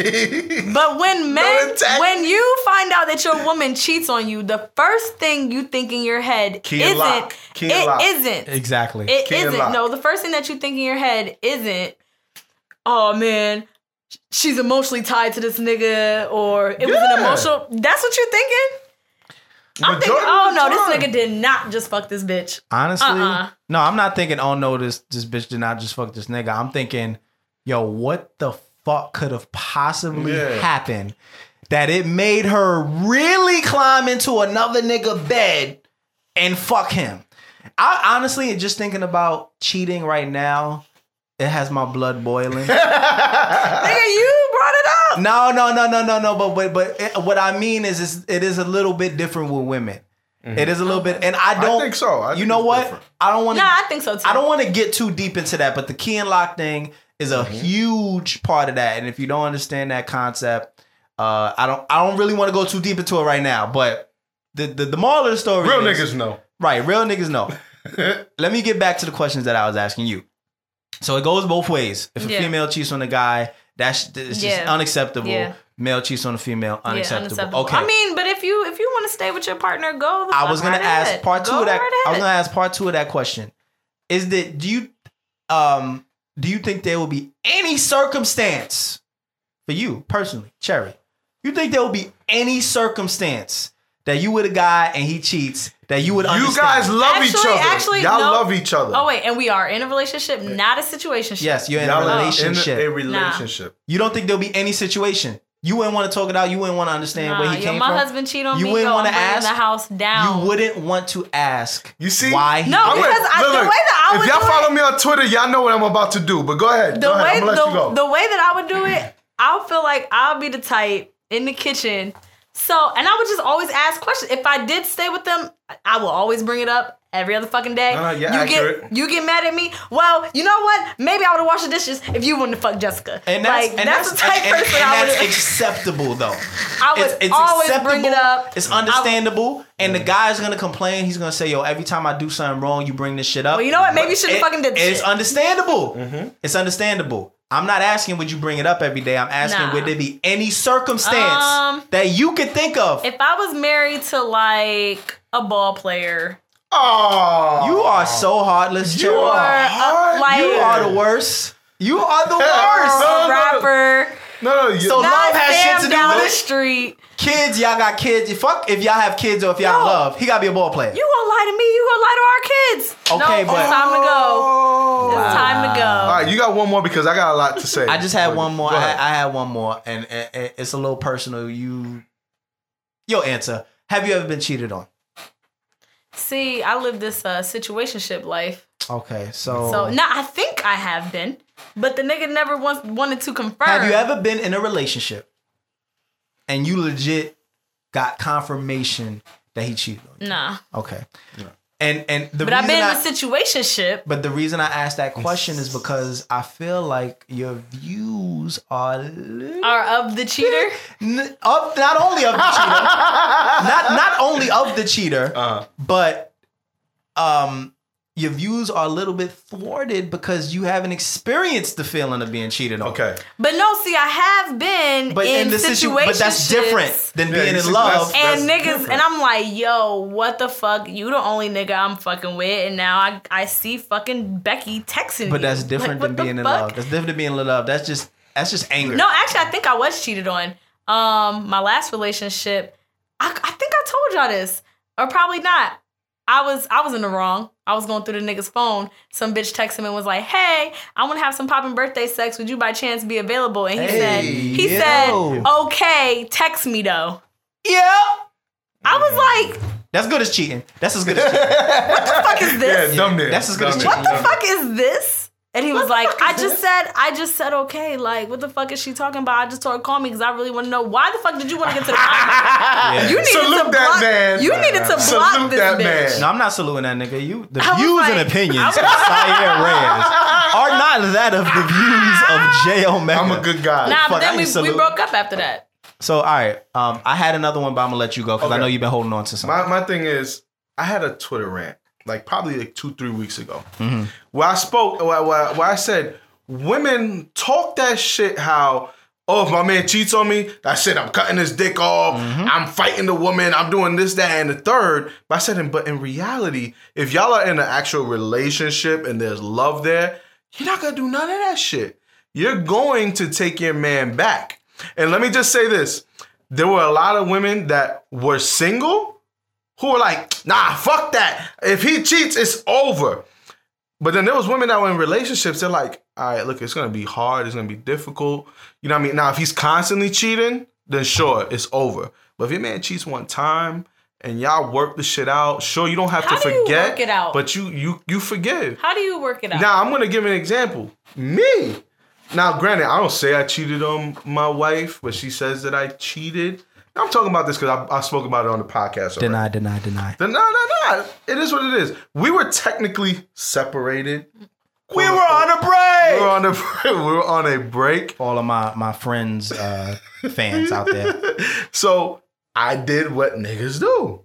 Speaker 3: But when men,
Speaker 2: attack
Speaker 3: when you find out that your woman cheats on you, the first thing you think in your head
Speaker 2: Key and
Speaker 3: isn't.
Speaker 2: lock. Key and
Speaker 3: It
Speaker 2: lock.
Speaker 3: isn't.
Speaker 1: Exactly.
Speaker 3: It
Speaker 2: Key and
Speaker 3: isn't.
Speaker 2: lock.
Speaker 3: No, the first thing that you think in your head isn't, oh man, she's emotionally tied to this nigga, or it was
Speaker 2: Yeah.
Speaker 3: an emotional. That's what you're thinking? I'm thinking,
Speaker 2: Majority
Speaker 3: oh
Speaker 2: of the
Speaker 3: no, this
Speaker 2: time.
Speaker 3: nigga did not just fuck this bitch.
Speaker 1: Honestly,
Speaker 3: Uh-uh.
Speaker 1: no, I'm not thinking, oh no, this this bitch did not just fuck this nigga. I'm thinking, yo, what the fuck could have possibly
Speaker 2: Yeah.
Speaker 1: happened that it made her really climb into another nigga bed and fuck him? I honestly, just thinking about cheating right now, it has my blood boiling.
Speaker 3: Nigga, you brought it up.
Speaker 1: No, no, no, no, no, no. But but but it, what I mean is, is, it is a little bit different with women. It is a little bit, and I don't.
Speaker 2: think so. I
Speaker 1: you
Speaker 2: think
Speaker 1: know
Speaker 2: it's
Speaker 1: what?
Speaker 2: different.
Speaker 1: I don't want
Speaker 3: Nah,
Speaker 1: to.
Speaker 3: I think so too.
Speaker 1: I don't want to get too deep into that, but the key and lock thing is a huge part of that. And if you don't understand that concept, uh, I don't. I don't really want to go too deep into it right now. But the the, the moral of the story,
Speaker 2: Real
Speaker 1: is,
Speaker 2: niggas know.
Speaker 1: right? Real niggas know. Let me get back to the questions that I was asking you. So it goes both ways. If a
Speaker 3: Yeah.
Speaker 1: female cheats on a guy, that's it's just
Speaker 3: Yeah.
Speaker 1: unacceptable.
Speaker 3: Yeah.
Speaker 1: Male cheats on a female,
Speaker 3: Yeah,
Speaker 1: unacceptable.
Speaker 3: unacceptable.
Speaker 1: Okay.
Speaker 3: I mean, but if you if you want to stay with your partner, go. The
Speaker 1: I
Speaker 3: fuck
Speaker 1: was gonna
Speaker 3: right
Speaker 1: ask
Speaker 3: ahead.
Speaker 1: part two
Speaker 3: Go
Speaker 1: of that.
Speaker 3: right
Speaker 1: I was
Speaker 3: ahead.
Speaker 1: gonna ask part two of that question. Is that do you um do you think there will be any circumstance for you personally, Cherry? You think there will be any circumstance that you with a guy and he cheats that you would
Speaker 2: You
Speaker 1: understand?
Speaker 2: guys love each
Speaker 3: Actually-
Speaker 2: other.
Speaker 3: actually,
Speaker 2: Y'all
Speaker 3: no.
Speaker 2: love each other.
Speaker 3: Oh wait, and we are in a relationship, not a situationship.
Speaker 1: Yes, you're in
Speaker 2: Y'all
Speaker 1: a
Speaker 2: are
Speaker 1: relationship.
Speaker 2: In a relationship.
Speaker 1: You don't think there'll be any situation. You wouldn't want to talk it out. You wouldn't want to understand
Speaker 3: Nah,
Speaker 1: where he
Speaker 3: yo,
Speaker 1: came
Speaker 3: my
Speaker 1: from.
Speaker 3: husband cheat on
Speaker 1: You
Speaker 3: me.
Speaker 1: wouldn't
Speaker 3: Yo,
Speaker 1: wanna
Speaker 3: I'm bringing
Speaker 1: ask?
Speaker 3: the house down.
Speaker 1: You wouldn't want to ask.
Speaker 2: You see?
Speaker 1: why? he
Speaker 3: No,
Speaker 1: did it.
Speaker 3: because I- the way that I
Speaker 2: if
Speaker 3: would
Speaker 2: y'all
Speaker 3: do
Speaker 2: follow
Speaker 3: it-
Speaker 2: me on Twitter, y'all know what I'm about to do. But go ahead.
Speaker 3: the
Speaker 2: go ahead.
Speaker 3: way
Speaker 2: I'm gonna let you
Speaker 3: the,
Speaker 2: go.
Speaker 3: the way that I would do it, I would feel like I'll be the type in the kitchen. So, and I would just always ask questions. If I did stay with them, I will always bring it up every other fucking day.
Speaker 2: No, no, you're
Speaker 3: you
Speaker 2: accurate.
Speaker 3: get you get mad at me. Well, you know what? Maybe I would have washed the dishes if you wouldn't have fucked Jessica.
Speaker 1: And that's,
Speaker 3: like
Speaker 1: and
Speaker 3: that's,
Speaker 1: that's,
Speaker 3: the type
Speaker 1: and,
Speaker 3: person
Speaker 1: and
Speaker 3: I would.
Speaker 1: that's acceptable though.
Speaker 3: I would
Speaker 1: It's, it's
Speaker 3: always
Speaker 1: acceptable.
Speaker 3: bring it up.
Speaker 1: It's understandable. And the guy's gonna complain. He's gonna say, "Yo, every time I do something wrong, you bring this shit up."
Speaker 3: Well, you know what? Maybe you shouldn't
Speaker 1: It-
Speaker 3: have fucking did this
Speaker 1: It's
Speaker 3: shit.
Speaker 1: understandable.
Speaker 2: Mm-hmm.
Speaker 1: It's understandable. I'm not asking would you bring it up every day. I'm asking
Speaker 3: Nah.
Speaker 1: would there be any circumstance
Speaker 3: Um,
Speaker 1: that you could think of?
Speaker 3: If I was married to like a ball player,
Speaker 2: Oh,
Speaker 1: You are so heartless,
Speaker 2: You
Speaker 1: Cherry.
Speaker 3: or
Speaker 2: are
Speaker 3: uh,
Speaker 2: hard.
Speaker 3: like
Speaker 1: You are the worst. You are the
Speaker 2: Yeah.
Speaker 1: worst.
Speaker 2: No, no,
Speaker 3: a
Speaker 2: no.
Speaker 3: rapper,
Speaker 2: no, no. You,
Speaker 1: So
Speaker 3: not
Speaker 1: love has
Speaker 3: Sam
Speaker 1: shit to do
Speaker 3: down
Speaker 1: with
Speaker 3: the
Speaker 1: it.
Speaker 3: street.
Speaker 1: Kids, y'all got kids. Fuck if y'all have kids or if y'all
Speaker 3: Yo.
Speaker 1: love. He gotta be a ball player.
Speaker 3: You gonna lie to me? You gonna lie to our kids?
Speaker 1: Okay,
Speaker 3: no,
Speaker 1: but-
Speaker 3: it's time to go.
Speaker 2: Oh.
Speaker 3: It's time to go.
Speaker 2: All right, you got one more because I got a lot to say.
Speaker 1: I just had
Speaker 2: Go
Speaker 1: one more. I,
Speaker 2: ahead.
Speaker 1: I had one more, and, and, and it's a little personal. You, your answer. Have you ever been cheated on?
Speaker 3: See, I live this uh, situationship life.
Speaker 1: Okay, so,
Speaker 3: So now I think I have been, but the nigga never once wanted to confirm.
Speaker 1: have you ever been in a relationship and you legit got confirmation that he cheated on you?
Speaker 3: Nah.
Speaker 1: Okay, and and the
Speaker 3: But I've
Speaker 1: reason
Speaker 3: been
Speaker 1: I,
Speaker 3: in a situationship.
Speaker 1: but the reason I asked that question is because I feel like your views are a little
Speaker 3: Or of the cheater.
Speaker 1: N- of not only of the cheater, not not only of the cheater,
Speaker 2: Uh-huh.
Speaker 1: but um, your views are a little bit thwarted because you haven't experienced the feeling of being cheated on.
Speaker 2: Okay.
Speaker 3: But no, see, I have been
Speaker 1: but
Speaker 3: in
Speaker 1: the situ-
Speaker 3: situationships.
Speaker 1: but that's different than
Speaker 2: Yeah,
Speaker 1: being
Speaker 2: you
Speaker 1: in
Speaker 2: see,
Speaker 1: love.
Speaker 2: that's-
Speaker 3: And niggas,
Speaker 2: different.
Speaker 3: and I'm like, yo, what the fuck? You the only nigga I'm fucking with, and now I I see fucking Becky texting
Speaker 1: But
Speaker 3: you.
Speaker 1: that's different
Speaker 3: Like,
Speaker 1: than
Speaker 3: what the
Speaker 1: being in
Speaker 3: fuck?
Speaker 1: love. That's different than being in love. That's just that's just anger.
Speaker 3: No, actually, I think I was cheated on. Um, my last relationship, I, I think I told y'all this, or probably not. I was I was in the wrong. I was going through the nigga's phone. Some bitch texted him and was like, "Hey, I want to have some poppin' birthday sex. Would you by chance be available?" And he
Speaker 1: Hey,
Speaker 3: said, "He
Speaker 1: yo.
Speaker 3: said, okay, text me though."
Speaker 1: Yeah,
Speaker 3: I was like,
Speaker 1: that's good as cheating. That's as good as cheating.
Speaker 3: "What the fuck is
Speaker 2: Yeah,
Speaker 3: this?
Speaker 2: dumb there.
Speaker 1: That's as good as
Speaker 2: Dumb
Speaker 1: cheating.
Speaker 3: What
Speaker 2: there.
Speaker 3: the fuck is this?" And he was like,
Speaker 1: fuck is
Speaker 3: I just
Speaker 1: this?
Speaker 3: said, I just said, okay, like, what the fuck is she talking about? I just told her, call me because I really want to know why the fuck did you want to get to the bottom?
Speaker 1: Yeah.
Speaker 3: You needed
Speaker 2: Salute
Speaker 3: to
Speaker 2: that
Speaker 3: block,
Speaker 2: man.
Speaker 3: You needed to block
Speaker 2: Salute
Speaker 3: this
Speaker 2: that
Speaker 3: bitch.
Speaker 2: man.
Speaker 1: No, I'm not saluting that nigga. You, the
Speaker 3: I was
Speaker 1: views
Speaker 3: like-
Speaker 1: and opinions
Speaker 3: I
Speaker 1: of
Speaker 3: was-
Speaker 1: Syer Reyes are not that of the views of J Omega.
Speaker 2: I'm a good guy.
Speaker 3: Nah, but
Speaker 1: Fuck, I
Speaker 3: then we,
Speaker 1: can salute.
Speaker 3: we broke up after that.
Speaker 1: So, all right. Um, I had another one, but I'm going to let you go because I
Speaker 2: Okay.
Speaker 1: know you've been holding on to something.
Speaker 2: My my thing is, I had a Twitter rant like probably like two three weeks ago,
Speaker 1: Mm-hmm.
Speaker 2: where I spoke where, where, where I said women talk that shit how. Oh, if my man cheats on me, that's it. I'm cutting his dick off.
Speaker 1: Mm-hmm.
Speaker 2: I'm fighting the woman. I'm doing this, that, and the third. But I said, but in reality, if y'all are in an actual relationship and there's love there, you're not gonna do none of that shit. You're going to take your man back. And let me just say this: there were a lot of women that were single who were like, "Nah, fuck that. If he cheats, it's over." But then there was women that were in relationships. They're like, all right, look, it's going to be hard. It's going to be difficult. You know what I mean? Now, if he's constantly cheating, then sure, it's over. But if your man cheats one time and y'all work the shit out, sure, you don't have
Speaker 3: How
Speaker 2: to
Speaker 3: do you
Speaker 2: forget.
Speaker 3: work it out?
Speaker 2: But you you you forgive.
Speaker 3: How do you work it out?
Speaker 2: Now, I'm going to give an example. Me. Now, granted, I don't say I cheated on my wife, but she says that I cheated. I'm talking about this because I, I spoke about it on the podcast already.
Speaker 1: Deny, deny, deny.
Speaker 2: No, no, no. It is what it is. We were technically separated.
Speaker 1: We were on a break.
Speaker 2: We were on a we were on a break.
Speaker 1: All of my, my friends, uh, fans out there.
Speaker 2: So I did what niggas do.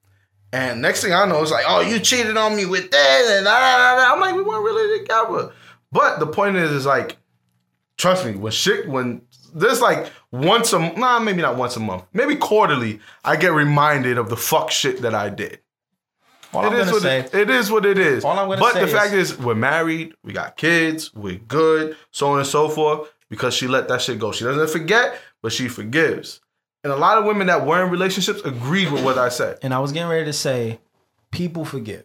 Speaker 2: And next thing I know, it's like, oh, you cheated on me with that. And da, da, da. I'm like, we weren't really together. But the point is, is like, trust me, when shit, when there's like once a, nah, maybe not once a month, maybe quarterly, I get reminded of the fuck shit that I did.
Speaker 1: All
Speaker 2: It
Speaker 1: I'm
Speaker 2: is
Speaker 1: gonna
Speaker 2: what
Speaker 1: say,
Speaker 2: it, it is what it is.
Speaker 1: All I'm gonna
Speaker 2: but
Speaker 1: say
Speaker 2: the
Speaker 1: is-
Speaker 2: fact is, we're married, we got kids, we're good, so on and so forth, because she let that shit go. She doesn't forget, but she forgives. And a lot of women that were in relationships agreed with what I said.
Speaker 1: and I was getting ready to say, people forgive.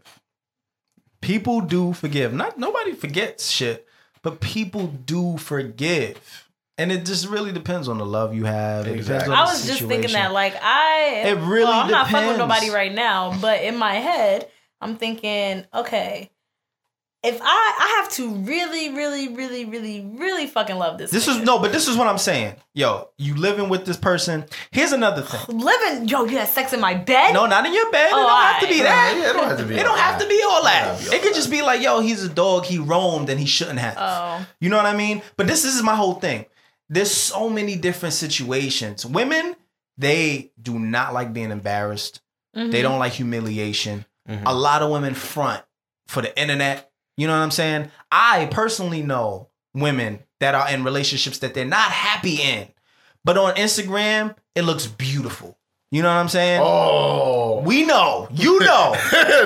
Speaker 1: People do forgive. Not nobody forgets shit, but people do forgive. And it just really depends on the love you have. It depends
Speaker 2: Exactly.
Speaker 1: on
Speaker 3: I
Speaker 1: the
Speaker 3: was just
Speaker 1: situation.
Speaker 3: thinking that, like, I.
Speaker 1: It really
Speaker 3: well, I'm not fucking with
Speaker 1: depends.
Speaker 3: nobody right now, but in my head, I'm thinking, okay, if I I have to really, really, really, really, really fucking love this.
Speaker 1: This is
Speaker 3: nigga.
Speaker 1: no, but this is what I'm saying. Yo, you living with this person. Here's another thing.
Speaker 3: living. Yo, you had sex in my bed.
Speaker 1: No, not in your bed. It
Speaker 3: Oh,
Speaker 1: don't have to be
Speaker 3: alright.
Speaker 1: that.
Speaker 2: Yeah, it don't have to be
Speaker 1: It
Speaker 2: all
Speaker 1: don't have
Speaker 2: that.
Speaker 1: to be all that.
Speaker 2: It don't have to be
Speaker 1: It
Speaker 2: all
Speaker 1: could just be like, yo, he's a dog. He roamed and he shouldn't have.
Speaker 3: Oh.
Speaker 1: You know what I mean? But this is my whole thing. There's so many different situations. Women, they do not like being embarrassed.
Speaker 3: Mm-hmm.
Speaker 1: They don't like humiliation.
Speaker 2: Mhm.
Speaker 1: A lot of women front for the internet. You know what I'm saying? I personally know women that are in relationships that they're not happy in. But on Instagram, it looks beautiful. You know what I'm saying?
Speaker 2: Oh.
Speaker 1: We know. You know.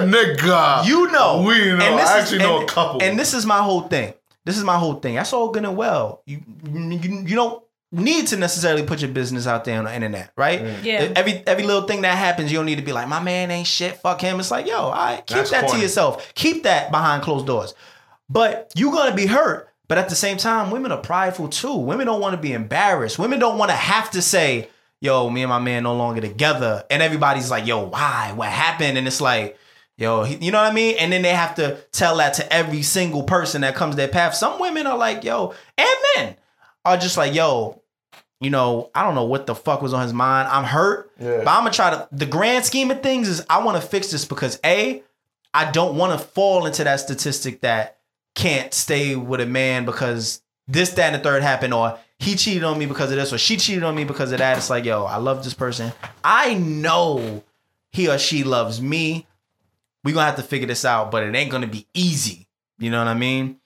Speaker 2: Nigga.
Speaker 1: You know.
Speaker 2: We know.
Speaker 1: And this
Speaker 2: I
Speaker 1: is-
Speaker 2: actually know
Speaker 1: and-
Speaker 2: a couple.
Speaker 1: And this is my whole thing. This is my whole thing. That's all good and well. You you, you don't need to necessarily put your business out there on the internet, right?
Speaker 3: Yeah.
Speaker 1: Every every little thing that happens, you don't need to be like, my man ain't shit. Fuck him. It's like, yo, all right, keep
Speaker 2: That's
Speaker 1: that
Speaker 2: corny.
Speaker 1: to yourself. Keep that behind closed doors. But you're gonna be hurt. But at the same time, women are prideful too. Women don't want to be embarrassed. Women don't want to have to say, yo, me and my man no longer together. And everybody's like, yo, why? What happened? And it's like, yo, he, you know what I mean? And then they have to tell that to every single person that comes their path. Some women are like, yo, and men are just like, yo, you know, I don't know what the fuck was on his mind. I'm hurt.
Speaker 2: Yeah.
Speaker 1: But I'm going to try to, the grand scheme of things is I want to fix this because A, I don't want to fall into that statistic that can't stay with a man because this, that, and the third happened, or he cheated on me because of this, or she cheated on me because of that. It's like, yo, I love this person. I know he or she loves me. We're going to have to figure this out, but it ain't going to be easy. You know what I mean?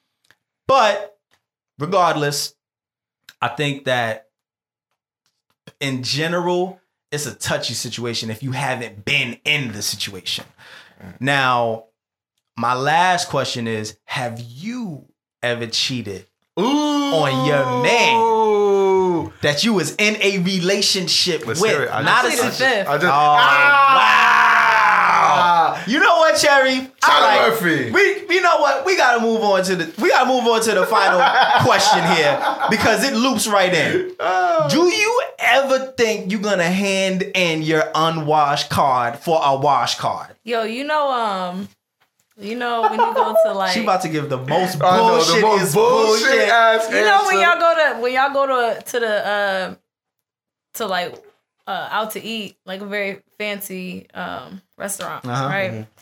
Speaker 1: But regardless, I think that in general, it's a touchy situation if you haven't been in the situation. Now, my last question is, have you ever cheated
Speaker 2: Ooh.
Speaker 1: on your man that you was in a relationship
Speaker 2: Let's
Speaker 1: with?
Speaker 2: hear it. I
Speaker 1: Not a
Speaker 2: just- I
Speaker 3: just-
Speaker 1: situation.
Speaker 2: I just,
Speaker 1: Oh,
Speaker 2: ah!
Speaker 1: wow. You know what, Cherry?
Speaker 2: Tyler
Speaker 1: All
Speaker 2: Murphy.
Speaker 1: We, you know what? We gotta move on to the. We gotta move on to the final question here because it loops right in. Do you ever think you're gonna hand in your unwashed card for a wash card?
Speaker 3: Yo, you know, um, you know when you go to like,
Speaker 1: She about to give the most
Speaker 2: I know,
Speaker 1: bullshit
Speaker 2: the most
Speaker 1: is
Speaker 2: bullshit,
Speaker 1: bullshit.
Speaker 2: ass
Speaker 3: you know when
Speaker 2: answer.
Speaker 3: y'all go to when y'all go to to the uh, to like uh, out to eat like a very fancy um restaurant,
Speaker 1: Uh-huh.
Speaker 3: right?
Speaker 2: Mm-hmm.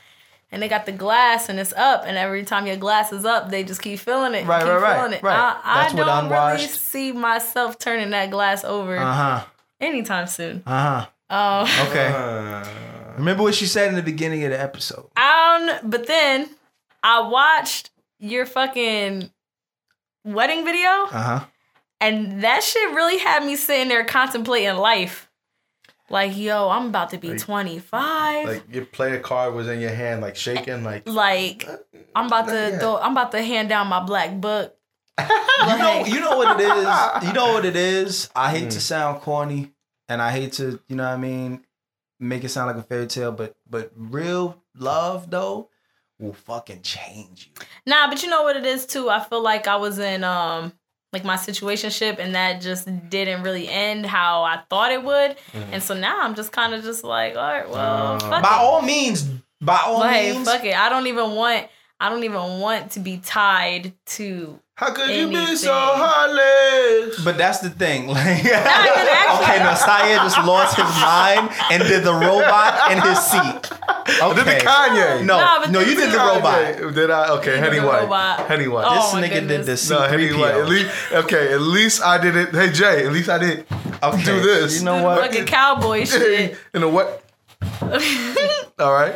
Speaker 3: and they got the glass and it's up, and every time your glass is up, they just keep filling it.
Speaker 1: Right,
Speaker 3: keep
Speaker 1: right, right,
Speaker 3: filling it.
Speaker 1: right.
Speaker 3: I,
Speaker 1: That's
Speaker 3: I
Speaker 1: what
Speaker 3: don't
Speaker 1: unwashed-
Speaker 3: really see myself turning that glass over
Speaker 1: Uh huh.
Speaker 3: anytime soon.
Speaker 1: Uh huh.
Speaker 3: Um,
Speaker 1: Okay.
Speaker 2: Uh,
Speaker 1: Remember what she said in the beginning of the episode.
Speaker 3: I don't, but then I watched your fucking wedding video,
Speaker 1: Uh huh.
Speaker 3: and that shit really had me sitting there contemplating life. Like, yo, I'm about to be
Speaker 2: Like-
Speaker 3: twenty-five.
Speaker 2: like your player card was in your hand, like shaking, like
Speaker 3: Like, I'm about
Speaker 2: Not
Speaker 3: to
Speaker 2: yet.
Speaker 3: throw, I'm about to hand down my black book.
Speaker 1: You know, you know what it is. You know what it is. I hate
Speaker 2: Mm.
Speaker 1: to sound corny, and I hate to, you know what I mean, make it sound like a fairy tale. But but real love though will fucking change you.
Speaker 3: Nah, but you know what it is too. I feel like I was in um like my situationship, and that just didn't really end how I thought it would. And so now I'm just kind of just like, all right, well,
Speaker 2: Uh,
Speaker 3: fuck
Speaker 1: By
Speaker 3: it.
Speaker 1: all means, by all
Speaker 3: Like,
Speaker 1: means.
Speaker 3: fuck it. I don't even want. I don't even want to be tied to.
Speaker 2: how could you be so
Speaker 3: Anything.
Speaker 2: heartless?
Speaker 1: But that's the thing. Like,
Speaker 3: even actually.
Speaker 1: okay, no, Saya just lost his mind and did the robot in his seat.
Speaker 2: I did the
Speaker 1: Okay.
Speaker 2: Kanye.
Speaker 1: No,
Speaker 3: Nah, but
Speaker 1: no, you
Speaker 3: this
Speaker 1: did
Speaker 3: is
Speaker 1: the robot.
Speaker 2: Kanye. Did I? Okay,
Speaker 3: You did
Speaker 2: Henny
Speaker 3: the
Speaker 2: White.
Speaker 3: robot.
Speaker 2: Henny White.
Speaker 3: Oh,
Speaker 1: This
Speaker 3: my
Speaker 1: nigga did
Speaker 3: goodness.
Speaker 1: the
Speaker 2: No,
Speaker 1: C
Speaker 2: Henny
Speaker 1: three
Speaker 2: White. At
Speaker 1: P O.
Speaker 2: least, okay, at least I didn't. Hey Jay, at least I didn't
Speaker 1: Okay.
Speaker 2: do this.
Speaker 1: You know what?
Speaker 3: Fucking cowboy shit.
Speaker 2: In a what? All right.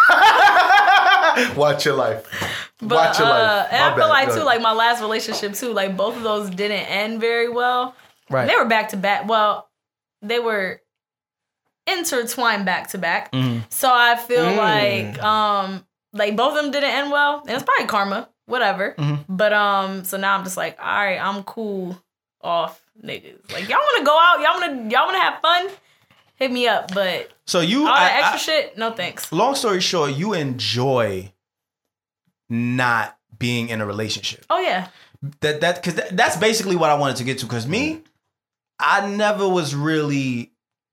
Speaker 2: Watch your life.
Speaker 3: But,
Speaker 2: Watch your
Speaker 3: uh,
Speaker 2: life.
Speaker 3: and
Speaker 2: My
Speaker 3: I feel
Speaker 2: bad.
Speaker 3: like
Speaker 2: Go
Speaker 3: too,
Speaker 2: ahead.
Speaker 3: like my last relationship too, like both of those didn't end very well.
Speaker 1: Right.
Speaker 3: They were back to back. Well, they were intertwined back to back.
Speaker 1: Mhm.
Speaker 3: So I feel
Speaker 2: Mm.
Speaker 3: like um like both of them didn't end well. And it's probably karma, whatever.
Speaker 1: Mhm.
Speaker 3: But um so now I'm just like, all right, I'm cool off niggas. Like y'all wanna go out, y'all wanna y'all wanna have fun? Hit me up. But
Speaker 1: So you,
Speaker 3: all that
Speaker 1: I-
Speaker 3: extra
Speaker 1: I-
Speaker 3: shit, no thanks.
Speaker 1: long story short, you enjoy not being in a relationship.
Speaker 3: Oh yeah.
Speaker 1: That that because that, that's basically what I wanted to get to. Because me, I never was really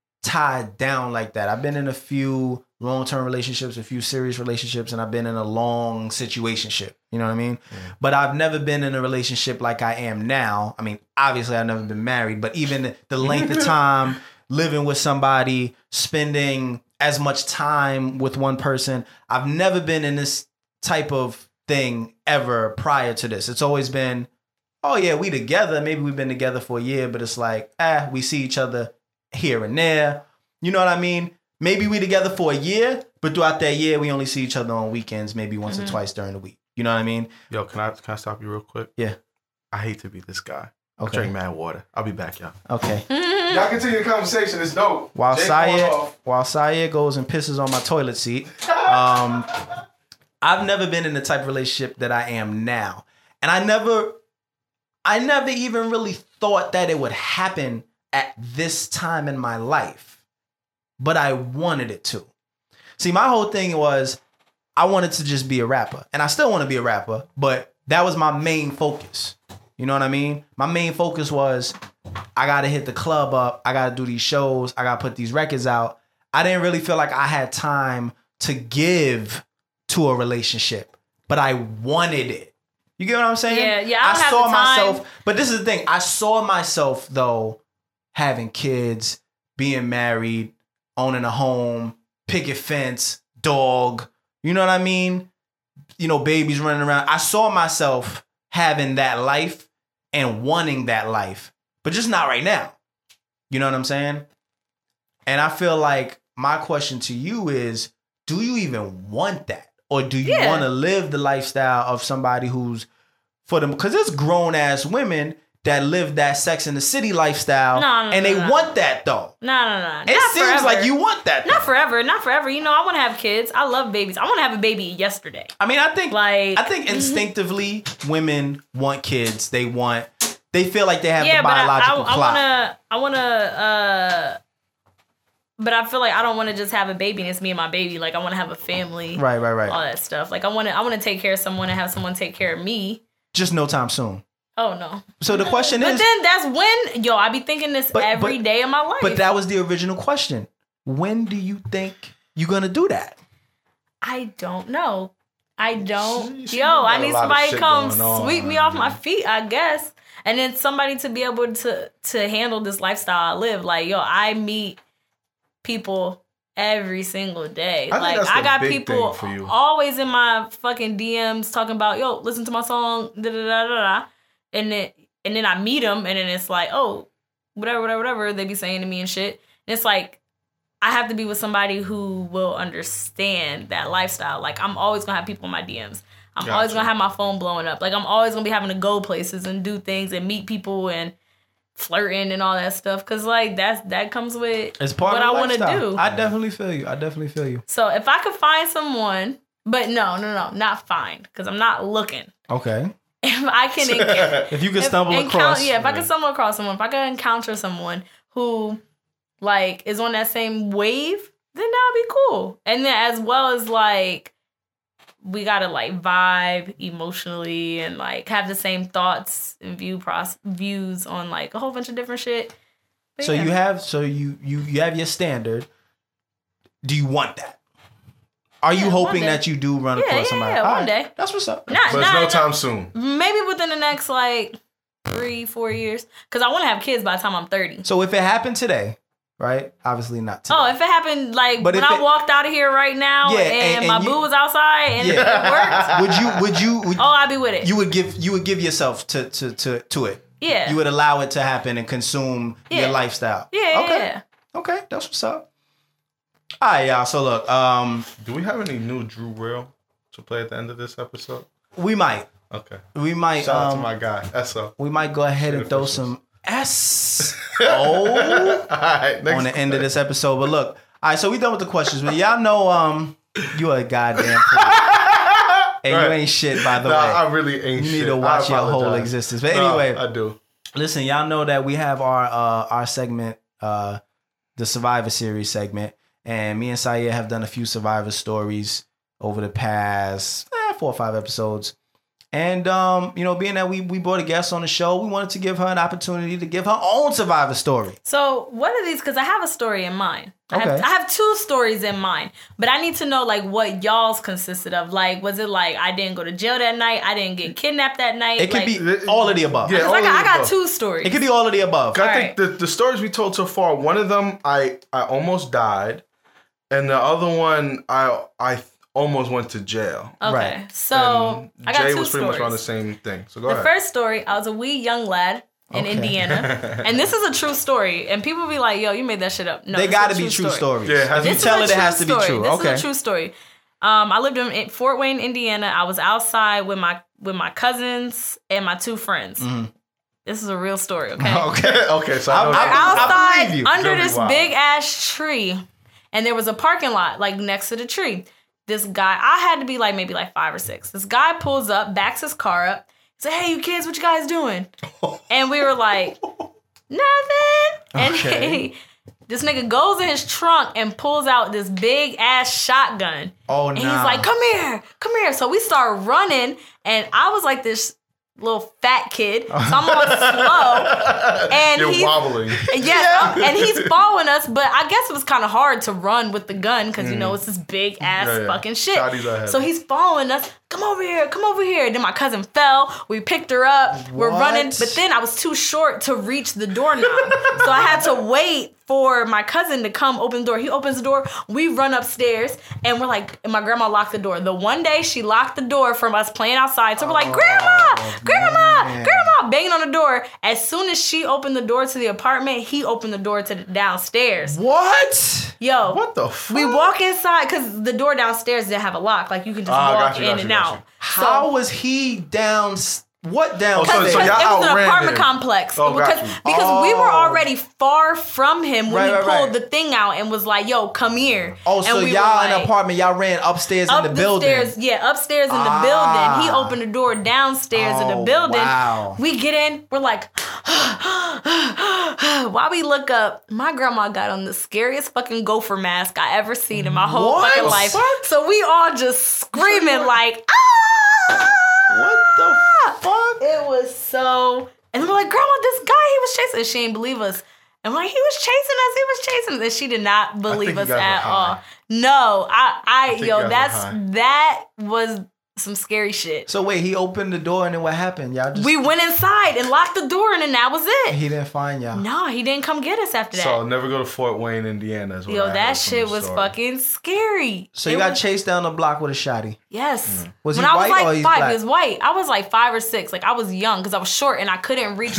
Speaker 1: tied down like that. I've been in a few long term relationships, a few serious relationships, and I've been in a long situationship. You know what I mean? But I've never been in a relationship like I am now. I mean, obviously, I've never been married, but even the length of time living with somebody, spending as much time with one person, I've never been in this type of thing ever prior to this. It's always been, oh yeah, we together. Maybe we've been together for a year, but it's like, ah, we see each other here and there. You know what I mean? Maybe we together for a year, but throughout that year, we only see each other on weekends, maybe once
Speaker 3: Mhm.
Speaker 1: or twice during the week. You know what I mean?
Speaker 2: Yo, can I can I stop you real quick?
Speaker 1: Yeah.
Speaker 2: I hate to be this guy. I
Speaker 1: Okay.
Speaker 2: drink mad water. I'll be back, y'all.
Speaker 1: Okay.
Speaker 2: Y'all continue the conversation. It's dope.
Speaker 1: While
Speaker 2: Jay going
Speaker 1: Saya,
Speaker 2: off.
Speaker 1: while Saya goes and pisses on my toilet seat, um, I've never been in the type of relationship that I am now, and I never, I never even really thought that it would happen at this time in my life, but I wanted it to. See, my whole thing was I wanted to just be a rapper, and I still want to be a rapper, but that was my main focus. You know what I mean? My main focus was I got to hit the club up. I got to do these shows. I got to put these records out. I didn't really feel like I had time to give to a relationship, but I wanted it. You get what I'm saying?
Speaker 3: Yeah, yeah, I don't have
Speaker 1: saw
Speaker 3: the time.
Speaker 1: myself, but this is the thing. I saw myself though having kids, being married, owning a home, picket fence, dog. You know what I mean? You know, babies running around. I saw myself having that life and wanting that life, but just not right now. You know what I'm saying? And I feel like my question to you is, do you even want that? Or do you
Speaker 3: Yeah.
Speaker 1: want to live the lifestyle of somebody who's for them? Because there's grown ass women that live that Sex in the City lifestyle,
Speaker 3: No, no,
Speaker 1: and they
Speaker 3: no, no.
Speaker 1: want that though.
Speaker 3: No, no, no.
Speaker 1: It
Speaker 3: Not
Speaker 1: seems
Speaker 3: forever.
Speaker 1: like you want that.
Speaker 3: Not
Speaker 1: though.
Speaker 3: forever. Not forever. You know, I want to have kids. I love babies. I want to have a baby yesterday.
Speaker 1: I mean, I think
Speaker 3: Like,
Speaker 1: I think instinctively women want kids. They want. They feel like they have
Speaker 3: yeah,
Speaker 1: the
Speaker 3: but I,
Speaker 1: biological
Speaker 3: I, I
Speaker 1: clock.
Speaker 3: wanna, I wanna, uh, but I feel like I don't want to just have a baby and it's me and my baby. Like, I want to have a family,
Speaker 1: Right, right, right.
Speaker 3: all that stuff. Like, I want to, I want to take care of someone and have someone take care of me.
Speaker 1: Just no time soon.
Speaker 3: Oh no.
Speaker 1: So the question
Speaker 3: But
Speaker 1: is,
Speaker 3: then that's when, yo, I be thinking this
Speaker 1: But-
Speaker 3: every
Speaker 1: but-
Speaker 3: day of my life.
Speaker 1: but that was the original question. When do you think you're gonna do that?
Speaker 3: I don't know. I don't.
Speaker 2: She- she
Speaker 3: Yo,
Speaker 2: got
Speaker 3: I
Speaker 2: a
Speaker 3: need
Speaker 2: lot of
Speaker 3: somebody to
Speaker 2: shit
Speaker 3: come
Speaker 2: going on,
Speaker 3: sweep me off my
Speaker 2: man.
Speaker 3: feet, I guess. And then somebody to be able to to handle this lifestyle I live. Like, yo, I meet people every single day.
Speaker 2: I think
Speaker 3: like
Speaker 2: that's the
Speaker 3: I got
Speaker 2: big
Speaker 3: people
Speaker 2: thing for you.
Speaker 3: always in my fucking D Ms talking about, yo, listen to my song, da da da da da, and then and then I meet them, and then it's like, oh, whatever, whatever, whatever they be saying to me and shit. And it's like I have to be with somebody who will understand that lifestyle. Like I'm always gonna have people in my D Ms. I'm
Speaker 2: Gotcha.
Speaker 3: always gonna have my phone blowing up. Like I'm always gonna be having to go places and do things and meet people and flirting and all that stuff, because like that's that comes with
Speaker 1: It's part
Speaker 3: what
Speaker 1: of
Speaker 3: I
Speaker 1: the
Speaker 3: want to
Speaker 1: lifestyle.
Speaker 3: do.
Speaker 1: I definitely feel you. I definitely feel you.
Speaker 3: So if I could find someone, but no, no, no, not find, because I'm not looking.
Speaker 1: Okay.
Speaker 3: If I can, enc-
Speaker 1: If you can
Speaker 3: if-
Speaker 1: stumble
Speaker 3: encount-
Speaker 1: across,
Speaker 3: yeah, if I can stumble across someone, if I can encounter someone who like is on that same wave, then that would be cool. And then as well as like we gotta like vibe emotionally and like have the same thoughts and view pros- views on like a whole bunch of different shit. But
Speaker 1: so
Speaker 3: yeah.
Speaker 1: you have so you you you have your standard. Do you want that? Are you
Speaker 3: Yeah,
Speaker 1: hoping
Speaker 3: one day.
Speaker 1: that you do run
Speaker 3: Yeah,
Speaker 1: across
Speaker 3: yeah,
Speaker 1: somebody?
Speaker 3: yeah,
Speaker 1: All
Speaker 3: one day.
Speaker 1: That's what's up.
Speaker 3: not,
Speaker 2: But it's
Speaker 3: not,
Speaker 2: no
Speaker 3: not-
Speaker 2: time soon.
Speaker 3: maybe within the next like three, four years. Because I want to have kids by the time I'm thirty.
Speaker 1: So if it happened today, right? Obviously not today.
Speaker 3: Oh, if it happened like
Speaker 1: But
Speaker 3: when
Speaker 1: if
Speaker 3: I
Speaker 1: it-
Speaker 3: walked out of here right now
Speaker 1: Yeah,
Speaker 3: and,
Speaker 1: and- and
Speaker 3: my
Speaker 1: you-
Speaker 3: boo was outside and
Speaker 1: Yeah.
Speaker 3: it worked,
Speaker 1: would you would you would,
Speaker 3: oh, I'd be with it.
Speaker 1: you would give you would give yourself to to to to it?
Speaker 3: yeah.
Speaker 1: You would allow it to happen and consume
Speaker 3: Yeah.
Speaker 1: your lifestyle.
Speaker 3: yeah,
Speaker 1: Okay.
Speaker 3: yeah.
Speaker 1: Okay, that's what's up. All right, y'all. So look, um,
Speaker 2: Do we have any new Drew Real to play at the end of this episode?
Speaker 1: we might
Speaker 2: Okay.
Speaker 1: we might
Speaker 2: Shout out to
Speaker 1: um,
Speaker 2: my guy, S O.
Speaker 1: we might go ahead and
Speaker 2: Shit
Speaker 1: throw
Speaker 2: officials.
Speaker 1: some S O
Speaker 2: All right, next
Speaker 1: on the end of this episode. But look, all right, so we done with the questions. But y'all know, um, you a goddamn fool. And
Speaker 2: Right.
Speaker 1: you ain't shit, by the
Speaker 2: Nah,
Speaker 1: way.
Speaker 2: I really ain't
Speaker 1: You
Speaker 2: shit.
Speaker 1: need to
Speaker 2: I
Speaker 1: watch your whole
Speaker 2: apologize.
Speaker 1: existence. But
Speaker 2: No,
Speaker 1: anyway,
Speaker 2: I do.
Speaker 1: listen, y'all know that we have our uh, our segment, uh, the Survivor Series segment, and me and Saya have done a few Survivor stories over the past eh, four or five episodes. And um, you know, being that we we brought a guest on the show, we wanted to give her an opportunity to give her own Survivor story.
Speaker 3: So what are these? Because I have a story in mind. I, have,
Speaker 1: Okay.
Speaker 3: I have two stories in mind, but I need to know like what y'all's consisted of. Like, was it like I didn't go to jail that night? I didn't get kidnapped that night?
Speaker 1: It could
Speaker 3: like,
Speaker 1: be all of the above.
Speaker 2: Yeah.
Speaker 3: 'cause
Speaker 2: all
Speaker 3: I
Speaker 2: of
Speaker 3: got,
Speaker 2: the
Speaker 3: I got
Speaker 2: above.
Speaker 3: two stories.
Speaker 1: It could be all of the above.
Speaker 2: I
Speaker 3: All
Speaker 2: think the, the stories we told so far, one of them I I almost died, and the other one I I almost went to jail.
Speaker 3: Okay,
Speaker 1: Right.
Speaker 3: so
Speaker 2: And
Speaker 3: I got
Speaker 2: Jay
Speaker 3: two
Speaker 2: was pretty
Speaker 3: stories.
Speaker 2: much on the same thing. So go
Speaker 3: The
Speaker 2: ahead.
Speaker 3: first story, I was a wee young lad in
Speaker 1: Okay.
Speaker 3: Indiana, and this is a true story. And people be like, "Yo, you made that shit up." No,
Speaker 1: They
Speaker 3: it's
Speaker 1: got
Speaker 3: a
Speaker 1: to be true
Speaker 3: story.
Speaker 1: stories.
Speaker 2: Yeah, it has
Speaker 1: if
Speaker 2: to
Speaker 1: you
Speaker 2: be-
Speaker 3: This
Speaker 1: tell
Speaker 3: is
Speaker 1: it,
Speaker 3: a
Speaker 1: it has to
Speaker 3: true
Speaker 1: be
Speaker 3: story.
Speaker 1: true.
Speaker 3: This
Speaker 1: Okay.
Speaker 3: is a true story. Um, I lived in, in Fort Wayne, Indiana. I was outside with my with my cousins and my two friends. This is a real story, okay?
Speaker 1: Okay.
Speaker 2: okay, so I know
Speaker 1: I- I-
Speaker 2: that-
Speaker 1: I
Speaker 3: Outside
Speaker 1: believe you.
Speaker 3: under
Speaker 2: It's
Speaker 3: this
Speaker 2: gonna be wild.
Speaker 3: big ass tree, and there was a parking lot like next to the tree. This guy, I had to be like maybe like five or six. This guy pulls up, backs his car up, said, "Hey, you kids, what you guys doing?" And we were like, "Nothing." And
Speaker 1: Okay.
Speaker 3: he, this nigga goes in his trunk and pulls out this big ass shotgun.
Speaker 1: Oh,
Speaker 3: And
Speaker 1: no.
Speaker 3: he's like, "Come here, come here." So we start running, and I was like this little fat kid, so I'm all slow. And
Speaker 2: You're
Speaker 3: he's,
Speaker 2: wobbling.
Speaker 3: yes, and he's following us, but I guess it was kind of hard to run with the gun because you know it's this big ass
Speaker 2: Yeah, yeah.
Speaker 3: fucking shit.
Speaker 2: Shotties are heavy.
Speaker 3: So he's following us. Come over here, come over here. Then my cousin fell. We picked her up. We're
Speaker 1: What?
Speaker 3: running, but then I was too short to reach the doorknob, so I had to wait for my cousin to come open the door. He opens the door. We run upstairs, and we're like, and my grandma locked the door. The one day she locked the door from us playing outside, so we're like, "Grandma, grandma,
Speaker 1: man.
Speaker 3: grandma," banging on the door. As soon as she opened the door to the apartment, he opened the door to the downstairs.
Speaker 1: What?
Speaker 3: Yo,
Speaker 2: What the fuck?
Speaker 3: we walk inside because the door downstairs didn't have a lock. Like you can just
Speaker 2: Ah,
Speaker 3: walk
Speaker 2: got you,
Speaker 3: in
Speaker 2: got you,
Speaker 3: and
Speaker 2: got
Speaker 3: out.
Speaker 2: you.
Speaker 1: How was he down? What down?
Speaker 2: Oh, so-
Speaker 3: Because
Speaker 2: so
Speaker 3: it
Speaker 2: y'all
Speaker 3: was an
Speaker 2: outran
Speaker 3: apartment
Speaker 2: him.
Speaker 3: complex.
Speaker 2: Oh, got
Speaker 3: because
Speaker 2: you.
Speaker 3: because we were
Speaker 1: Oh.
Speaker 3: already far from him when
Speaker 1: Right,
Speaker 3: he
Speaker 1: right,
Speaker 3: pulled
Speaker 1: right.
Speaker 3: the thing out and was like, "Yo, come here."
Speaker 1: Oh,
Speaker 3: and
Speaker 1: so
Speaker 3: we
Speaker 1: y'all
Speaker 3: were
Speaker 1: in the
Speaker 3: like,
Speaker 1: apartment, y'all ran upstairs in
Speaker 3: up
Speaker 1: the building.
Speaker 3: stairs, yeah, upstairs in the
Speaker 1: Ah.
Speaker 3: building. He opened the door downstairs in
Speaker 1: Oh,
Speaker 3: the building.
Speaker 1: wow.
Speaker 3: We get in, we're like, while we look up, my grandma got on the scariest fucking gopher mask I ever seen in my whole
Speaker 1: What?
Speaker 3: fucking life.
Speaker 1: What?
Speaker 3: So we all just screaming like, ah!
Speaker 1: What the fuck?
Speaker 3: It was so, and we're like, "Grandma, this guy, he was chasing," and she didn't believe us. And we're like, "He was chasing us, he was chasing us," and she did not believe
Speaker 2: think you
Speaker 3: us
Speaker 2: guys were
Speaker 3: at
Speaker 2: high.
Speaker 3: all. No, I, I,
Speaker 2: think you
Speaker 3: yo,
Speaker 2: guys were
Speaker 3: that's
Speaker 2: high.
Speaker 3: that was some scary shit.
Speaker 1: So wait, he opened the door and then what happened? Y'all just
Speaker 3: We went inside and locked the door, and then that was it.
Speaker 1: he didn't find y'all.
Speaker 3: No, he didn't come get us after that.
Speaker 2: So never go to Fort Wayne, Indiana. Is what
Speaker 3: Yo,
Speaker 2: I
Speaker 3: that
Speaker 2: heard from
Speaker 3: shit
Speaker 2: the
Speaker 3: was
Speaker 2: story.
Speaker 3: fucking scary.
Speaker 1: So
Speaker 3: It
Speaker 1: you got
Speaker 3: was-
Speaker 1: chased down the block with a shotty.
Speaker 3: Yes.
Speaker 1: Was
Speaker 3: when
Speaker 1: he
Speaker 3: I was
Speaker 1: white
Speaker 3: like
Speaker 1: or he's
Speaker 3: five,
Speaker 1: black?
Speaker 3: he was white. I was like five or six. Like I was young because I was short and I couldn't reach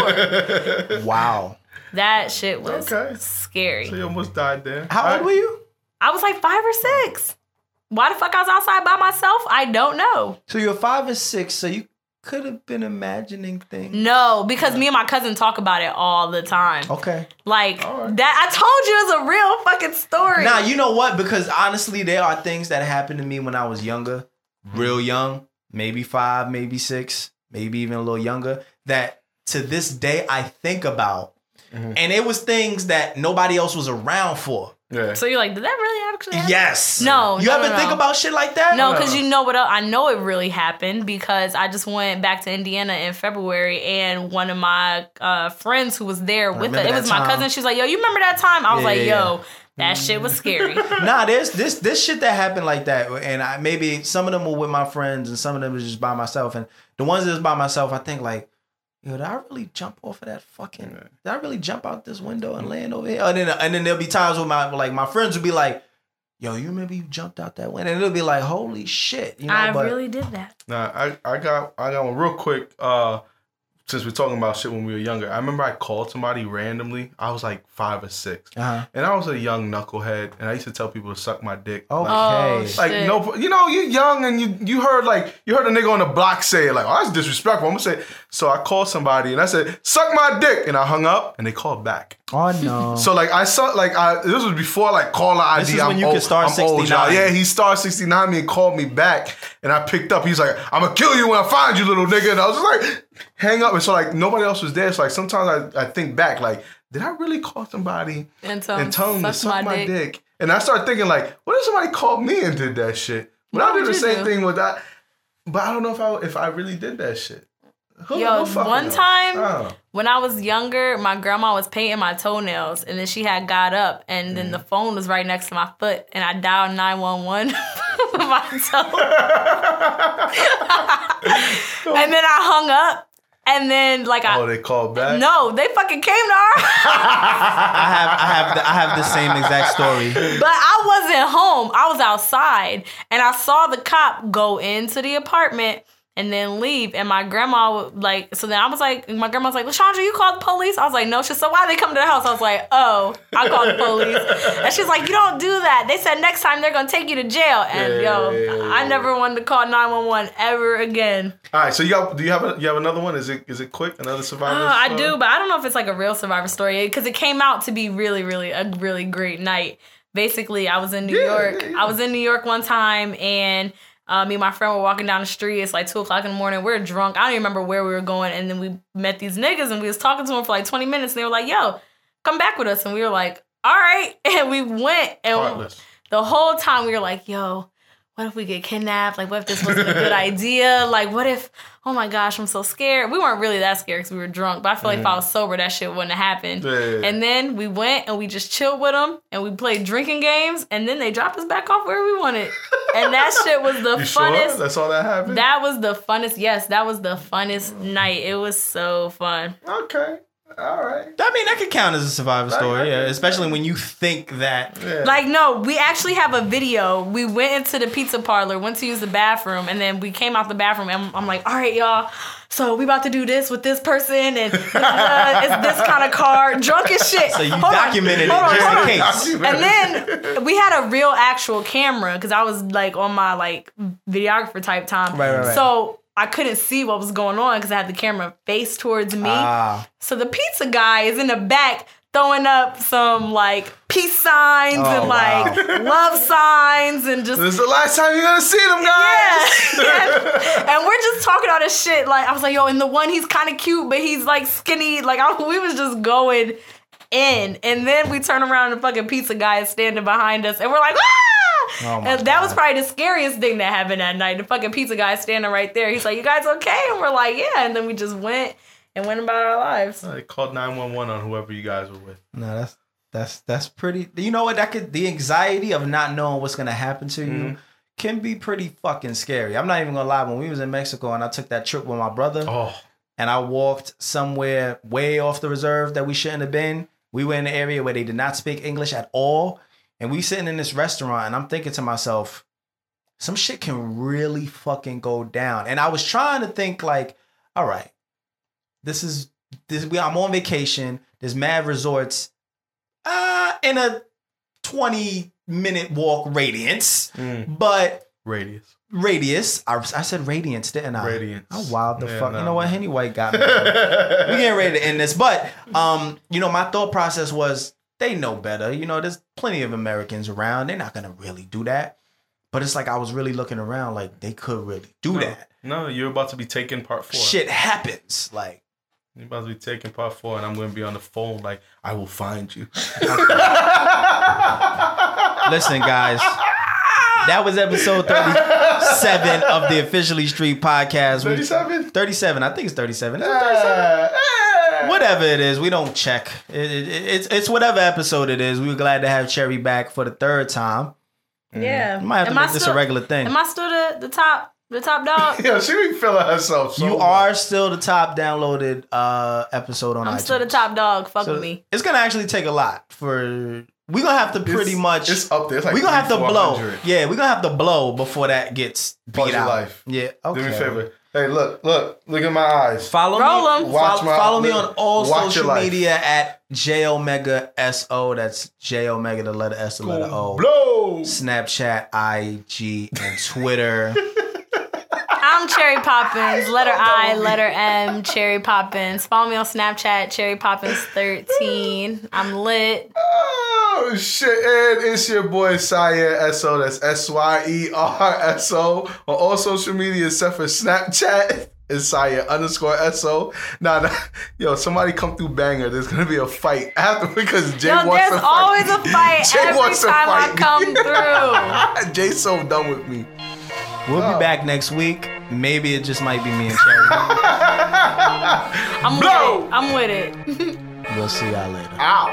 Speaker 3: the door.
Speaker 1: Wow.
Speaker 3: That shit was
Speaker 2: Okay.
Speaker 3: scary.
Speaker 2: So you almost died there.
Speaker 1: How old were you?
Speaker 3: I was like five or six. Why the fuck I was outside by myself? I don't know.
Speaker 1: So you're five or six, so you could have been imagining things.
Speaker 3: No, because me and my cousin talk about it all the time.
Speaker 1: Okay.
Speaker 3: Like
Speaker 2: All right.
Speaker 3: that, I told you it was a real fucking story.
Speaker 1: Now, you know what? Because honestly, there are things that happened to me when I was younger, real young, maybe five, maybe six, maybe even a little younger, that to this day I think about.
Speaker 2: Mm-hmm.
Speaker 1: And it was things that nobody else was around for.
Speaker 2: Yeah.
Speaker 3: So you're like, did that really actually happen?
Speaker 1: Yes.
Speaker 3: No,
Speaker 1: You
Speaker 3: no,
Speaker 1: ever
Speaker 3: no,
Speaker 1: think
Speaker 3: no.
Speaker 1: about shit like that?
Speaker 3: No, because you know what else? I know it really happened because I just went back to Indiana in February and one of my uh, friends who was there with
Speaker 1: remember
Speaker 3: us, it
Speaker 1: that
Speaker 3: was my
Speaker 1: time.
Speaker 3: cousin. She was like, yo, you remember that time? I was
Speaker 1: Yeah,
Speaker 3: like,
Speaker 1: yeah,
Speaker 3: yo, that shit was scary.
Speaker 1: Nah, there's this this shit that happened like that, and I maybe some of them were with my friends, and some of them was just by myself. And the ones that was by myself, I think like, yo, did I really jump off of that fucking? Did I really jump out this window and land over here? And then and then there'll be times where my like my friends would be like, yo, you remember you jumped out that window? And it'll be like, holy shit, you know.
Speaker 3: I
Speaker 1: but
Speaker 3: really did that.
Speaker 2: Nah, I, I got I got one real quick. Uh, since we're talking about shit when we were younger, I remember I called somebody randomly. I was like five or six,
Speaker 1: uh-huh.
Speaker 2: and I was a young knucklehead, and I used to tell people to suck my dick.
Speaker 1: Okay.
Speaker 3: Oh,
Speaker 2: Like
Speaker 3: shit.
Speaker 2: no, you know, you're young and you you heard like you heard a nigga on the block say it like, oh, that's disrespectful. I'm gonna say, so I called somebody and I said, suck my dick, and I hung up and they called back.
Speaker 1: Oh no.
Speaker 2: So like I saw like I this was before like caller I D.
Speaker 1: This is
Speaker 2: I'm
Speaker 1: when you
Speaker 2: old,
Speaker 1: could star
Speaker 2: I'm old, y'all.
Speaker 1: sixty-nine.
Speaker 2: Yeah, he star sixty-nine me and called me back, and I picked up. He's like, I'm gonna kill you when I find you, little nigga. And I was just like, hang up. And so like nobody else was there. So like sometimes I, I think back like, did I really call somebody
Speaker 3: And tell
Speaker 2: and tell them to
Speaker 3: suck
Speaker 2: suck my,
Speaker 3: my
Speaker 2: dick.
Speaker 3: dick.
Speaker 2: And I started thinking like, what if somebody called me and did that shit? But
Speaker 3: What
Speaker 2: I did
Speaker 3: would
Speaker 2: the
Speaker 3: you
Speaker 2: same
Speaker 3: do?
Speaker 2: thing with that. But I don't know if I if I really did that shit. Who,
Speaker 3: Yo,
Speaker 2: who fucking
Speaker 3: one
Speaker 2: knows?
Speaker 3: time
Speaker 2: Oh.
Speaker 3: when I was younger, my grandma was painting my toenails, and then she had got up, and then the phone was right next to my foot, and I dialed nine one one with my toe. And then I hung up, and then like I
Speaker 2: Oh, they called back?
Speaker 3: no, they fucking came to our
Speaker 1: I have I have the, I have the same exact story.
Speaker 3: But I wasn't home. I was outside, and I saw the cop go into the apartment and then leave. And my grandma would, like, so then I was like, my grandma was like, LaShondra, you called the police? I was like, no. She said, why they come to the house? I was like, oh, I called the police. And she's like, you don't do that. They said next time they're gonna take you to jail. And
Speaker 2: Yeah,
Speaker 3: yo,
Speaker 2: yeah, yeah,
Speaker 3: I
Speaker 2: yeah.
Speaker 3: never wanted to call nine one one ever again.
Speaker 2: All right, so you got do you have a, you have another one? Is it is it quick? Another survivor?
Speaker 3: Oh, I
Speaker 2: story?
Speaker 3: do, but I don't know if it's like a real survivor story because it came out to be really, really a really great night. Basically, I was in New
Speaker 2: Yeah,
Speaker 3: York.
Speaker 2: yeah, yeah.
Speaker 3: I was in New York one time, and uh, me and my friend were walking down the street. It's like two o'clock in the morning. We're drunk. I don't even remember where we were going, and then we met these niggas, and we was talking to them for like twenty minutes. And they were like, "Yo, come back with us," and we were like, "All right," and we went, and
Speaker 2: Heartless.
Speaker 3: the whole time we were like, "Yo, what if we get kidnapped? Like, what if this wasn't a good idea? Like, what if, oh my gosh, I'm so scared." We weren't really that scared because we were drunk, but I feel like if I was sober, that shit wouldn't have happened.
Speaker 2: Yeah, yeah, yeah.
Speaker 3: And then we went and we just chilled with them and we played drinking games, and then they dropped us back off where we wanted. And that shit was the
Speaker 2: You sure?
Speaker 3: funnest.
Speaker 2: That's all that happened?
Speaker 3: That was the funnest. Yes, that was the funnest night. It was so fun.
Speaker 2: Okay. All right.
Speaker 1: I mean, that could count as a survivor story, yeah,
Speaker 2: okay.
Speaker 1: especially when you think that.
Speaker 2: Yeah.
Speaker 3: Like, no, we actually have a video. We went into the pizza parlor, went to use the bathroom, and then we came out the bathroom, and I'm like, all right, y'all, so we about to do this with this person, and uh, it's this kind of car, drunk as shit.
Speaker 1: So you
Speaker 3: Hold on,
Speaker 1: documented it
Speaker 3: hold on,
Speaker 1: just
Speaker 3: hold
Speaker 1: in
Speaker 3: on.
Speaker 1: case.
Speaker 3: And then we had a real actual camera, because I was, like, on my, like, videographer type time.
Speaker 1: Right, right, right.
Speaker 3: So I couldn't see what was going on, because I had the camera face towards me.
Speaker 1: Ah.
Speaker 3: So the pizza guy is in the back throwing up some like peace signs
Speaker 1: Oh,
Speaker 3: and like love signs and just
Speaker 2: This is the last time you're gonna see them, guys.
Speaker 3: yeah. And we're just talking all this shit. Like I was like, yo, and the one he's kind of cute, but he's like skinny. Like I, we was just going in, and then we turn around and the fucking pizza guy is standing behind us, and we're like, ah!
Speaker 1: Oh my
Speaker 3: And that was
Speaker 1: God.
Speaker 3: probably the scariest thing that happened that night. The fucking pizza guy standing right there. He's like, you guys okay? And we're like, yeah. And then we just went and went about our lives.
Speaker 2: They called nine one one on whoever you guys were with.
Speaker 1: No, that's that's that's pretty. You know what? That could the anxiety of not knowing what's gonna happen to you
Speaker 2: Mhm.
Speaker 1: can be pretty fucking scary. I'm not even gonna lie. When we was in Mexico and I took that trip with my brother,
Speaker 2: Oh,
Speaker 1: and I walked somewhere way off the reserve that we shouldn't have been. We were in an area where they did not speak English at all. And we sitting in this restaurant and I'm thinking to myself, some shit can really fucking go down. And I was trying to think like, all right, this is, this. We I'm on vacation. There's mad resorts uh, in a twenty minute walk radius.
Speaker 2: Mm.
Speaker 1: But
Speaker 2: radius.
Speaker 1: Radius. I, I said radiance, didn't I?
Speaker 2: Radiance.
Speaker 1: Oh, wild the
Speaker 2: Yeah,
Speaker 1: fuck.
Speaker 2: no.
Speaker 1: You know what? Henny White got me. We getting ready to end this. But, um, you know, my thought process was they know better. You know, there's plenty of Americans around. They're not going to really do that. But it's like I was really looking around like they could really do
Speaker 2: No.
Speaker 1: that.
Speaker 2: No, you're about to be taking part four.
Speaker 1: Shit happens. Like,
Speaker 2: You're about to be taking part four, and I'm going to be on the phone like, I will find you.
Speaker 1: listen, guys. That was episode thirty-seven of the Officially Street podcast. We-
Speaker 2: thirty-seven?
Speaker 1: thirty-seven. I think it's thirty-seven. Is it thirty-seven? Whatever it is, we don't check. It, it, it's it's whatever episode it is. We were glad to have Cherry back for the third time.
Speaker 3: Yeah.
Speaker 1: We might have to
Speaker 3: Am I
Speaker 1: make this
Speaker 3: still-
Speaker 1: a regular thing.
Speaker 3: Am I still the, the top the top dog?
Speaker 2: Yo, she be feeling herself so
Speaker 1: you
Speaker 2: much.
Speaker 1: are still the top downloaded uh, episode on
Speaker 3: I'm
Speaker 1: iTunes.
Speaker 3: still the top dog. Fuck
Speaker 1: So
Speaker 3: with me.
Speaker 1: it's gonna actually take a lot for. We're gonna have to pretty
Speaker 2: It's-
Speaker 1: much.
Speaker 2: It's up there. It's like
Speaker 1: we're gonna have to
Speaker 2: three,
Speaker 1: blow.
Speaker 2: four hundred.
Speaker 1: Yeah, we're gonna have to blow before that gets beat
Speaker 2: Pause your
Speaker 1: out.
Speaker 2: life.
Speaker 1: Yeah. Okay.
Speaker 2: Do me a favor. Hey, look, look, look at my eyes.
Speaker 1: Follow
Speaker 3: Roll
Speaker 1: me.
Speaker 3: 'em.
Speaker 2: Watch
Speaker 1: follow,
Speaker 2: my-
Speaker 1: follow me on all
Speaker 2: watch your
Speaker 1: social
Speaker 2: life.
Speaker 1: media at J Omega S O. That's J Omega, the letter S, the letter O.
Speaker 2: Blow.
Speaker 1: Snapchat, I G, and Twitter.
Speaker 3: I'm Cherry Poppins. Letter I, letter M, Cherry Poppins. Follow me on Snapchat, Cherry Poppins thirteen. I'm lit.
Speaker 2: Oh, shit. And it's your boy, Syer S O. That's S Y E R S O. On all social media except for Snapchat. It's Syer underscore S O. Nah, nah, yo, somebody come through Banger. There's going to be a fight after because Jay
Speaker 3: Yo,
Speaker 2: wants
Speaker 3: there's
Speaker 2: to fight.
Speaker 3: always a fight
Speaker 2: Jay
Speaker 3: every
Speaker 2: wants to
Speaker 3: time I
Speaker 2: fight.
Speaker 3: come through.
Speaker 2: Jay's so done with me.
Speaker 1: We'll
Speaker 2: Oh.
Speaker 1: be back next week. Maybe it just might be me and Cherry.
Speaker 3: I'm
Speaker 2: Blow.
Speaker 3: with it. I'm with it.
Speaker 1: We'll see y'all later.
Speaker 2: Ow.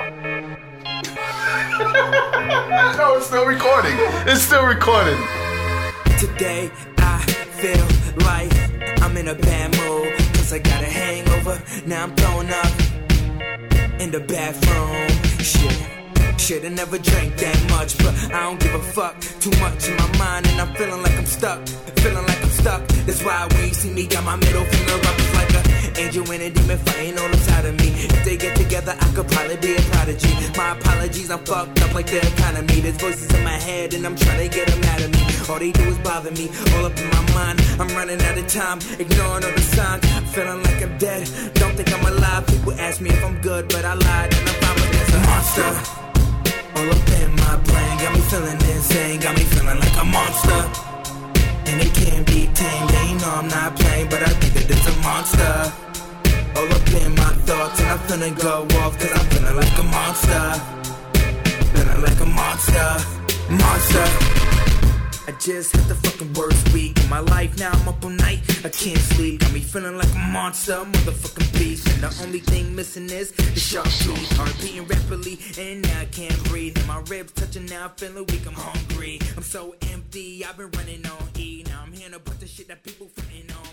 Speaker 2: No, it's still recording. It's still recording.
Speaker 4: Today I feel like I'm in a bad mood, cause I got a hangover. Now I'm throwing up in the bathroom. Shit. Should've never drank that much, but I don't give a fuck. Too much in my mind and I'm feeling like I'm stuck. Feeling like I'm stuck. That's why when you see me, got my middle finger up. It's like a angel and a demon fighting all inside of me. If they get together, I could probably be a prodigy. My apologies, I'm fucked up like the economy. There's voices in my head and I'm trying to get them out of me. All they do is bother me, all up in my mind. I'm running out of time, ignoring all the signs. Feeling like I'm dead, don't think I'm alive. People ask me if I'm good, but I lied and I'm fine, but there's a monster all up in my brain. Got me feeling insane, got me feeling like a monster. And it can't be tamed, they know I'm not playing, but I think that it's a monster. All up in my thoughts and I'm finna go off, cause I'm feeling like a monster. Feeling like a monster, monster. I just had the fucking worst week in my life. Now I'm up all night, I can't sleep. Got me feeling like a monster, motherfucking beast. And the only thing missing is the sharp teeth. Heart beating rapidly, and now I can't breathe. And my ribs touching, now I'm feeling weak, I'm hungry. I'm so empty, I've been running on E. Now I'm hearing a bunch of shit that people fronting on.